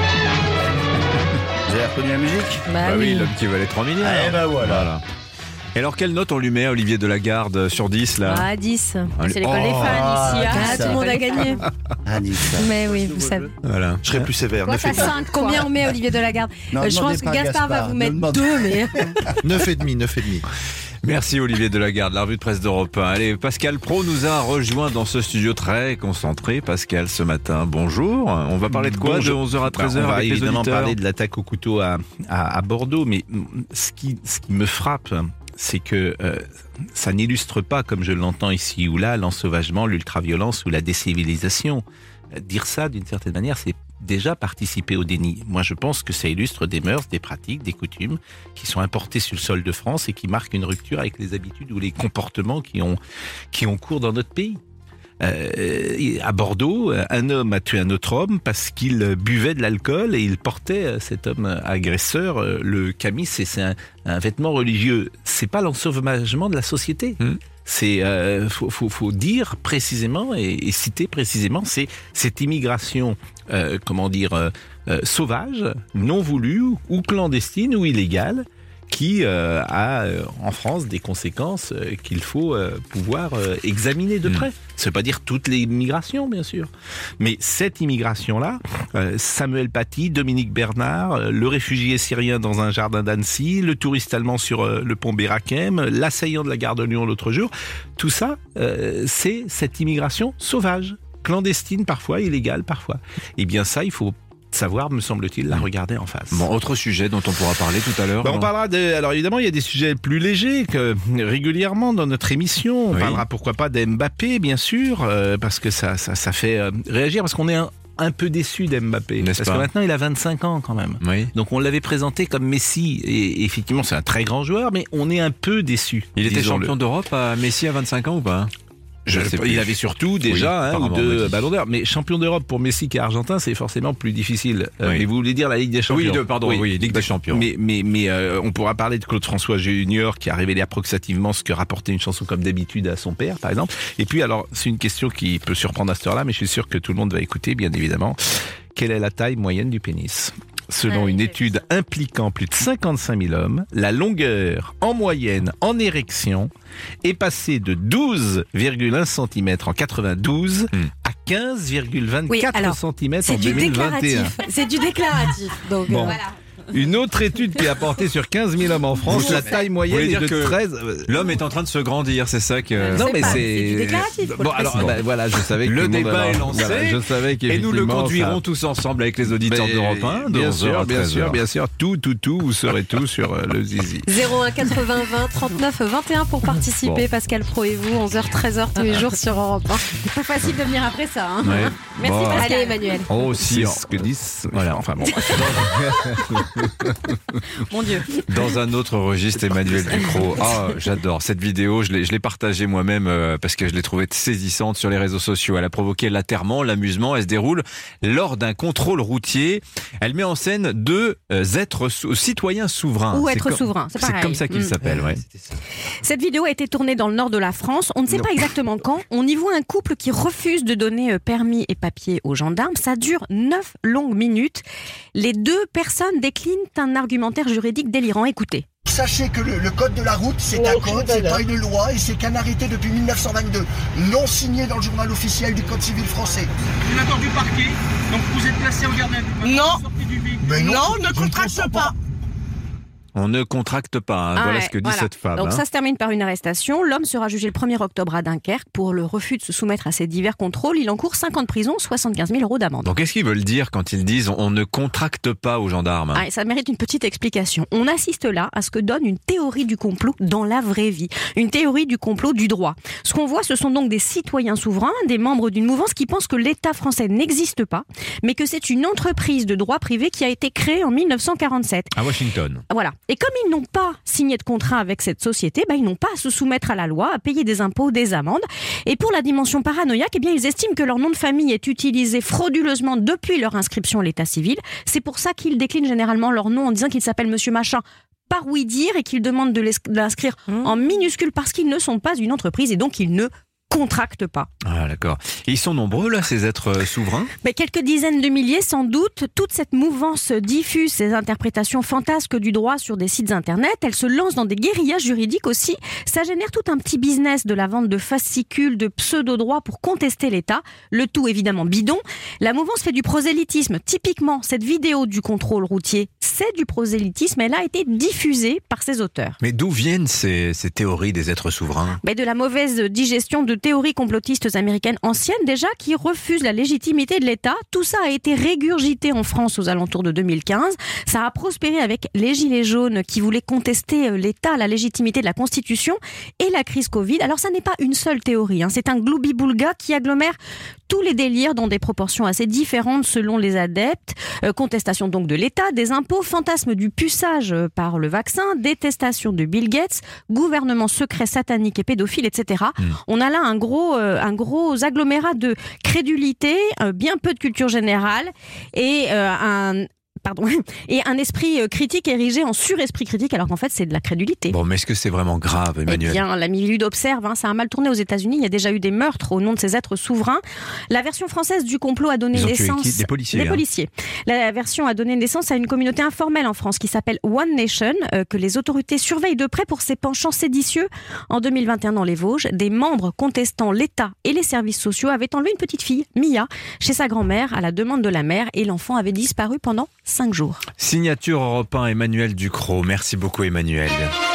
Vous avez reconnu la musique? Bah, bah oui, oui l'homme qui valait trois milliards. Eh ben voilà. voilà. Et alors, quelle note on lui met à Olivier Delagarde sur dix, là? Ah, dix. C'est l'école des fans ici. Ah, tout le monde a gagné. Ah, dix. Mais oui, vous savez. Voilà. Je serais plus sévère. Quoi, t'as cinq, combien on met Olivier Delagarde? Non, euh, Je demandez pense que pas à Gaspard, va Gaspard, vous ne mettre demandez- deux, mais... neuf et demi, neuf et demi. Merci Olivier Delagarde, la revue de presse d'Europe un. Allez, Pascal Pro nous a rejoint dans ce studio très concentré. Pascal, ce matin, bonjour. On va parler de quoi Bonjour. de onze heures à treize heures Bah, on va avec les évidemment auditeurs parler de l'attaque au couteau à, à, à Bordeaux, mais ce qui, ce qui me frappe, c'est que euh, ça n'illustre pas, comme je l'entends ici ou là, l'ensauvagement, l'ultraviolence ou la décivilisation. Euh, Dire ça, d'une certaine manière, c'est déjà participer au déni. Moi, je pense que ça illustre des mœurs, des pratiques, des coutumes qui sont importées sur le sol de France et qui marquent une rupture avec les habitudes ou les comportements qui ont, qui ont cours dans notre pays. Euh, à Bordeaux, un homme a tué un autre homme parce qu'il buvait de l'alcool et il portait, cet homme agresseur, le camis, et c'est un, un vêtement religieux. C'est pas l'ensauvagement de la société. Mmh. C'est euh, faut, faut, faut dire précisément et, et citer précisément, c'est cette immigration, euh, comment dire, euh, euh, sauvage, non voulue ou clandestine ou illégale, qui euh, a euh, en France des conséquences euh, qu'il faut euh, pouvoir euh, examiner de près. Mmh. Ça veut pas dire toutes les immigrations, bien sûr, mais cette immigration-là, euh, Samuel Paty, Dominique Bernard, euh, le réfugié syrien dans un jardin d'Annecy, le touriste allemand sur euh, le pont Berakem, l'assaillant de la gare de Lyon l'autre jour, tout ça, euh, c'est cette immigration sauvage, clandestine parfois, illégale parfois. Et bien ça, il faut savoir, me semble-t-il, la regarder en face. Bon, autre sujet dont on pourra parler tout à l'heure. Bah, on parlera de... Alors évidemment, il y a des sujets plus légers que régulièrement dans notre émission. On oui. parlera pourquoi pas d'Mbappé, bien sûr, euh, parce que ça, ça, ça fait euh, réagir, parce qu'on est un, un peu déçu d'Mbappé. N'est-ce parce pas que maintenant, il a vingt-cinq ans quand même. Oui. Donc on l'avait présenté comme Messi, et, et effectivement, c'est un très grand joueur, mais on est un peu déçu. Il était champion d'Europe à Messi à vingt-cinq ans ou pas? Je Je il avait surtout déjà oui, un ou deux ballons d'or, mais champion d'Europe pour Messi qui est argentin, c'est forcément plus difficile. Oui. Euh, mais vous voulez dire la Ligue des Champions? Oui, de, pardon, oui, oui, Ligue des Champions. Mais mais mais euh, on pourra parler de Claude François Junior qui a révélé approximativement ce que rapportait une chanson comme d'habitude à son père, par exemple. Et puis alors, c'est une question qui peut surprendre à cette heure-là, mais je suis sûr que tout le monde va écouter, bien évidemment. Quelle est la taille moyenne du pénis? Selon une étude impliquant plus de cinquante-cinq mille hommes, la longueur en moyenne en érection est passée de douze virgule un centimètres en quatre-vingt-douze mmh. à quinze virgule vingt-quatre oui, centimètres en deux mille vingt et un. C'est du déclaratif. Donc bon. euh, voilà. Une autre étude qui a porté sur quinze mille hommes en France, la taille moyenne est de treize. L'homme est en train de se grandir, c'est ça que. Non, mais pas, c'est. C'est du déclaratif. Bon, alors, bah, voilà, je savais que le débat est lancé. Voilà, je savais et nous le conduirons ça... tous ensemble avec les auditeurs d'Europe un. Bien sûr, bien sûr, bien sûr. Tout, tout, tout, vous saurez tout sur euh, le zizi. zéro un quatre-vingts vingt trente-neuf vingt et un pour participer. Bon. Pascal Pro et vous, onze heures treize heures tous les jours sur Europe un. C'est pas facile de venir après ça. Hein. Ouais. Merci bon, Pascal. Allez Emmanuel. Oh, si, ce que disent. Voilà, enfin bon. Mon Dieu. Dans un autre registre, Emmanuel Ducrot. Ah, j'adore cette vidéo. Je l'ai, je l'ai partagée moi-même euh, parce que je l'ai trouvée saisissante sur les réseaux sociaux. Elle a provoqué l'atterrement, l'amusement. Elle se déroule lors d'un contrôle routier. Elle met en scène deux euh, êtres sou- citoyens souverains. Ou c'est être com- souverain, c'est pareil. C'est comme ça qu'ils mmh. s'appellent, ouais. Cette vidéo a été tournée dans le nord de la France. On ne sait non. pas exactement quand. On y voit un couple qui refuse de donner permis et papiers aux gendarmes. Ça dure neuf longues minutes. Les deux personnes déclinent un argumentaire juridique délirant. Écoutez. Sachez que le, le code de la route, c'est un code, c'est pas une loi, et c'est qu'un arrêté depuis mille neuf cent vingt-deux, non signé dans le journal officiel du Code civil français. Vous l'accord du parquet, donc vous êtes placé en garde à vue. Non, Mais non, non, ne contracte pas. pas. On ne contracte pas, hein. ah voilà ouais, ce que dit voilà. cette femme. Donc hein. ça se termine par une arrestation. L'homme sera jugé le premier octobre à Dunkerque pour le refus de se soumettre à ces divers contrôles. Il encourt cinq ans de prison, soixante-quinze mille euros d'amende. Donc qu'est-ce qu'ils veulent dire quand ils disent on ne contracte pas aux gendarmes? ah, Ça mérite une petite explication. On assiste là à ce que donne une théorie du complot dans la vraie vie. Une théorie du complot du droit. Ce qu'on voit, ce sont donc des citoyens souverains, des membres d'une mouvance qui pensent que l'État français n'existe pas, mais que c'est une entreprise de droit privé qui a été créée en mille neuf cent quarante-sept. À Washington. Voilà. Et comme ils n'ont pas signé de contrat avec cette société, bah, ils n'ont pas à se soumettre à la loi, à payer des impôts, des amendes. Et pour la dimension paranoïaque, eh bien, ils estiment que leur nom de famille est utilisé frauduleusement depuis leur inscription à l'état civil. C'est pour ça qu'ils déclinent généralement leur nom en disant qu'ils s'appellent Monsieur Machin par oui dire et qu'ils demandent de l'inscrire mmh. en minuscules parce qu'ils ne sont pas une entreprise et donc ils ne contractent pas. Ah d'accord. Et ils sont nombreux là, ces êtres souverains ? Mais quelques dizaines de milliers sans doute. Toute cette mouvance diffuse ces interprétations fantasques du droit sur des sites internet. Elle se lance dans des guérillas juridiques aussi. Ça génère tout un petit business de la vente de fascicules, de pseudo-droits pour contester l'État. Le tout évidemment bidon. La mouvance fait du prosélytisme. Typiquement, cette vidéo du contrôle routier, c'est du prosélytisme. Elle a été diffusée par ses auteurs. Mais d'où viennent ces, ces théories des êtres souverains ? Mais de la mauvaise digestion de théories complotistes américaines anciennes déjà qui refusent la légitimité de l'État. Tout ça a été régurgité en France aux alentours de deux mille quinze. Ça a prospéré avec les Gilets jaunes qui voulaient contester l'État, la légitimité de la Constitution et la crise Covid. Alors ça n'est pas une seule théorie, hein. C'est un gloubi-boulga qui agglomère tous les délires dans des proportions assez différentes selon les adeptes. Euh, contestation donc de l'État, des impôts, fantasme du puçage par le vaccin, détestation de Bill Gates, gouvernement secret satanique et pédophile, et cetera. Mmh. On a là un gros, euh, un gros agglomérat de crédulité, euh, bien peu de culture générale et euh, un... Pardon. Et un esprit critique érigé en suresprit critique, alors qu'en fait, c'est de la crédulité. Bon, mais est-ce que c'est vraiment grave, Emmanuel ? Eh bien, l'ami Lude observe, hein, ça a mal tourné aux États-Unis. Il y a déjà eu des meurtres au nom de ces êtres souverains. La version française du complot a donné Ils ont naissance... tué qui ? Des policiers. Des hein. policiers. La version a donné naissance à une communauté informelle en France qui s'appelle One Nation, euh, que les autorités surveillent de près pour ses penchants séditieux. En deux mille vingt et un, dans les Vosges, des membres contestant l'État et les services sociaux avaient enlevé une petite fille, Mia, chez sa grand-mère à la demande de la mère, et l'enfant avait disparu pendant cinq jours. Signature Europe un, Emmanuel Ducrot. Merci beaucoup, Emmanuel.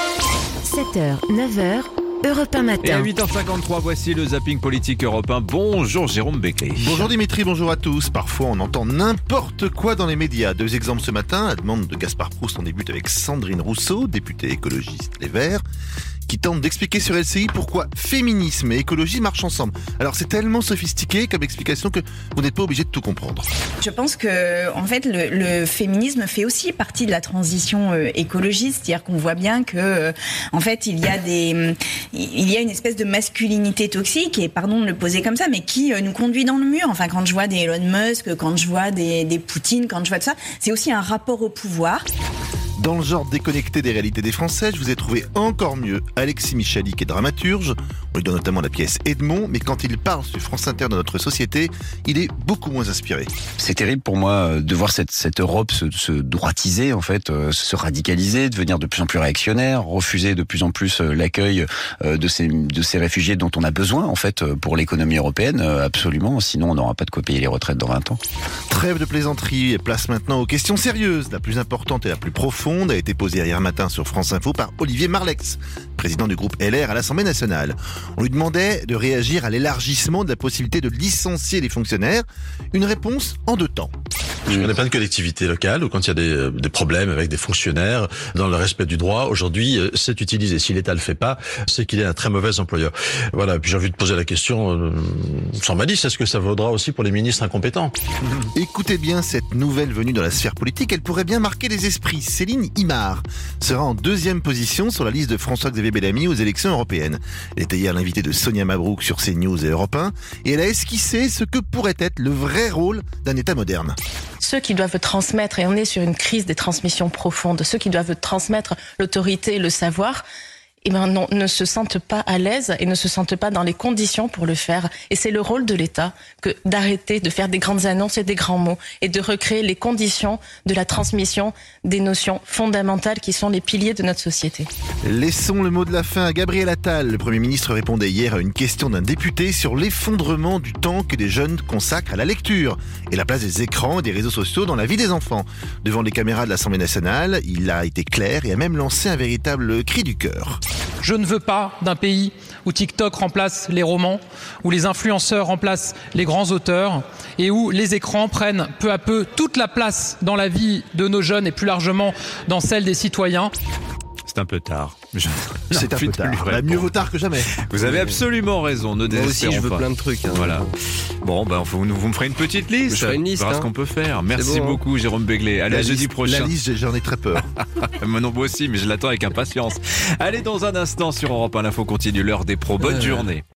sept heures, neuf heures, Europe un matin. Et à huit heures cinquante-trois, voici le zapping politique Europe un. Bonjour Jérôme Becquet. Bonjour Dimitri, bonjour à tous. Parfois on entend n'importe quoi dans les médias. Deux exemples ce matin. À la demande de Gaspard Proust, on débute avec Sandrine Rousseau, députée écologiste Les Verts, qui tente d'expliquer sur L C I pourquoi féminisme et écologie marchent ensemble. Alors c'est tellement sophistiqué comme explication que vous n'êtes pas obligé de tout comprendre. Je pense que en fait le, le féminisme fait aussi partie de la transition euh, écologiste, c'est-à-dire qu'on voit bien que euh, en fait il y a des il y a une espèce de masculinité toxique, et pardon de le poser comme ça, mais qui euh, nous conduit dans le mur. Enfin, quand je vois des Elon Musk, quand je vois des, des Poutine, quand je vois tout ça, c'est aussi un rapport au pouvoir. Dans le genre déconnecté des réalités des Français, je vous ai trouvé encore mieux Alexis Michalik, qui est dramaturge. On lui donne notamment la pièce Edmond, mais quand il parle sur France Inter de notre société, il est beaucoup moins inspiré. C'est terrible pour moi de voir cette, cette Europe se, se droitiser, en fait, se radicaliser, devenir de plus en plus réactionnaire, refuser de plus en plus l'accueil de ces, de ces réfugiés dont on a besoin, en fait, pour l'économie européenne, absolument. Sinon, on n'aura pas de quoi payer les retraites dans vingt ans. Trêve de plaisanterie et place maintenant aux questions sérieuses. La plus importante et la plus profonde a été posée hier matin sur France Info par Olivier Marleix, président du groupe L R à l'Assemblée nationale. On lui demandait de réagir à l'élargissement de la possibilité de licencier les fonctionnaires. Une réponse en deux temps. Je connais plein de collectivités locales où quand il y a des, des problèmes avec des fonctionnaires dans le respect du droit, aujourd'hui, c'est utilisé. Si l'État le fait pas, c'est qu'il est un très mauvais employeur. Voilà. Et puis j'ai envie de poser la question, euh, sans malice, est-ce que ça vaudra aussi pour les ministres incompétents ? Écoutez bien cette nouvelle venue dans la sphère politique, elle pourrait bien marquer les esprits. Céline Imar sera en deuxième position sur la liste de François-Xavier Bellamy aux élections européennes. Elle était hier l'invitée de Sonia Mabrouk sur CNews et Europe un, et elle a esquissé ce que pourrait être le vrai rôle d'un État moderne. Ceux qui doivent transmettre, et on est sur une crise des transmissions profondes, ceux qui doivent transmettre l'autorité et le savoir, eh ben non, ne se sentent pas à l'aise et ne se sentent pas dans les conditions pour le faire. Et c'est le rôle de l'État que d'arrêter de faire des grandes annonces et des grands mots et de recréer les conditions de la transmission des notions fondamentales qui sont les piliers de notre société. Laissons le mot de la fin à Gabriel Attal. Le Premier ministre répondait hier à une question d'un député sur l'effondrement du temps que les jeunes consacrent à la lecture et la place des écrans et des réseaux sociaux dans la vie des enfants. Devant les caméras de l'Assemblée nationale, il a été clair et a même lancé un véritable cri du cœur. Je ne veux pas d'un pays où TikTok remplace les romans, où les influenceurs remplacent les grands auteurs et où les écrans prennent peu à peu toute la place dans la vie de nos jeunes et plus largement dans celle des citoyens. C'est un peu tard. Je... C'est un peu tard. Bah, mieux vaut tard que jamais. Vous avez absolument raison. Ne Moi aussi, je veux pas. plein de trucs. Hein. Voilà. Bon, ben, vous, vous me ferez une petite liste. Je ferai une liste. On verra hein. ce qu'on peut faire. Merci bon, beaucoup, hein. Jérôme Begley. Allez, la à jeudi liste, prochain. La liste, j'en ai très peur. Moi non, moi aussi, mais je l'attends avec impatience. Allez, dans un instant sur Europe un, l'info continue. L'heure des pros. Bonne euh... journée.